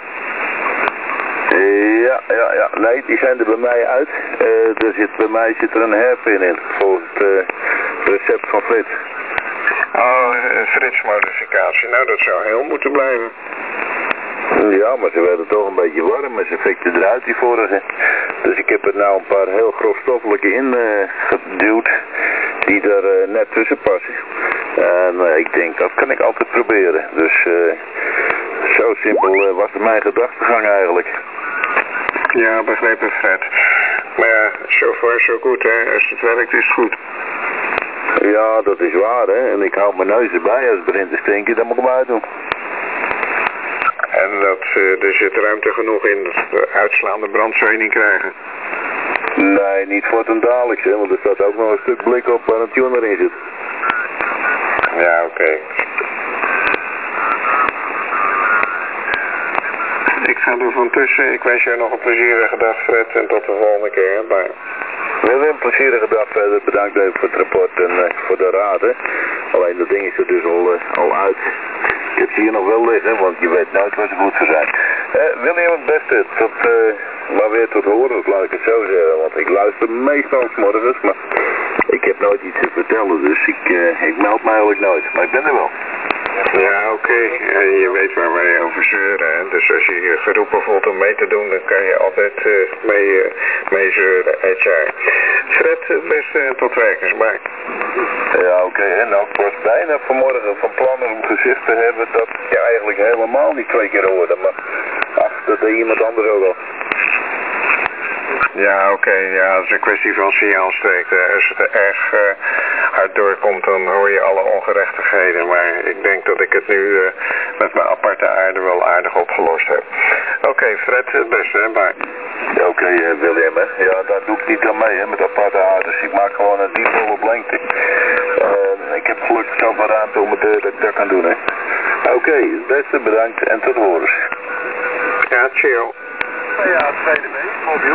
Ja, ja, ja. Nee, die zijn er bij mij uit. Uh, er zit, bij mij zit er een hairpin in, volgens het uh, recept van Frits. Oh, een Frits-modificatie. Nou, dat zou heel moeten blijven. Ja, maar ze werden toch een beetje warm en ze fikten eruit die vorige. Dus ik heb er nou een paar heel grofstoffelijke in uh, geduwd, die er uh, net tussen passen. En uh, ik denk, dat kan ik altijd proberen. Dus uh, Zo simpel uh, was het mijn gedachtegang eigenlijk. Ja, begrepen Fred. Maar ja, zo ver zo goed hè, als het werkt is het goed. Ja, dat is waar hè, en ik hou mijn neus erbij, als het begint te stinken, dan moet ik hem uitdoen. En dat, uh, er zit ruimte genoeg in, dat uitslaande brand zou je niet krijgen. Nee, niet voor ten dadelijks, hè, want er staat ook nog een stuk blik op waar een tune erin zit. Ja, oké. Okay. Ik ga er van tussen. Ik wens jou nog een plezierige dag, Fred, en tot de volgende keer. Bye. Willem, plezierige dag verder. Bedankt even voor het rapport en uh, voor de raad, hè. Alleen dat ding is er dus al, uh, al uit. Ik heb ze hier nog wel liggen, want je weet nooit waar ze goed voor zijn. Uh, William, het beste, tot, uh, maar weer tot horen, of laat ik het zo zeggen. Want ik luister meestal 's morgens, maar ik heb nooit iets te vertellen. Dus ik, uh, ik meld me eigenlijk nooit, maar ik ben er wel. Ja, oké. Okay. En je weet waar wij over zeuren. Hè? Dus als je je geroepen voelt om mee te doen, dan kan je altijd uh, mee, uh, mee zeuren. Het jaar. Fred, het beste en tot werkersbaar. Ja, oké. Okay. En nou, ik was bijna vanmorgen van plan om gezegd te hebben dat je eigenlijk helemaal niet twee keer hoorde. Maar ach, dat deed iemand anders ook al. Ja, oké. Okay. Ja, dat is een kwestie van signaalsterkte. Als het er erg uh, hard doorkomt, dan hoor je alle ongerechtigheden. Maar ik denk dat ik het nu uh, met mijn aparte aarde wel aardig opgelost heb. Oké, okay, Fred, het beste, hè? Bye. Ja, oké, okay, uh, William, hè. Ja, daar doe ik niet aan mee, hè, met aparte aarde. Dus ik maak gewoon een diepvol op lengte. Uh, ik heb gelukkig zoveel ruimte om het uh, dat ik dat kan doen, hè. Oké, okay, het beste, bedankt en tot horens. Ja, chill. Ja, tweede mee, mobiel.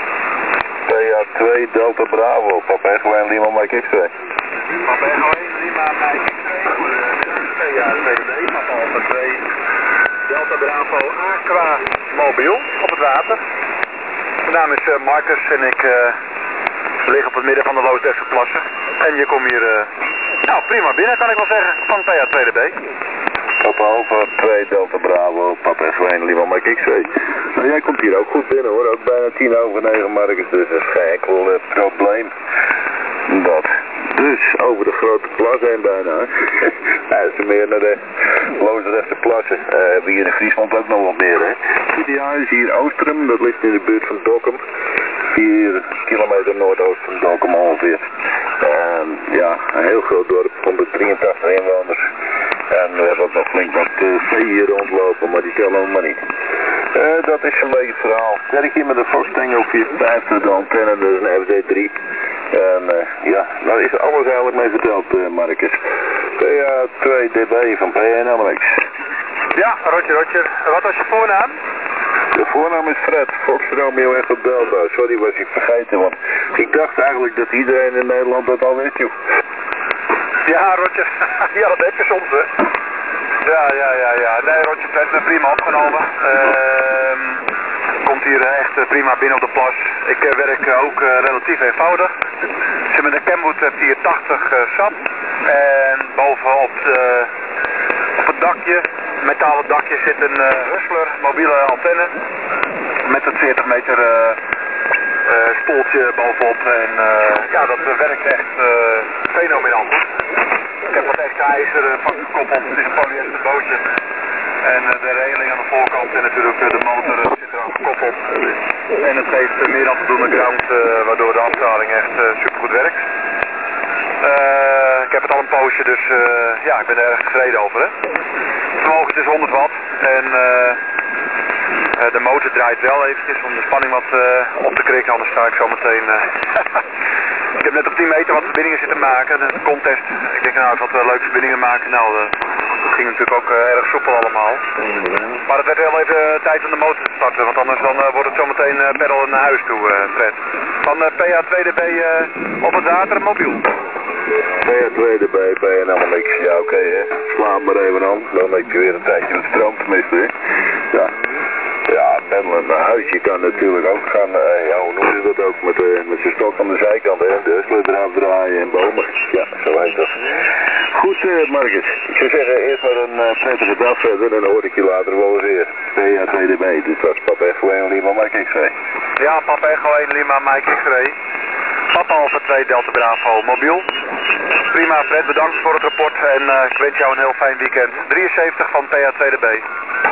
P A twee Delta Bravo, Papa Echo en Lima Mike X-ray. Papa Echo één, Lima Mike X-ray voor de P A twee B, Papa Alpha twee Delta Bravo Aqua mobiel op het water. Mijn naam is uh, Marcus en ik uh, lig op het midden van de Loosdrechtse plassen. En je komt hier, uh, nou prima binnen kan ik wel zeggen, van P A twee B. Papa Alpha twee Delta Bravo, Papa Echo één Lima Mike X-ray. Nou, jij komt hier ook goed binnen hoor, ook bijna tien over negen Marcus, dus dat is geen enkel uh, probleem. Dat. Dus, over de grote plas heen bijna. Hij is er meer naar de Loosdrechtse plassen. Uh, hebben we hier in Friesland ook nog wat meer, hè. Ideaal is hier Oostrum, dat ligt in de buurt van Dokkum. vier kilometer noordoost van Dokkum ongeveer. En ja, een heel groot dorp, honderddrieëntachtig inwoners. En we hebben ook nog flink wat uh, vee hier rondlopen, maar die tellen we maar niet. Uh, dat is een beetje het verhaal. Ik werk hier met een Volkswagen vier vijftig, de antenne, dat is een F D drie. En uh, ja, daar is alles eigenlijk mee verteld, uh, Marcus. P A twee D B van P A N Alex. Ja, Roger, Roger. Wat was je voornaam? De voornaam is Fred, Fox Romeo Echo Delta. Sorry, was ik vergeten, want ik dacht eigenlijk dat iedereen in Nederland dat al wist, joh. Ja, Roger. Ja, dat heb je soms, hè. Ja, ja, ja, ja. Nee, Roger, Fred is prima opgenomen. Uh, komt hier echt prima binnen op de plas. Ik uh, werk uh, ook uh, relatief eenvoudig. Ik zit met een Kenwood vier tachtig uh, sap. En bovenop de, op het dakje, metalen dakje, zit een uh, Hustler mobiele antenne. Met een veertig meter uh, uh, spoeltje bovenop. En uh, ja, dat uh, werkt echt uh, fenomenaal. Ik heb wat extra ijzer uh, van gekoppeld. Het is een polyester bootje. En uh, de regeling aan de voorkant en natuurlijk uh, de motor uh, zit er aan gekoppeld. En het geeft uh, meer dan voldoende ground, uh, waardoor de afstraling echt uh, supergoed werkt. Uh, ik heb het al een poosje, dus uh, ja, ik ben er erg tevreden over. Hè. Het vermogen is honderd watt en uh, uh, de motor draait wel eventjes om de spanning wat uh, op te krikken, anders sta ik zo meteen... Uh, ik heb net op tien meter wat verbindingen zitten maken, de contest. Ik denk nou, ik had wel leuke verbindingen maken. Nou, uh, dat ging natuurlijk ook uh, erg soepel allemaal. Maar het werd wel even tijd om de motor te starten, want anders dan, uh, wordt het zometeen uh, pedal naar huis toe, uh, Fred. Van uh, P A twee D B uh, op het water, mobiel. P A twee D B, P A N Alex. Ja, oké, okay, hè. Slaap maar even aan, dan heb je weer een tijdje met stroom tenminste, hè. Ja. Ja, peddelen naar huis. Je kan natuurlijk ook gaan, uh, ja, hoe noem je dat ook, met, uh, met zijn stok aan de zijkant, hè, de hustler eraf draaien en bomen. Ja, zo heet dat. Goed, uh, Marcus. Ik zou zeggen, eerst maar een uh, prettige dag verder en dan hoor ik je later wel eens weer. P A twee D B, dit was Papa Echo één Lima Mike X-ray. Ja, Papa Echo één Lima Mike X-ray. Papa Alpha twee Delta Bravo mobiel. Prima, Fred, bedankt voor het rapport en uh, ik wens jou een heel fijn weekend. drieënzeventig van P A twee D B.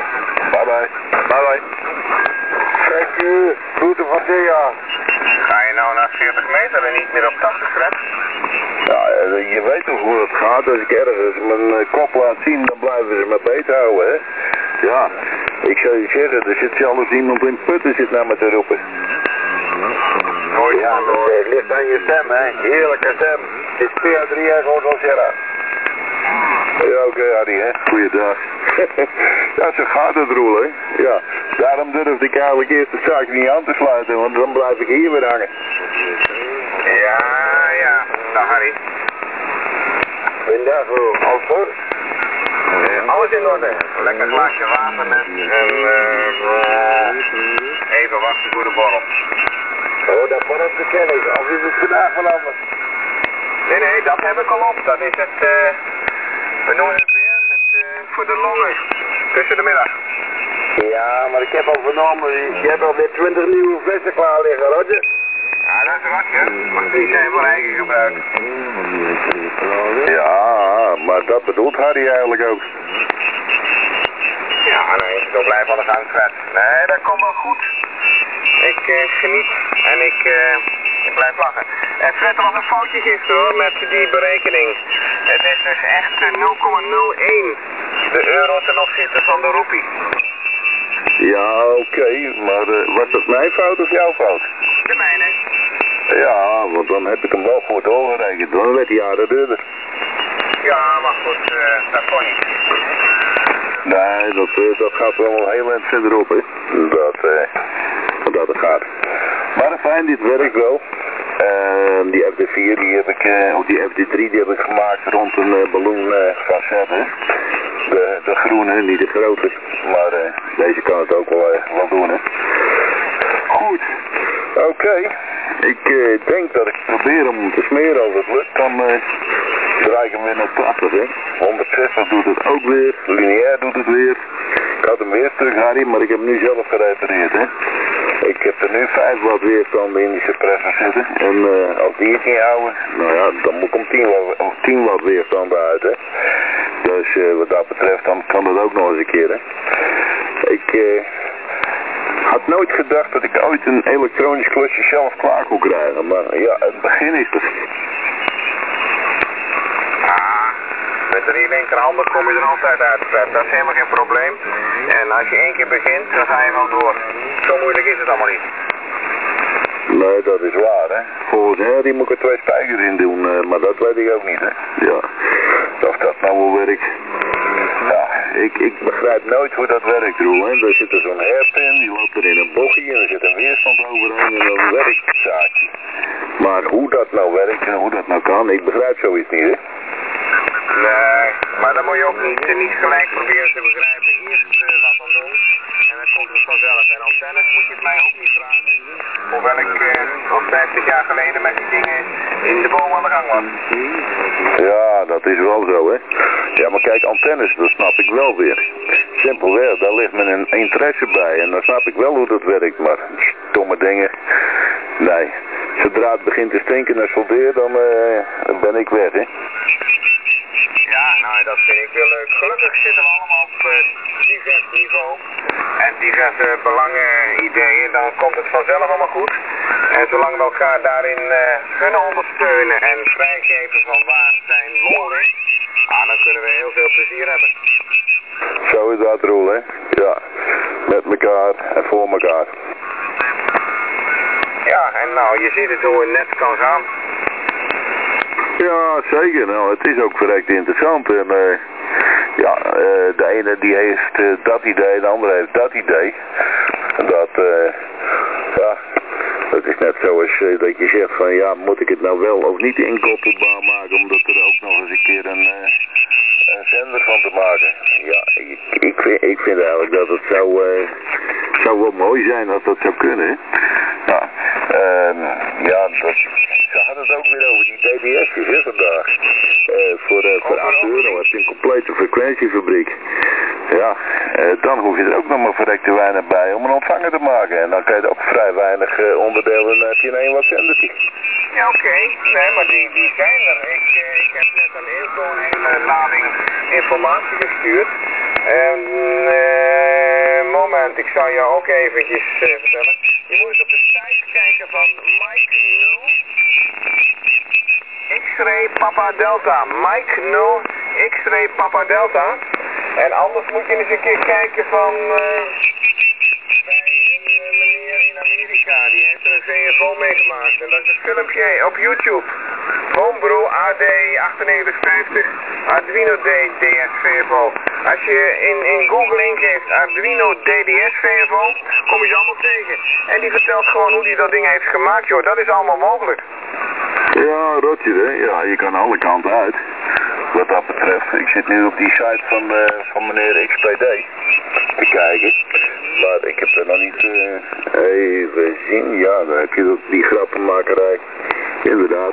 Bye bye. Bye bye. Thank you. Groeten van Thea. Ga je nou naar veertig meter en niet meer op tachtig, Fred? Ja, je weet toch hoe het gaat. Als ik ergens mijn kop laat zien, dan blijven ze me beet houden, hè. Ja, ik zou je zeggen, er zit zelfs iemand in Putten zit naar me te roepen. Nooit Ja, hoor. het ligt aan je stem, hè. Heerlijke stem. Het is P A drie Echo van Sierra. Ja, oké, okay, Harry, hè. Goeiedag. Ja, zo gaat het, Roel, hè. Ja, daarom durfde ik eigenlijk eerst de zaak niet aan te sluiten, want dan blijf ik hier weer hangen. Ja, ja. Dag, Harry. Goeiedag, Roel. Alles goed? Uh, alles in orde. Lekker glaasje water net. En uh, even wachten voor de borrel. Oh, dat borreltje ken ik. Of is het vandaag veranderd? Nee, nee, dat heb ik al op. Dat is het, uh, we noemen het weer, het uh, voor de longen. Tussen de middag. Ja, maar ik heb al vernomen, je hebt alweer twintig nieuwe flessen klaar liggen, Roger. Ja, dat is Roger. Maar die zijn voor eigen gebruik. Ja, maar dat bedoelt Harry eigenlijk ook. Ja, nee, ik ben blij van de gang, Fred. Nee, dat komt wel goed. Ik uh, geniet en ik, uh, ik blijf lachen. En Fred, er was een foutje gisteren hoor, met die berekening. Het is dus echt uh, nul komma nul één. De euro ten opzichte van de roepie. Ja, oké, okay, maar uh, was dat mijn fout of jouw fout? De mijne. Ja, want dan heb ik hem wel goed doorgerekend, dan werd hij jaren duurder. Ja, maar goed, uh, dat kon niet. Nee, dat, uh, dat gaat wel heel eind verderop, hè. Dat, uh, dat het gaat. Maar fijn, dit werkt wel. Uh, die F D vier, die heb ik, uh, of die F D drie, die heb ik gemaakt rond een uh, ballon uh, facet, hè. De, de groene, niet de grote. Maar uh, deze kan het ook wel, uh, wel doen, hè. Goed. Oké. Okay. Ik uh, denk dat ik probeer hem te smeren. Als het lukt, dan uh, draai ik hem weer naar tachtig, hè. honderdzestig doet het ook weer. Lineair doet het weer. Ik had hem weer terug, Harry, maar ik heb hem nu zelf gerepareerd, hè. Ik heb er nu vijf watt weerstanden in die suppressor zitten. En uh, als die het niet houden, nou ja, dan moet ik om tien watt weerstanden uit, hè. Dus uh, wat dat betreft, dan kan dat ook nog eens een keer, hè. Ik uh, had nooit gedacht dat ik ooit een elektronisch klusje zelf klaar kon krijgen. Maar ja, het begin is het. Ah, met drie linkerhanden kom je er altijd uit, Fred. Dat is helemaal geen probleem. En als je één keer begint, dan ga je wel door. Zo moeilijk is het allemaal niet. Nee, dat is waar, hè. Volgens Henry moet ik er twee spijkers in doen, uh, maar dat weet ik ook niet, hè. Ja, of dat nou wel werkt. Ja, ik, ik begrijp nooit hoe dat werkt, Roel, hè. Er zit er zo'n hert in, die loopt er in een bochtje en er zit een weerstand overheen en dan werkt het zaakje. Maar hoe dat nou werkt en hoe dat nou kan, ik begrijp zoiets niet, hè. Nee, maar dan moet je ook niet, niet gelijk proberen te begrijpen. Eerst uh, wat dan doen en dan komt het vanzelf. En antennes moet je het mij ook niet vragen. Hoewel ik uh, al vijftig jaar geleden met die dingen in de boom aan de gang was. Ja, dat is wel zo, hè. Ja, maar kijk, antennes, dat snap ik wel weer. Simpelweg, daar ligt men een interesse bij en dan snap ik wel hoe dat werkt, maar stomme dingen, nee. Zodra het begint te stinken naar soldeer, dan uh, ben ik weg, hè. Ja, nou, dat vind ik wel leuk. Gelukkig zitten we allemaal op uh, divers niveau en diverse belangen, ideeën, dan komt het vanzelf allemaal goed. En zolang we elkaar daarin uh, kunnen ondersteunen en vrijgeven van waar zijn lol ligt, ah, dan kunnen we heel veel plezier hebben. Zo is dat, Roel, hè? Ja, met elkaar en voor elkaar. Ja, en nou, je ziet het hoe het net kan gaan. Ja, zeker. Nou, het is ook verrekt interessant. En uh, ja, uh, de ene die heeft uh, dat idee, de andere heeft dat idee. En dat, uh, ja, dat is net zoals uh, dat je zegt van ja, moet ik het nou wel of niet inkoppelbaar maken, omdat er ook nog eens een keer een, uh, een zender van te maken. Ja, ik, ik, vind, ik vind eigenlijk dat het zou, uh, zou wel mooi zijn als dat zou kunnen, hè. Ja, uh, ja, dat... Ze hadden het ook weer over die D B S'jes, hè, vandaag. Uh, voor uh, voor acht euro heb je een complete frequentiefabriek. Ja, uh, dan hoef je er ook nog maar verrekte weinig bij om een ontvanger te maken. En dan kan je er ook vrij weinig uh, onderdelen en dan heb je een één wat zendertje. Ja, oké. Okay. Nee, maar die, die zijn er. Ik, uh, ik heb net aan Eelco een hele lading informatie gestuurd. En uh, bent. Ik zal je ook eventjes uh, vertellen. Je moet eens op de site kijken van Mike nul X-ray Papa Delta. Mike nul X-ray Papa Delta. En anders moet je eens een keer kijken van uh, bij een uh, meneer in Amerika. Die heeft er een V F O meegemaakt. En dat is een filmpje op YouTube. Homebrew A D achtennegentig vijftig Arduino D D S V F O. Als je in, in Google ingeeft Arduino D D S V F O, kom je ze allemaal tegen. En die vertelt gewoon hoe hij dat ding heeft gemaakt, joh. Dat is allemaal mogelijk. Ja, Rotje, hè. Ja, je kan alle kanten uit. Wat dat betreft. Ik zit nu op die site van, uh, van meneer X P D te kijken. Maar ik heb er nog niet uh, even zien. Ja, daar heb je dat, die grappenmakerij. Inderdaad.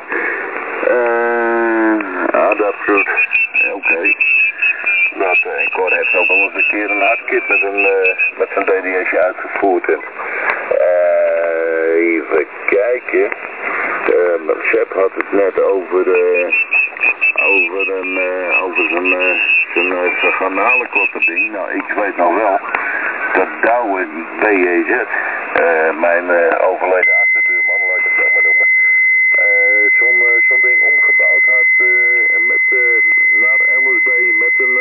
Uh, Adaptruit. Oké. Okay. Dat, uh, Cor heeft ook wel eens een keer een hardkit met, een, uh, met zijn D D S'je uitgevoerd. En, uh, even kijken. Uh, Sepp had het net over, uh, over, een, uh, over zijn, uh, zijn, uh, zijn garnalenklotterding. Nou, ik weet nog wel dat Douwe B E Z, uh, mijn uh, overleden achterbuurman, laat ik het zo maar noemen, uh, zo'n uh, zo'n ding omgebouwd had uh, met, uh, naar L S B met een,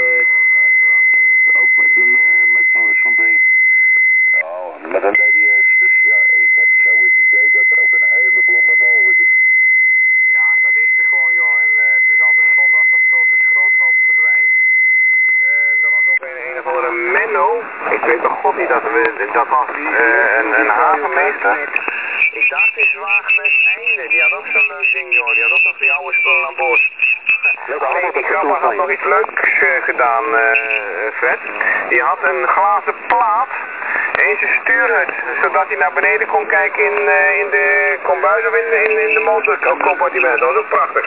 uh, ook met een, uh, met zo'n zo'n ding. Oh, met een D D S. Dus ja, ik heb zo het idee dat er ook een heleboel mee mogelijk is. Ja, dat is er gewoon, joh. En uh, het is altijd zondag dat grote schroothoop verdwijnt. Uh, er was ook een, een of andere Menno. Ik weet nog god niet dat we, dat was uh, een, een havenmeester. Ik dacht in Zwaagwest Einde. Die had ook zo'n leuk ding, joh. Die had ook nog die oude spullen aan boord. Alleen die grapper had nog iets leuks uh, gedaan, uh, Fred. Die had een glazen plaat in zijn stuurhut, zodat hij naar beneden kon kijken in, uh, in de kombuis of in de, in, in de motorcompartiment. Dat was ook prachtig.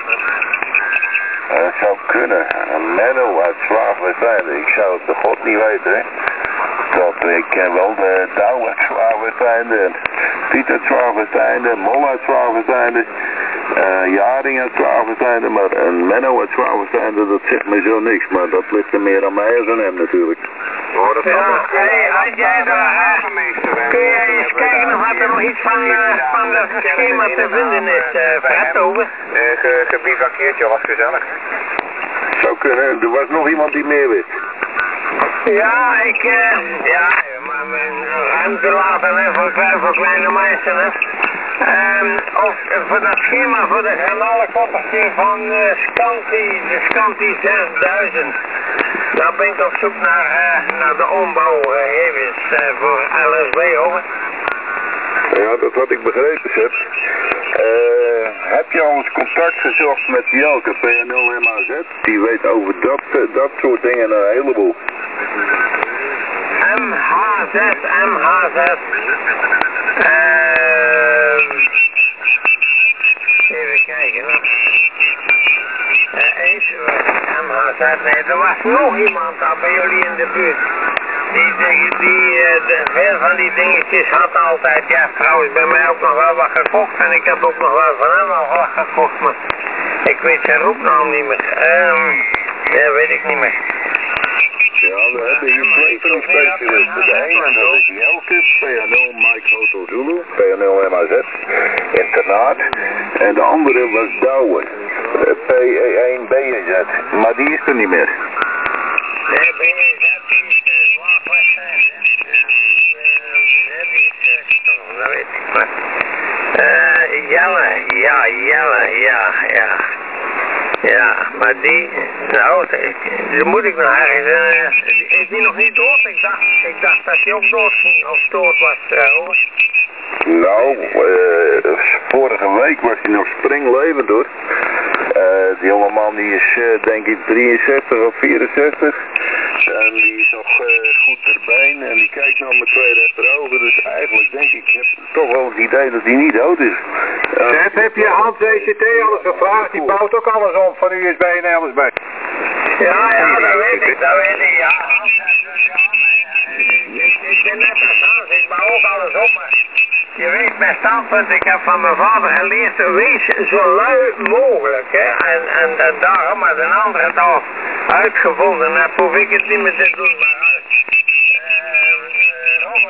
Uh, dat zou kunnen. Een Menno uit Zwaagwesteinde. Ik zou het de god niet weten, hè. Dat, ik ken wel de Douw uit Zwaagwesteinde en Piet uit Zwaagwesteinde, Mol uit Zwaagwesteinde, uh, Jaring uit Zwaagwesteinde, maar een Menno uit Zwaagwesteinde, dat zegt me zo niks. Maar dat ligt er meer aan mij als aan hem natuurlijk. Oh, dat ja, hey, als jij daar, uh, kun jij eens kijken of er nog iets van, uh, van het schema te vinden is, uh, Fred, over? Uh, ge, gebivakkeerd, joh, was gezellig. Zou kunnen, er was nog iemand die meer wist. Ja, ik, uh, ja, maar mijn ruimte laten, hè, voor, voor kleine mensen, hè. Um, of uh, voor dat schema voor de garnalenkoppertje van uh, Scanti, de Scanti zesduizend. Daar ben ik op zoek naar, uh, naar de ombouwgevens uh, voor L S B, over. Ja, dat had ik begrepen, Sepp. Uh, heb je al eens contact gezocht met Jelke, P N L M A Z? Die weet over dat, uh, dat soort dingen een heleboel. M H Z, M H Z. Uh, even kijken, hoor. Uh, eens, M H Z, nee, er was nog iemand daar bij jullie in de buurt. Die, die, die uh, de, veel van die dingetjes had altijd, ja, trouwens bij mij ook nog wel wat gekocht en ik heb ook nog wel van hem al wat gekocht, maar ik weet zijn roepnaam niet meer. Um, ja, weet ik niet meer. Ja, we hebben hier twee van die specialisten. De ene dat is Jelke, P N L Mike Hotel Zulu, P N L M A Z, internaat. En de andere was Douwe, P E één B Z, maar die is er niet meer. Nee, B Z die is uh, Zwaagwesteinde. Die is uh, gestorven, dat weet ik maar. Uh, Jelle, ja, Jelle, ja, ja. Ja, maar die, nou, die moet ik nog ergens, uh, is die nog niet dood? Ik dacht, ik dacht dat hij ook dood ging, of dood was, uh, hoor. Nou, uh, vorige week was hij nog springlevend, hoor. Uh, die jongeman die is uh, denk ik drieënzestig of vierenzestig. En die is nog uh, goed ter been en die kijkt nog met twee rechterogen. Dus eigenlijk denk ik, ik heb toch wel het idee dat hij niet dood is. Uh, Zet, heb je Hans W C T alles gevraagd? Die bouwt ook alles om van U S B en L S B. Ja, ja, dat weet ik, dat weet ik, ja. Hans, ja, maar ik, ik ben net als Hans, ik bouw ook alles om, maar je weet mijn standpunt, ik heb van mijn vader geleerd, wees zo lui mogelijk, hè. En, en, en daarom, als een andere het al uitgevonden heb, hoef ik het niet meer te doen, maar als uh, uh,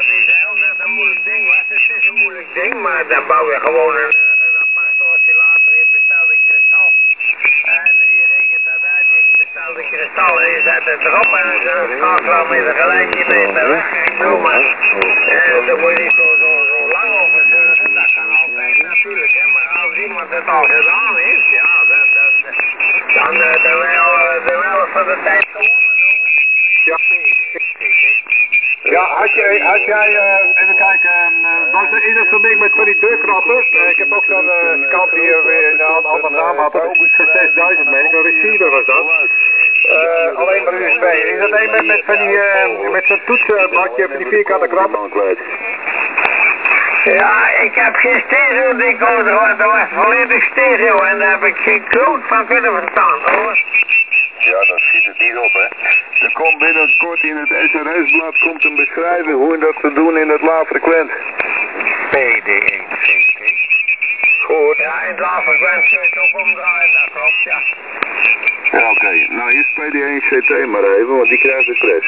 ding, maar dan bouw je gewoon een, een apart oscillator in bestelde kristal. En je rekent dat uit, je bestelde kristal en je zet het erop en dan schakelaar met een gelijkmeter weg en zo, maar uh, dan moet je niet zo, zo, zo lang over zeuren, dat kan altijd natuurlijk, hè, maar als iemand het al gedaan heeft, ja, dan, dan, dan, dan, dan wel de helft van de tijd gewonnen. Ja. Ja, had, je, had jij, uh, even kijken, uh, was er ieder zo'n ding met van die deurknappen? Uh, ik heb ook zo'n uh, kant die uh, weer een andere naam had, dat is zesduizend meen ik, een receiver was dat. Uh, alleen maar U S B. Is dat een met, met van die, uh, met zo'n toetsenbakje van die vierkante knappen? Ja, ik heb geen stereo decoder, want dat was volledig stereo en daar heb ik geen kloot van kunnen verstaan, hoor. Ja, dat schiet het niet op, hè. Er komt binnenkort in het S R S-blad komt een beschrijving hoe dat te doen in het laagfrequent. P D één C T. Goed, ja, in het laagfrequent kun je het ook omdraaien, dat klopt, ja. Ja, oké. Okay. Nou, eerst P D één C T maar even, want die krijgt de crash.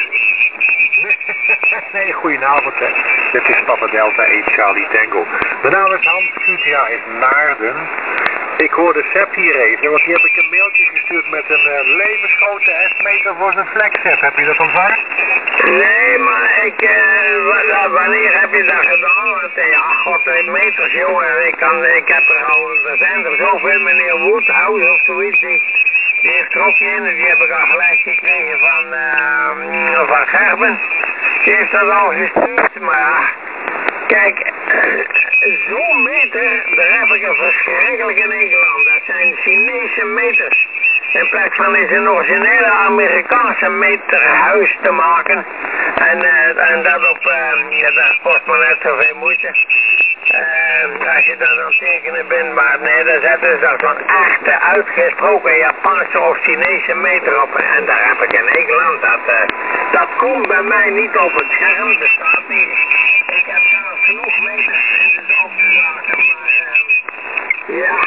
Nee, goedenavond, hè. Dit is Papa Delta één Charlie Tango. Mijn naam is Hans, Q T A is Naarden. Ik hoorde Sepp hier even, want die heb ik een mailtje gestuurd met een uh, levensgrote S-meter voor zijn flexset. Heb je dat ontvangen? Nee, maar ik, uh, wanneer heb je dat gedaan? Want uh, ja, god, meters, jongen. Ik, kan, ik heb er al, er zijn er zoveel, meneer Woodhouse of zoiets, die, die heeft er ook in, die heb ik al gelijk gekregen van, uh, van Gerben. Die heeft dat al gestuurd, maar ja, kijk, zo'n meter, daar heb ik een verschrikkelijke enkel aan. Dat zijn Chinese meters. In plaats van eens een originele Amerikaanse meterhuis te maken. En, uh, en dat op, uh, ja, dat kost maar net zoveel moeite. Uh, als je dat aan het tekenen bent, maar nee, daar zetten ze dan zo'n echte uitgesproken Japanse of Chinese meter op. En daar heb ik een enkel aan. Dat, uh, dat komt bij mij niet op het scherm, dat staat niet. Ik heb zelf genoeg meters in de op de zaken, maar uh, ja,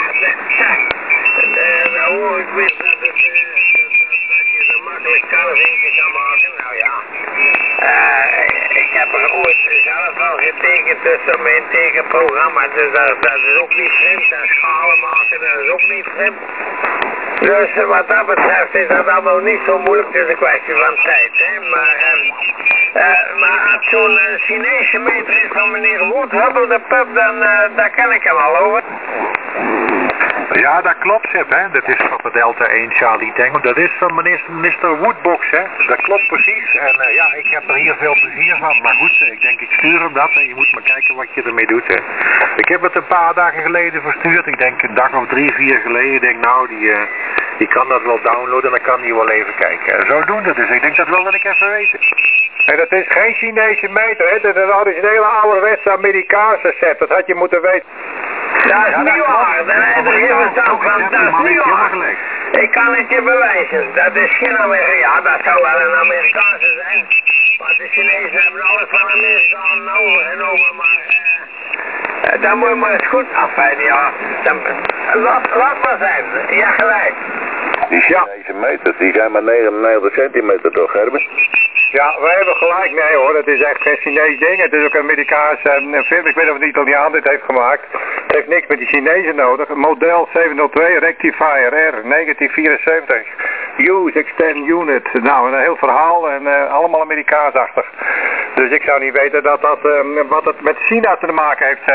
nou hoor ik wist dat, het, uh, dat, dat, dat je er makkelijk zelf eentje kan maken. Nou ja, uh, ik heb er ooit zelf al getekend tussen mijn tekenprogramma, dus dat, dat is ook niet vreemd. En schalen maken, dat is ook niet vreemd. Dus uh, wat dat betreft is dat allemaal niet zo moeilijk, het is een kwestie van tijd, hè. Maar, uh, uh, maar als zo'n uh, Chinese meter is van meneer Woodhubble de pub, dan uh, daar ken ik hem al over. Ja, dat klopt, Sepp, hè. Dat is Papa Delta één Charlie Tango. Dat is van meneer mister Woodbox, hè. Dat klopt precies. En uh, ja, ik heb er hier veel plezier van. Maar goed, ik denk, ik stuur hem dat en je moet maar kijken wat je ermee doet, hè. Ik heb het een paar dagen geleden verstuurd. Ik denk een dag of drie, vier geleden. Ik denk, nou, die, uh, die kan dat wel downloaden en dan kan hij wel even kijken. En zodoende, dus ik denk dat wilde ik even weten. En dat is geen Chinese meter, hè. Dat is een originele ouderwetse Amerikaanse set. Dat had je moeten weten. Dat is ja, niet waar, daar heb je geen verstand van, dat is niet waar. Ik kan het je bewijzen, dat is geen Amerikaanse, ja, dat zou wel een Amerikaanse zijn. Want de Chinezen hebben alles van Amerika overgenomen, maar uh, uh, dan moet je maar eens goed afwijden, ja. Dan, laat, laat maar zijn, ja gelijk. Die Chinese meters, die zijn maar negenennegentig centimeter toch, Herbert? Ja, wij hebben gelijk, nee hoor, het is echt geen Chinees ding, het is ook een Amerikaanse uh, film, ik weet niet of een Italiaan dit heeft gemaakt. Het heeft niks met die Chinezen nodig. Model zevenhonderdtwee Rectifier R negentien vierenzeventig. Use Extend Unit. Nou, een heel verhaal en uh, allemaal Amerikaansachtig. Dus ik zou niet weten dat dat, uh, wat het met China te maken heeft.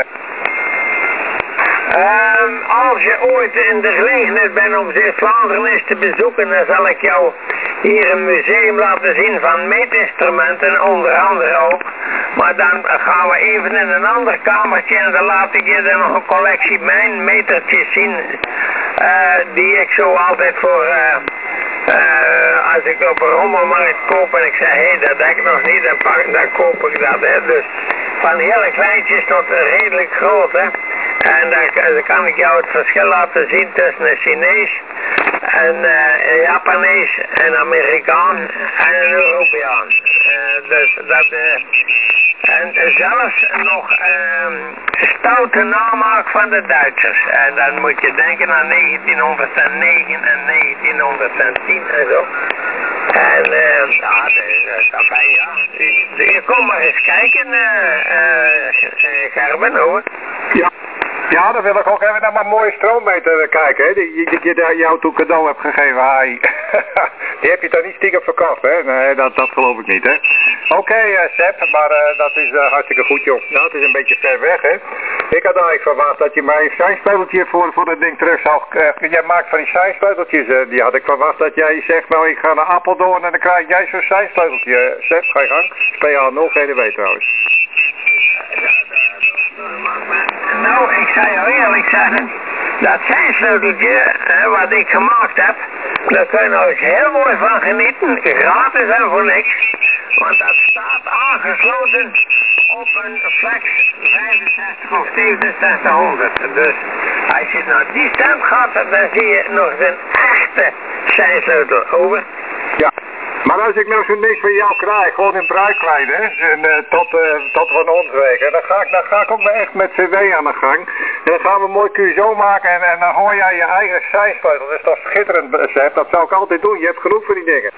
Um, als je ooit in de gelegenheid bent om Zeeuws-Vlaanderen eens te bezoeken, dan zal ik jou hier een museum laten zien van meetinstrumenten, onder andere ook. Maar dan gaan we even in een ander kamertje en dan laat ik je dan nog een collectie mijn metertjes zien. Uh, die ik zo altijd voor, uh, uh, als ik op een rommelmarkt koop en ik zeg, hé, hey, dat heb ik nog niet, dan, pak, dan koop ik dat, hè. Dus van hele kleintjes tot redelijk groot, hè. En dan, dan kan ik jou het verschil laten zien tussen een Chinees, en, uh, een Japanees, een Amerikaan en een Europeaan. Uh, dus dat, uh, en zelfs nog uh, stoute namaak van de Duitsers. En dan moet je denken aan negentienhonderdnegen en negentientien en zo. En uh, dat, ja, dat is daarbij, ja. Je, je kom maar eens kijken, uh, uh, Gerben, hoor. Ja. Ja, dan wil ik ook even naar mijn mooie stroommeter kijken, hè, die, die, die je jou toen cadeau hebt gegeven, Hai. Die heb je toch niet stiekem verkocht, hè? Nee, dat, dat geloof ik niet, hè. Oké, okay, uh, Sepp, maar uh, dat is uh, hartstikke goed, joh. Nou, het is een beetje ver weg, hè. Ik had eigenlijk verwacht dat je mij een seinspeuteltje voor, voor dat ding terug zou... Uh, jij maakt van die seinspeuteltjes, uh, die had ik verwacht dat jij zegt, nou, ik ga naar Apeldoorn en dan krijg jij zo'n seinspeuteltje. Uh, Sepp, ga je gang. P A nul G D W trouwens. Nou, ik zou jou eerlijk zeggen, dat seinsleuteltje eh, wat ik gemaakt heb, daar kun je nou eens heel mooi van genieten, gratis en voor niks. Want dat staat aangesloten op een Flex vijfenzestig of zevenenzestig. Dus als je nou die stem gaat, dan zie je nog een echte seinsleutel. Over. Ja. Maar als ik nou zo'n ding van jou krijg, gewoon in bruikklein, hè, en, uh, tot, uh, tot van ons weken, dan ga ik, dan ga ik ook maar echt met C W aan de gang. En dan gaan we een mooi Q S O maken en, en dan hoor jij je eigen seinsleutel. Dus dat is schitterend, Sepp. Dat zou ik altijd doen. Je hebt genoeg van die dingen.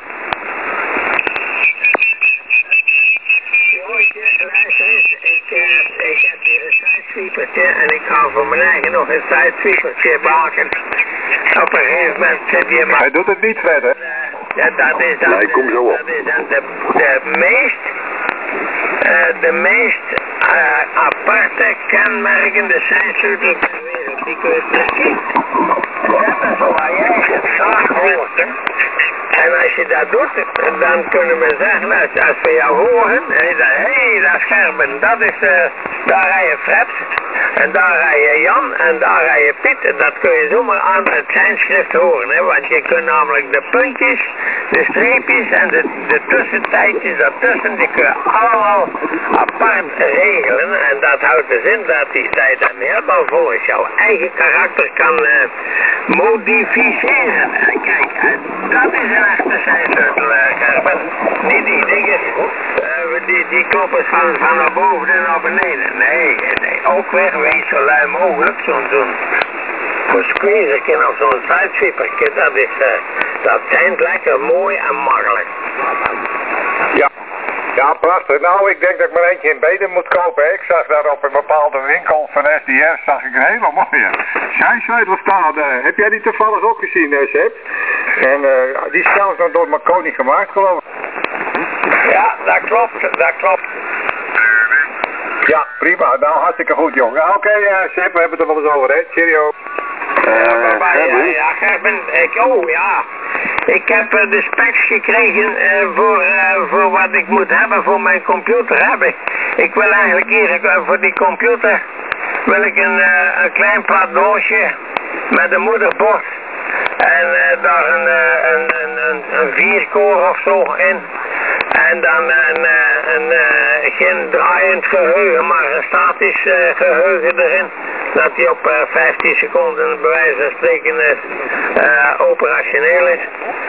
Ik, uh, ik heb hier een sidesweepertje en ik ga voor mijn eigen nog een sidesweepertje maken. Op een gegeven moment zit je maar... Hij doet het niet verder. Ja, dat is dan, nee, kom zo op. Dat is dan de, de meest, uh, de meest uh, aparte, kenmerkende seinsleutel ter wereld. Die kun je precies zetten zoals jij het graag hoort. Hè. En als je dat doet, dan kunnen we zeggen, als, als we jou horen, hé, hey, dat is Gerben, dat is, uh, daar rij je Fred, en daar rij je Jan, en daar rij je Piet. Dat kun je zomaar aan het seinschrift horen, hè, want je kunt namelijk de puntjes, de streepjes en de, de tussentijdjes daartussen, die kun je allemaal apart regelen. En dat houdt dus in dat die tijd dan helemaal volgens jouw eigen karakter kan uh, modificeren. En kijk, uh, dat is een echte seinsleutel, uh, Gerben. Niet die dingen, uh, die, die kloppen van, van naar boven en naar beneden. Nee, nee, ook weer wees zo lui mogelijk. Zo'n zo'n voor squeezerken of zo'n sidesweeperken, dat is, uh, dat zijn lekker mooi en makkelijk. Ja. Ja, prachtig. Nou, ik denk dat ik maar eentje in Beden moet kopen. Hè. Ik zag daar op een bepaalde winkel van S D R, zag ik een hele mooie seinsleutel staan. Uh, heb jij die toevallig ook gezien, uh, Sepp? En uh, die is zelfs nog door Marconi gemaakt, geloof ik. Ja, dat klopt, dat klopt. Ja, prima. Nou, hartstikke goed, jong. Ja, oké, okay, uh, Sepp, we hebben het er wel eens over, hè. Cheerio. Uh, maar, ja, ja, Gerben, ik, oh ja, ik heb uh, de specs gekregen uh, voor, uh, voor wat ik moet hebben voor mijn computer hebben. Ik wil eigenlijk hier uh, voor die computer wil ik een, uh, een klein plat doosje met een moederbord en uh, daar een, uh, een, een, een, een vierkoor of zo in. En dan een, een, een, geen draaiend geheugen, maar een statisch uh, geheugen erin. Dat die op uh, vijftien seconden bij wijze van spreken uh, operationeel is.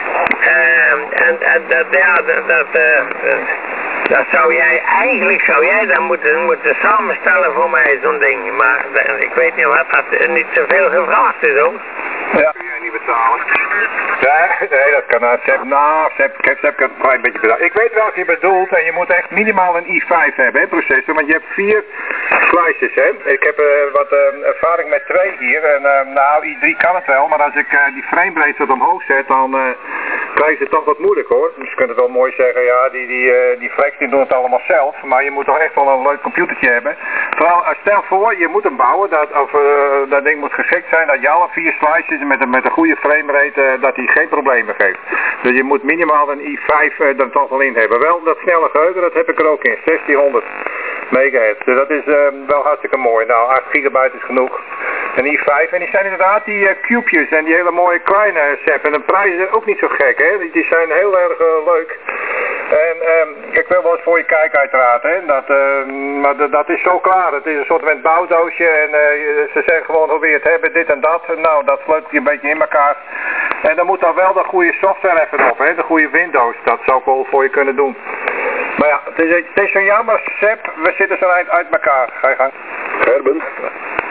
Uh, en, en dat, ja, dat, dat, uh, dat zou jij, eigenlijk zou jij dat moeten, moeten samenstellen voor mij, zo'n ding. Maar uh, ik weet niet wat dat niet zoveel gevraagd is, hoor. Ja. Kun jij niet betalen? Nee, nee, dat kan. Sepp, nou, Sepp, Sepp kan het een klein beetje betalen. Ik weet welke je bedoelt en je moet echt minimaal een i vijf hebben, hè, processor, want je hebt vier slices, hè. Ik heb uh, wat uh, ervaring met twee hier en uh, nou, i drie kan het wel, maar als ik uh, die framerate wat omhoog zet, dan uh, krijgen ze het toch wat moeilijk, hoor. Dus je kunt het wel mooi zeggen, ja, die, die, uh, die flex die doen het allemaal zelf, maar je moet toch echt wel een leuk computertje hebben. Vooral, uh, stel voor, je moet hem bouwen, dat, of uh, dat ding moet geschikt zijn, dat je alle vier slices met een, met een goede framerate, uh, dat hij geen problemen geeft. Dus je moet minimaal een i vijf uh, er toch wel in hebben. Wel, dat snelle geheugen, dat heb ik er ook in, zestienhonderd megahertz. Dus dat is uh, wel hartstikke mooi. Nou, acht gigabyte is genoeg. Een i vijf, en die zijn inderdaad die uh, cubejes en die hele mooie kleine Sepp. En de prijzen zijn ook niet zo gek, hè. Die, die zijn heel erg uh, leuk. En um, ik wil wel eens voor je kijken uiteraard, hè. Dat, uh, maar d dat is zo klaar. Het is een soort van bouwdoosje en uh, ze zeggen gewoon hoe wil je het hebben, dit en dat. Nou, dat sleutelt je een beetje in elkaar. En dan moet dan wel de goede software even op, hè. De goede Windows. Dat zou ik wel voor je kunnen doen. Maar ja, het is, het is zo jammer, Sepp. We zitten zo eind uit elkaar. Ga je gang. Gerben.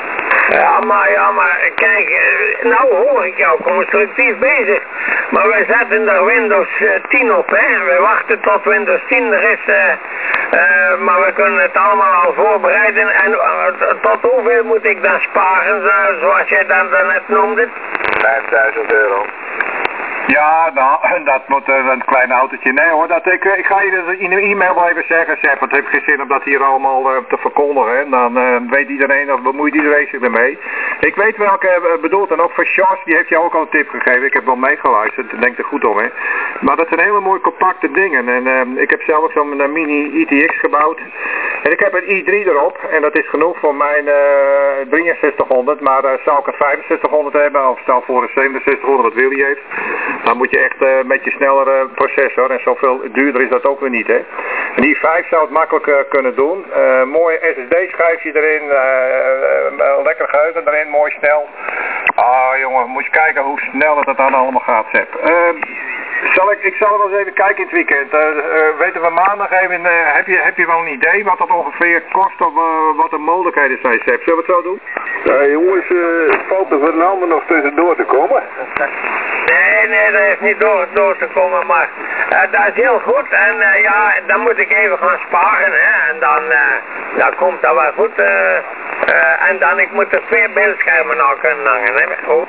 Ja, maar ja, maar kijk, nou hoor ik jou constructief bezig. Maar wij zetten er Windows tien op, hè. We wachten tot Windows tien er is, uh, uh, maar we kunnen het allemaal al voorbereiden. En uh, tot hoeveel moet ik dan sparen, zo, zoals jij dat daarnet noemde? vijfduizend euro. Ja, nou, dat moet uh, een klein autootje. Nee hoor, dat, ik, ik ga je dus in een e-mail wel even zeggen, Sepp, want het heeft geen zin om dat hier allemaal uh, te verkondigen. Hè. Dan uh, weet iedereen, of bemoeit iedereen zich ermee. Ik weet welke uh, bedoelt, en ook voor Sjors, die heeft jou ook al een tip gegeven. Ik heb wel meegeluisterd, denk er goed om, hè. Maar dat zijn hele mooie compacte dingen. En uh, ik heb zelf zo'n uh, mini I T X gebouwd. En ik heb een i drie erop, en dat is genoeg voor mijn uh, drieënzestighonderd. Maar uh, zou ik een vijfenzestighonderd hebben, of stel voor een zevenenzestighonderd wat Willy heeft. Dan moet je echt uh, een beetje snellere processor en zoveel duurder is dat ook weer niet, hè. En die vijf zou het makkelijk uh, kunnen doen. Uh, mooi S S D-schijfje erin, uh, uh, lekker geheugen erin, mooi snel. Ah jongen, moet je kijken hoe snel het dan allemaal gaat, Sepp. Uh, zal ik, ik zal wel eens even kijken in het weekend. Uh, uh, weten we maandag even, uh, heb, je, heb je wel een idee wat dat ongeveer kost of uh, wat de mogelijkheden zijn, Sepp? Zullen we het zo doen? Ja, jongens, uh, valt er Fernando nog tussendoor te komen? Nee, nee, dat is niet door, door te komen, maar uh, dat is heel goed. En uh, ja, dan moet ik even gaan sparen, hè. En dan, uh, dan komt dat wel goed. Uh, uh, en dan, ik moet er twee beeldschermen nou kunnen hangen, hè. Oh.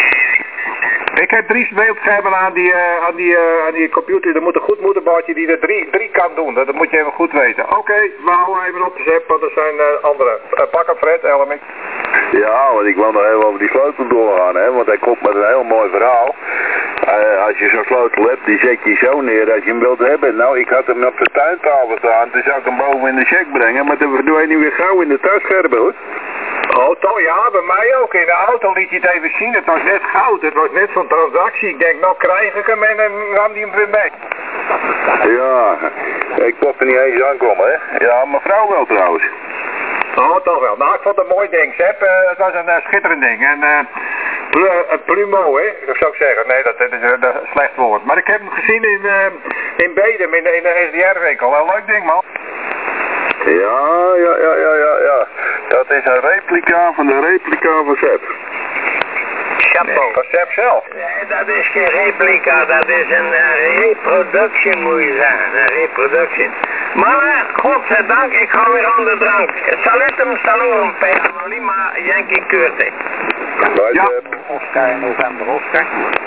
Ik heb drie beeldschermen aan die, uh, aan, die, uh, aan die computer. Er moet een goed moederbordje die er drie, drie kan doen. Dat, dat moet je even goed weten. Oké, okay, we houden even op de zep, want er zijn uh, andere. Uh, pak hem Fred, Elming. Ja, want ik wil nog even over die sleutel doorgaan, hè. Want hij komt met een heel mooi verhaal. Uh, als je zo'n sleutel hebt, die zet je zo neer als je hem wilt hebben. Nou, ik had hem op de tuintafel staan. Toen zou ik hem boven in de check brengen. Maar toen verdween hij weer gauw in de thuisscherm, hoor. Oh, toch? Ja, bij mij ook. In de auto liet je het even zien. Het was net goud. Het was net zo'n transactie. Ik denk, nou krijg ik hem en dan nam hij hem weer mee. Ja, ik mocht er niet eens aankomen, hè. Ja, mevrouw wel trouwens. Oh, toch wel. Nou, ik vond het een mooi ding, Sepp. Uh, het was een uh, schitterend ding. En uh, pl uh, plumeau, hè. Dat zou ik zeggen. Nee, dat, dat is uh, een slecht woord. Maar ik heb hem gezien in, uh, in Bedum, in de, in de S D R-winkel. Een leuk ding, man. Ja, ja, ja, ja, ja, ja. Dat is een replica van de replica van Sepp. Chapeau. Van Sepp zelf? Nee, dat is geen replica, dat is een uh, reproduction, moet je zeggen. Een reproduction. Maar, uh, godzijdank, ik ga weer aan de drank. Salutum salorum, per anonima Yankee Curte. Ja. Oscar in november, Oscar.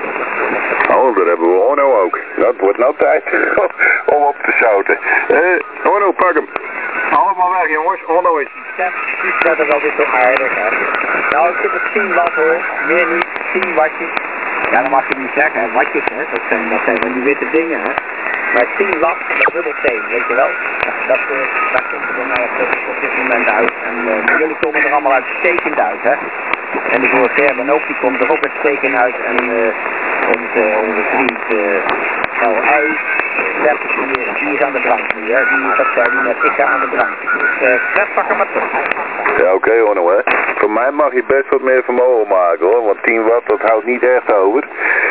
Oh, daar hebben we Onno ook. Dat wordt nou tijd om op te zouten. Uh, Onno, pak hem. Allemaal weg, jongens. Onno is. Dat is altijd zo aardig, hè. Nou, ik zit op tien watt, hoor. Meer niet, tien wattjes. Ja, dan mag je niet zeggen, wattjes, hè. Dat zijn, dat zijn van die witte dingen, hè. Maar tien watt, dat dubbel T, weet je wel. Dat, uh, dat komt er bij mij op, op dit moment uit. En uh, jullie komen er allemaal uitstekend uit, hè. En de vorige Gerben ook, die komt er ook uitstekend uit. En uh, onze, onze vriend, uh, nou, hij, Sepp, die, die is aan de drank nu, hè. Die, dat zei hij net, ik ga aan de drank. Dus uh, Fred, pak hem maar terug. Ja, oké, okay, Onno, hè. Voor mij mag je best wat meer vermogen maken, hoor. Want tien watt, dat houdt niet echt over.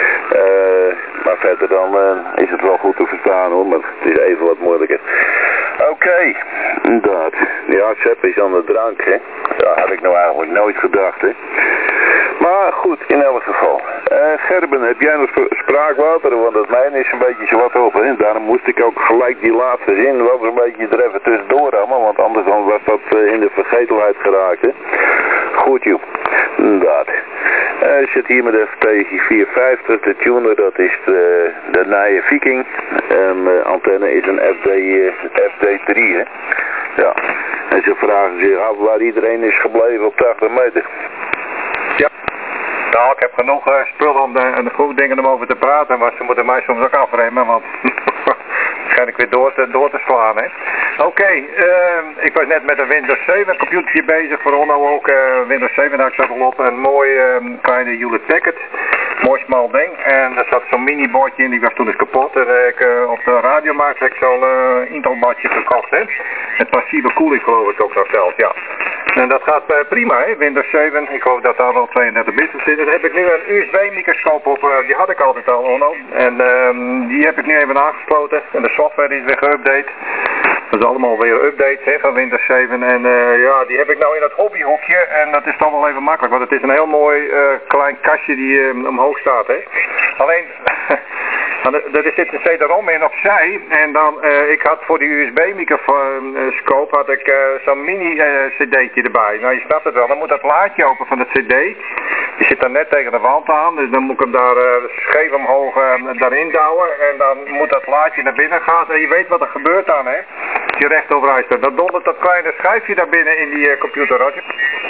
Uh, maar verder dan uh, is het wel goed te verstaan, hoor. Maar het is even wat moeilijker. Oké, okay. Dat. Ja, Sepp is aan de drank, hè. Dat had ik nou eigenlijk nooit gedacht, hè. Maar goed, in elk geval. Uh, Gerben, heb jij nog spraakwater? Want het mijne is een beetje zo wat op, hè. Daarom moest ik ook gelijk die laatste zin wel eens een beetje er even tussendoor rammen. Want anders dan was dat uh, in de vergetelheid geraakt, hè. Goed, joh. Dat. Uh, ik zit hier met de F T vierhonderdvijftig. De tuner, dat is de, de nieuwe Viking. En de antenne is een F D, uh, F D drie, hè. Ja. En ze vragen zich af waar iedereen is gebleven op tachtig meter. Ja. Nou, ik heb genoeg uh, spullen om de, de goede dingen om over te praten, maar ze moeten mij soms ook afremmen, want waarschijnlijk weer door te, door te slaan, hè. Oké, okay, uh, ik was net met een Windows zeven computertje bezig, voor Onno ook. Uh, Windows zeven had ik zat al op, een mooi uh, kleine Hewlett Packard, mooi smal ding. En er zat zo'n mini bordje in, die was toen eens kapot. En uh, ik, uh, op de radiomarkt heb ik zo'n uh, Intel bordje gekocht, hè. Met passieve koeling geloof ik ook nog zelf, ja. En dat gaat uh, prima, hè, Windows zeven. Ik hoop dat daar wel tweeëndertig bit op zit. Dan heb ik nu een U S B-microscoop op, uh, die had ik altijd al, Onno. En uh, die heb ik nu even aangesloten. En de software is weer geüpdate. Dat is allemaal weer updates hè, van Windows zeven. En uh, ja, die heb ik nou in dat hobbyhoekje. En dat is dan wel even makkelijk. Want het is een heel mooi uh, klein kastje die uh, omhoog staat. Hè. Alleen, er zit een C D-ROM in opzij. En dan, uh, ik had voor die U S B-microscoop had ik uh, zo'n mini-cd'tje erbij. Nou, je snapt het wel. Dan moet dat laadje open van het cd. Die zit dan net tegen de wand aan. Dus dan moet ik hem daar uh, scheef omhoog uh, daarin douwen. En dan moet dat laadje naar binnen gaan. En je weet wat er gebeurt dan, hè. Als je recht overeind staat. Dan dondert dat kleine schijfje daar binnen in die uh, computer, Roger.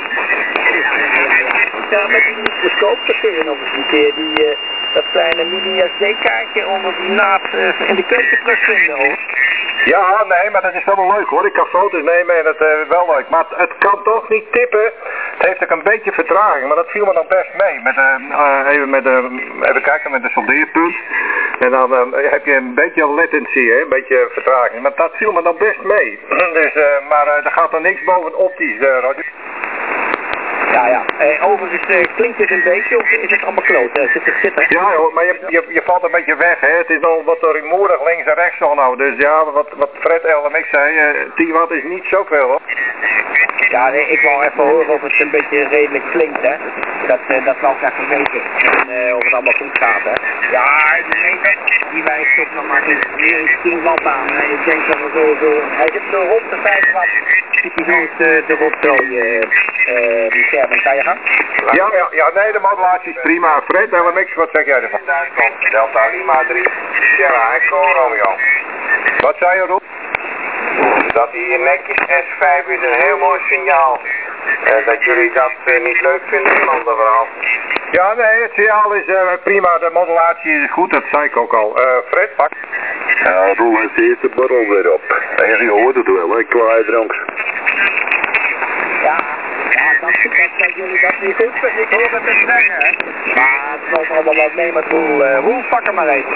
Ja, met die microscoop, dat kun je nog eens een keer die, uh, dat kleine mini-S D-kaartje onder die naad uh, in de keuken terugvinden, hoor. Ja, nee, maar dat is wel leuk hoor. Ik kan foto's nemen en dat is uh, wel leuk. Maar het kan toch niet tippen. Het heeft ook een beetje vertraging, maar dat viel me dan best mee. Met, uh, uh, even, met, uh, even kijken met de soldeerpunt. En dan uh, heb je een beetje latency, hè? Een beetje vertraging. Maar dat viel me dan best mee. Dus, uh, maar uh, er gaat er niks boven optisch, uh, Roger. Ja, ja. Eh, overigens uh, klinkt het een beetje of is het allemaal kloot? Uh, zit er zitten? Ja, hoor, maar je, je, je valt een beetje weg, hè. Het is nog wat rumoerig links en rechts zo nou. Dus ja, wat, wat Fred L en ik zei, uh, tien watt is niet zoveel, hoor. Ja, nee, ik wou even horen of het een beetje redelijk klinkt, hè. Dat, uh, dat wou ik even weten. En uh, of het allemaal goed gaat, hè. Ja, die meter, die wijst toch nog maar tien watt aan. Hè. Ik denk dat we zo, zo... Hij zit zo rond de vijf watt. Zit hij zo de, de rotzooi, uh, uh, die schermen. Kan je gaan? Ja, ja, ja, nee, de modulatie is prima. Fred, L M X, wat zeg jij ervan? Delta Lima drie, Sierra Echo Romeo. Wat zei je, Roel? Dat die netjes S vijf is een heel mooi signaal. Uh, dat jullie dat uh, niet leuk vinden, een ander verhaal. Ja, nee, het signaal is uh, prima. De modulatie is goed, dat zei ik ook al. Uh, Fred, pak. Ja, Roel heeft de eerste borrel weer op. En je hoort het wel, hè, kwaai dronks. Ja, ja, dat dat, dat jullie dat niet goed vinden. Ik hoor het te zeggen, hè. Maar het valt allemaal wat mee met Roel. Uh, Roel, pak hem maar even.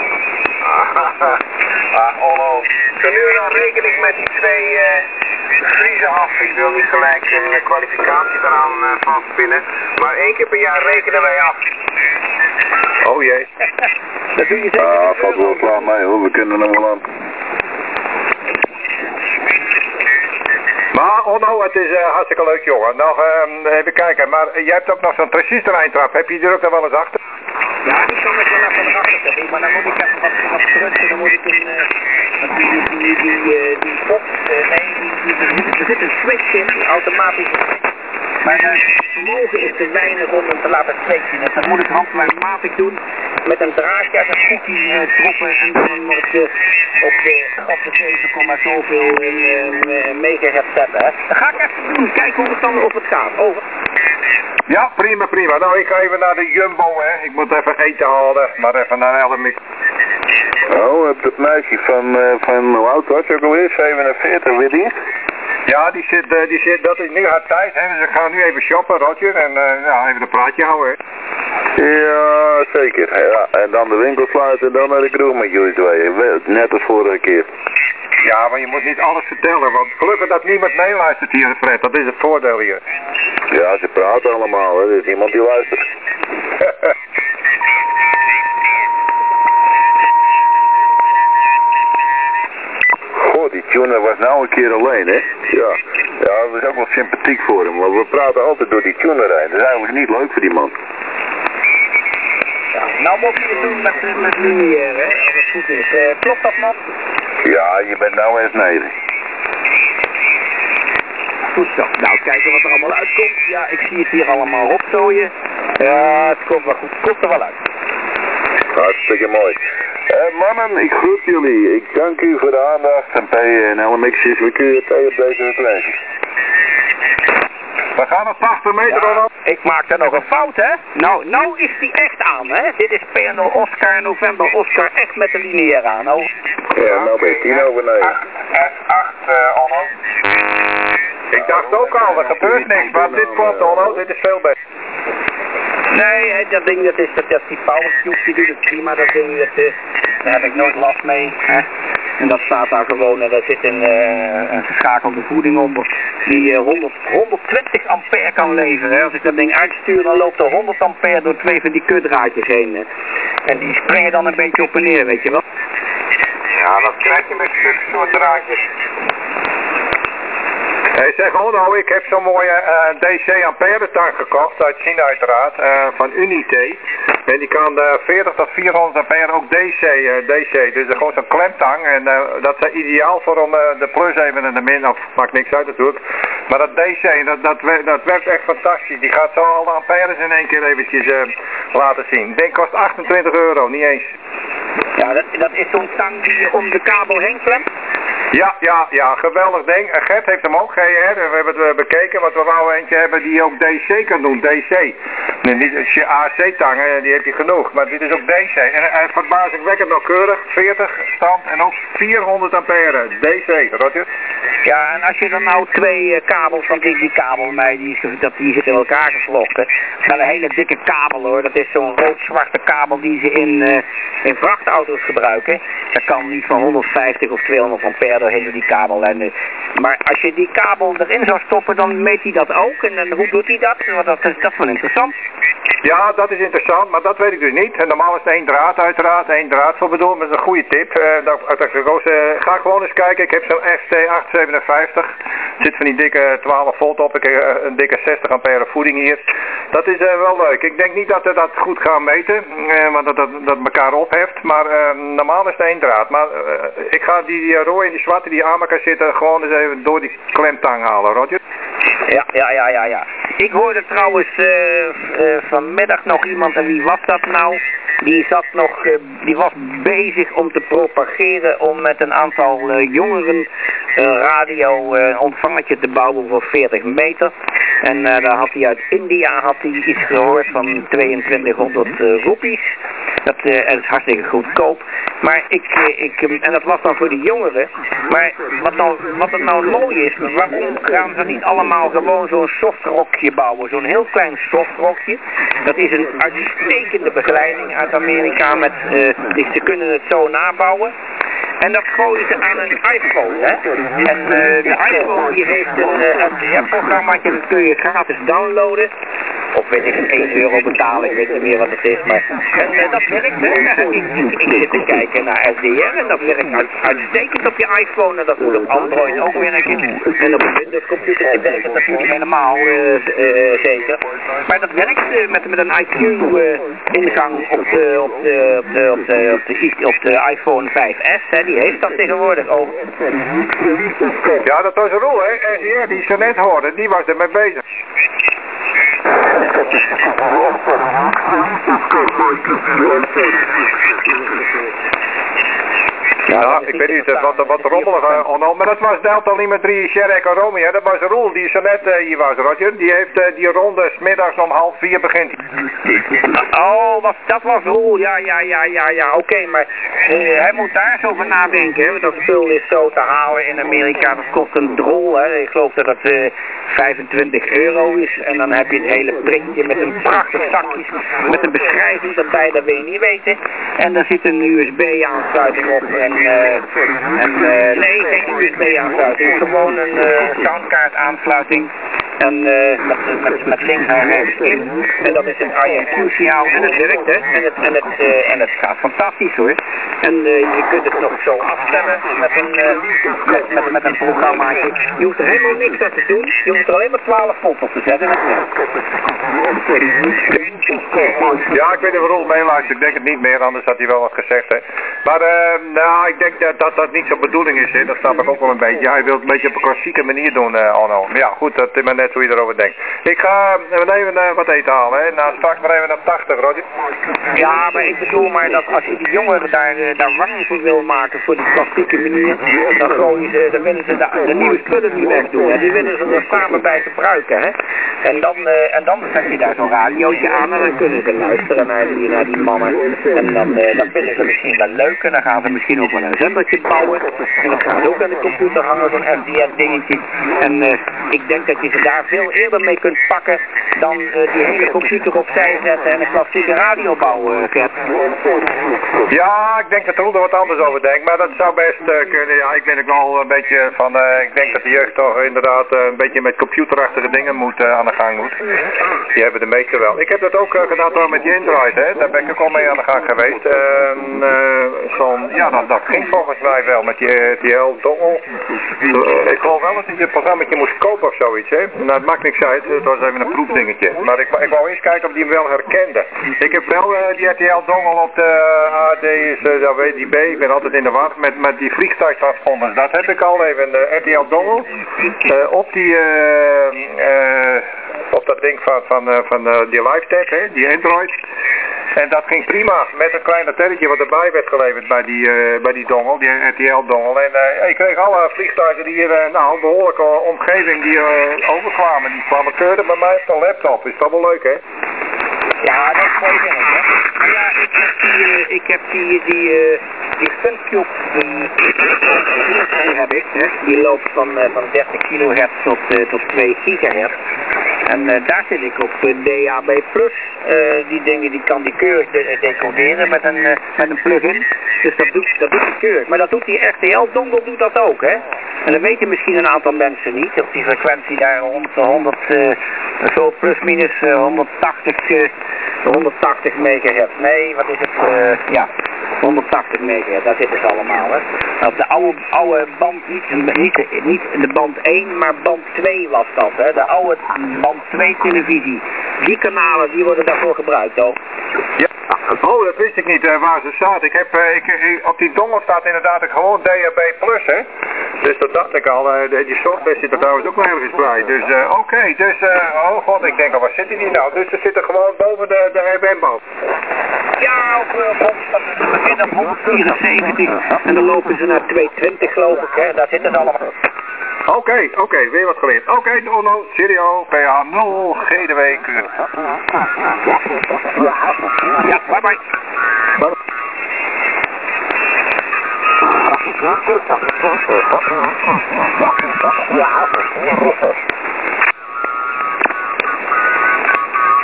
Ah, Onno. Zo nu en dan reken ik met die twee uh, vriezen af. Ik wil niet gelijk een uh, kwalificatie eraan uh, van spinnen. Maar één keer per jaar rekenen wij af. Oh jee. Dat doe je zeker. Ah, valt wel klaar mee hoor, we kunnen hem wel aan. Maar Onno, het is uh, hartstikke leuk jongen. Nog uh, even kijken, maar uh, jij hebt ook nog zo'n transistor-eindtrap. Heb je er ook nog wel eens achter? Ja, die kan ik wel even erachter zetten. Maar dan moet ik even wat, wat terug. Dan moet ik een... Uh, die, die, die, die, uh, die box... Uh, nee, die, die, die, er zit een switch in, die automatische switch. Maar het vermogen is te weinig om hem te laten switchen. Dus dat moet ik handmatig doen. Met een draadje uit een koekie uh, troppen en dan op de, op de, op de zeven komma zoveel uh, megahertz zetten. Hè. Dat ga ik even doen. Kijken hoe het dan of het gaat. Over. Ja, prima, prima. Nou, ik ga even naar de Jumbo, hè. Ik moet even eten halen. Maar even naar L M X. Oh, heb dat meisje van, uh, van hoe oud was je ook alweer? zevenenveertig, weet je? Ja, die zit, uh, die zit, dat is nu haar tijd, hè. Dus ik ga nu even shoppen, Roger. En uh, ja, even een praatje houden, hè. Ja, zeker. Ja, en dan de winkel sluiten en dan naar de kroeg met jullie twee. Net als vorige keer. Ja, maar je moet niet alles vertellen, want gelukkig dat niemand meeluistert hier, Fred. Dat is het voordeel hier. Ja, ze praten allemaal, hè. Er is niemand die luistert. Goh, die tuner was nou een keer alleen, hè. Ja, ja, dat is ook wel sympathiek voor hem, want we praten altijd door die tuner heen. Dat is eigenlijk niet leuk voor die man. Ja, nou moet je het doen met, met lineair, hè, als het goed is. Uh, klopt dat, man? Ja, je bent nou eens negen. Goed zo. Nou, kijken wat er allemaal uitkomt. Ja, ik zie het hier allemaal opzooien. Ja, het komt wel goed. Het komt er wel uit. Hartstikke mooi. Uh, mannen, ik groet jullie. Ik dank u voor de aandacht. En P en L M X is weer Q T op deze frequentie. We gaan op tachtig meter, ja, Ronald. Ik maak er nog een fout, hè? Nou, nou is die echt aan, hè? Dit is P N O Oscar November Oscar echt met de lineair aan, nou. Ja, nou ben je tien over negen. S acht, uh, Onno. Ik dacht ook al, er gebeurt niks, maar dit klopt, Onno. Dit is veel beter. Nee, hè, dat ding, dat is, dat, dat die powercube, die doet het prima, dat ding, dat, uh, daar heb ik nooit last mee, hè. En dat staat daar gewoon, en daar zit een, uh, een geschakelde voeding onder, die uh, honderd, honderdtwintig ampère kan leveren, hè. Als ik dat ding uitstuur, dan loopt er honderd ampère door twee van die kutdraadjes heen, hè. En die springen dan een beetje op en neer, weet je wel. Ja, dat krijg je met zulke soort draadjes. Hij zegt, oh nou, ik heb zo'n mooie uh, D C ampère tank gekocht, uit China uiteraard, uh, van Unité. En die kan uh, veertig tot vierhonderd ampère ook D C, uh, D C. Dus gewoon zo'n klemtang. En uh, dat is ideaal voor om uh, de plus even en de min, of maakt niks uit natuurlijk. Maar dat D C, dat, dat, dat werkt echt fantastisch. Die gaat zo alle ampères in één keer eventjes uh, laten zien. Ik denk kost achtentwintig euro, niet eens. Ja, dat, dat is zo'n tang die je om de kabel heen klemt? Ja, ja, ja, geweldig ding. Gert heeft hem ook, G R. We hebben het bekeken, want we wouden eentje hebben die ook D C kan doen, D C. Nee, niet als je A C-tangen, die heb je genoeg, maar dit is ook D C. En hij verbazingwekkend nauwkeurig, veertig stand en ook vierhonderd ampère, D C, Roger. Ja, en als je dan nou twee uh, kabels, want die, die kabel mij, die, dat, die zit in elkaar gevlochten. Dat is een hele dikke kabel hoor, dat is zo'n rood-zwarte kabel die ze in, uh, in vrachtauto's gebruiken. Dat kan niet van honderdvijftig of tweehonderd ampère doorheen door die kabel. En, uh, maar als je die kabel erin zou stoppen, dan meet hij dat ook. En, en hoe doet hij dat? Want dat is, dat is wel interessant. Ja, dat is interessant, maar dat weet ik dus niet. En normaal is het één draad uiteraard, één draad voor bedoeld, dat is een goede tip. Uh, dat, dat, dat, uh, ga gewoon eens kijken, ik heb zo'n F T acht vijfenzeventig. Er zit van die dikke twaalf volt op, ik heb uh, een dikke zestig ampère voeding hier. Dat is uh, wel leuk. Ik denk niet dat we dat goed gaan meten, uh, want dat, dat, dat elkaar opheft. Maar uh, normaal is het één draad. Maar uh, ik ga die, die rode en die zwarte die aan elkaar zitten gewoon eens even door die klemtang halen, Roger. Ja, ja, ja, ja, ja. Ik hoorde trouwens uh, uh, vanmiddag nog iemand, en wie was dat nou? Die zat nog, uh, die was bezig om te propageren om met een aantal uh, jongeren een radio uh, een ontvangertje te bouwen voor veertig meter. En uh, daar had hij uit India had hij iets gehoord van tweeëntwintighonderd uh, roepies. Dat uh, is hartstikke goedkoop. Maar ik, uh, ik, uh, en dat was dan voor de jongeren. Maar wat, nou, wat het nou mooi is, waarom gaan ze niet allemaal gewoon zo'n softrokje bouwen? Zo'n heel klein softrokje. Dat is een uitstekende begeleiding uit Amerika. Met, uh, dus ze kunnen het zo nabouwen. En dat gooien ze aan een iPhone, hè. En uh, de iPhone die heeft een uh, F D R-programmaatje, dat kun je gratis downloaden. Of weet ik, één euro betalen, ik weet niet meer wat het is, maar... En uh, dat werkt, hè. Ik, ik, ik zit te kijken naar F D R en dat werkt uit, uitstekend op je iPhone. En dat moet op Android ook werken. En op een Windows computer werkt het natuurlijk helemaal uh, uh, zeker. Maar dat werkt uh, met, met een I Q-ingang uh, op, de, op, de, op, de, op, de, op, de, op de iPhone vijf S, hè. Die heeft dat tegenwoordig ook. Ja, dat was Roel, hè. S D R, die ze net hoorden, die was er mee bezig. Ja, ja, ik weet niet wat, wat rommelig, uh, oh, maar dat was Delta Lima drie Sierra Echo Romeo, dat was Roel die zo net uh, hier was, Roger. Die heeft uh, die ronde 's middags om half vier begint. Oh, was, dat was Roel, ja, ja, ja, ja, ja, oké, okay, maar uh, hij moet daar eens over nadenken, hè. Dat spul is zo te halen in Amerika, dat kost een drol, hè. Ik geloof dat het uh, vijfentwintig euro is en dan heb je het hele printje met een prachtig zakje, met een beschrijving erbij, dat wil je niet weten. En daar zit een U S B-aansluiting op en Uh, en, uh, nee, geen U S B-aansluiting, gewoon een uh, soundkaart-aansluiting. En uh, met, met, met links en rechts in. En dat is een I M Q-signaal en het werkt, hè. En het, en, het, uh, en het gaat fantastisch, hoor. En uh, je kunt het nog zo afstemmen met een, uh, met, met, met een programmaatje. Je hoeft er helemaal niks aan te doen. Je hoeft er alleen maar twaalf volt op te zetten en het werkt. Ja, ik weet niet waarom mee luistert. Ik denk het niet meer, anders had hij wel wat gezegd, hè. Maar, uh, nou, ik denk dat, dat dat niet zo'n bedoeling is, hè. Dat snap ik ook wel een beetje. Hij wil het een beetje op een klassieke manier doen, uh, Arno. Maar ja, goed, dat is maar net hoe je erover denkt. Ik ga uh, even uh, wat eten halen, hè. Nou, straks maar even naar tachtig, Roger. Ja, maar ik bedoel maar dat als je die jongeren daar, uh, daar warm voor wil maken, voor die klassieke manier, dan gooien ze, dan willen ze de, de nieuwe spullen niet wegdoen, hè. Die willen ze er samen bij gebruiken, hè. En dan, uh, en dan zet je daar zo'n radiootje aan en dan kunnen ze luisteren naar die, naar die mannen. En dan, uh, dan vinden ze misschien wel leuk en dan gaan ze misschien ook wel een zendertje bouwen. En dan gaan ze ook aan de computer hangen, zo'n F D R dingetje. En uh, ik denk dat je ze daar daar veel eerder mee kunt pakken dan uh, die hele computer opzij zetten en een klassieke radio bouwen, Gert. Ja, ik denk dat Roel er wat anders over denkt, maar dat zou best uh, kunnen. Ja, ik ben ook wel een beetje van, uh, ik denk dat de jeugd toch inderdaad uh, een beetje met computerachtige dingen moet, uh, aan de gang moet. Die hebben de meeste wel. Ik heb dat ook uh, gedaan door met die Android, hè. Daar ben ik ook al mee aan de gang geweest. Uh, uh, zo'n, ja, dat, dat ging volgens mij wel met die R T L-dongel. Uh, ik geloof wel dat je het programmaatje moest kopen of zoiets, hè. Nou, het maakt niks uit, het was even een proefdingetje. Maar ik, ik wou eens kijken of die hem wel herkende. Ik heb wel uh, die R T L-dongel op de A D, uh, dat weet die B, ik ben altijd in de war met, met die vliegtuigtransponders. Dat heb ik al even, de R T L-dongel, uh, op die, uh, uh, op dat ding van, van, uh, van uh, die LiveTap, hè, die Android. En dat ging prima, met een klein telletje wat erbij werd geleverd bij die, uh, bij die dongel, die R T L-dongel. En uh, ik kreeg alle vliegtuigen die hier, uh, nou, een behoorlijke omgeving die uh, overkwamen. Die kwamen keurig bij mij op de laptop. Is dat wel leuk, hè? Ja, dat is mooi werk, hè. Maar ja, ik heb die, uh, ik heb die, die, uh, die Funcube, uh, heb ik, hè. Die loopt van, uh, van dertig kilohertz tot, uh, tot twee gigahertz. En uh, daar zit ik op uh, D A B plus. Uh, die dingen die kan die keurig de, decoderen met een, uh, met een plugin. Dus dat doet, dat doet die keurig. Maar dat doet die R T L-dongel doet dat ook, hè. En dat weten misschien een aantal mensen niet. Op die frequentie daar rond honderd, uh, zo plus minus uh, honderdtachtig, uh, honderdtachtig megahertz. Nee, wat is het? Uh, ja, honderdtachtig megahertz. Daar zitten ze allemaal, hè. Op de oude, oude band, niet, niet, niet de band één, maar band twee was dat, hè. De oude band twee televisie. Die kanalen, die worden daarvoor gebruikt, ook. Ja. Oh, dat wist ik niet uh, waar ze staat. Ik heb, uh, ik, ik, op die dongel staat inderdaad gewoon D A B plus, hè. Dus dat dacht ik al. Uh, de, die software zit er trouwens ook nergens bij. Dus uh, oké, okay, dus, uh, oh god, ik denk al, waar zit die nou? Dus ze zitten gewoon boven de, de R B M-band. Ja, op uh, begin op honderdvierenzeventig en dan lopen ze naar tweehonderdtwintig, geloof ik, hè. Daar zitten ze allemaal. Oké, okay, oké, okay, weer wat geleerd. Oké, okay, Donno, Serio, P A nul, G D W Q. Ja, bye bye.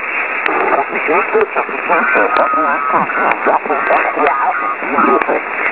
Ja.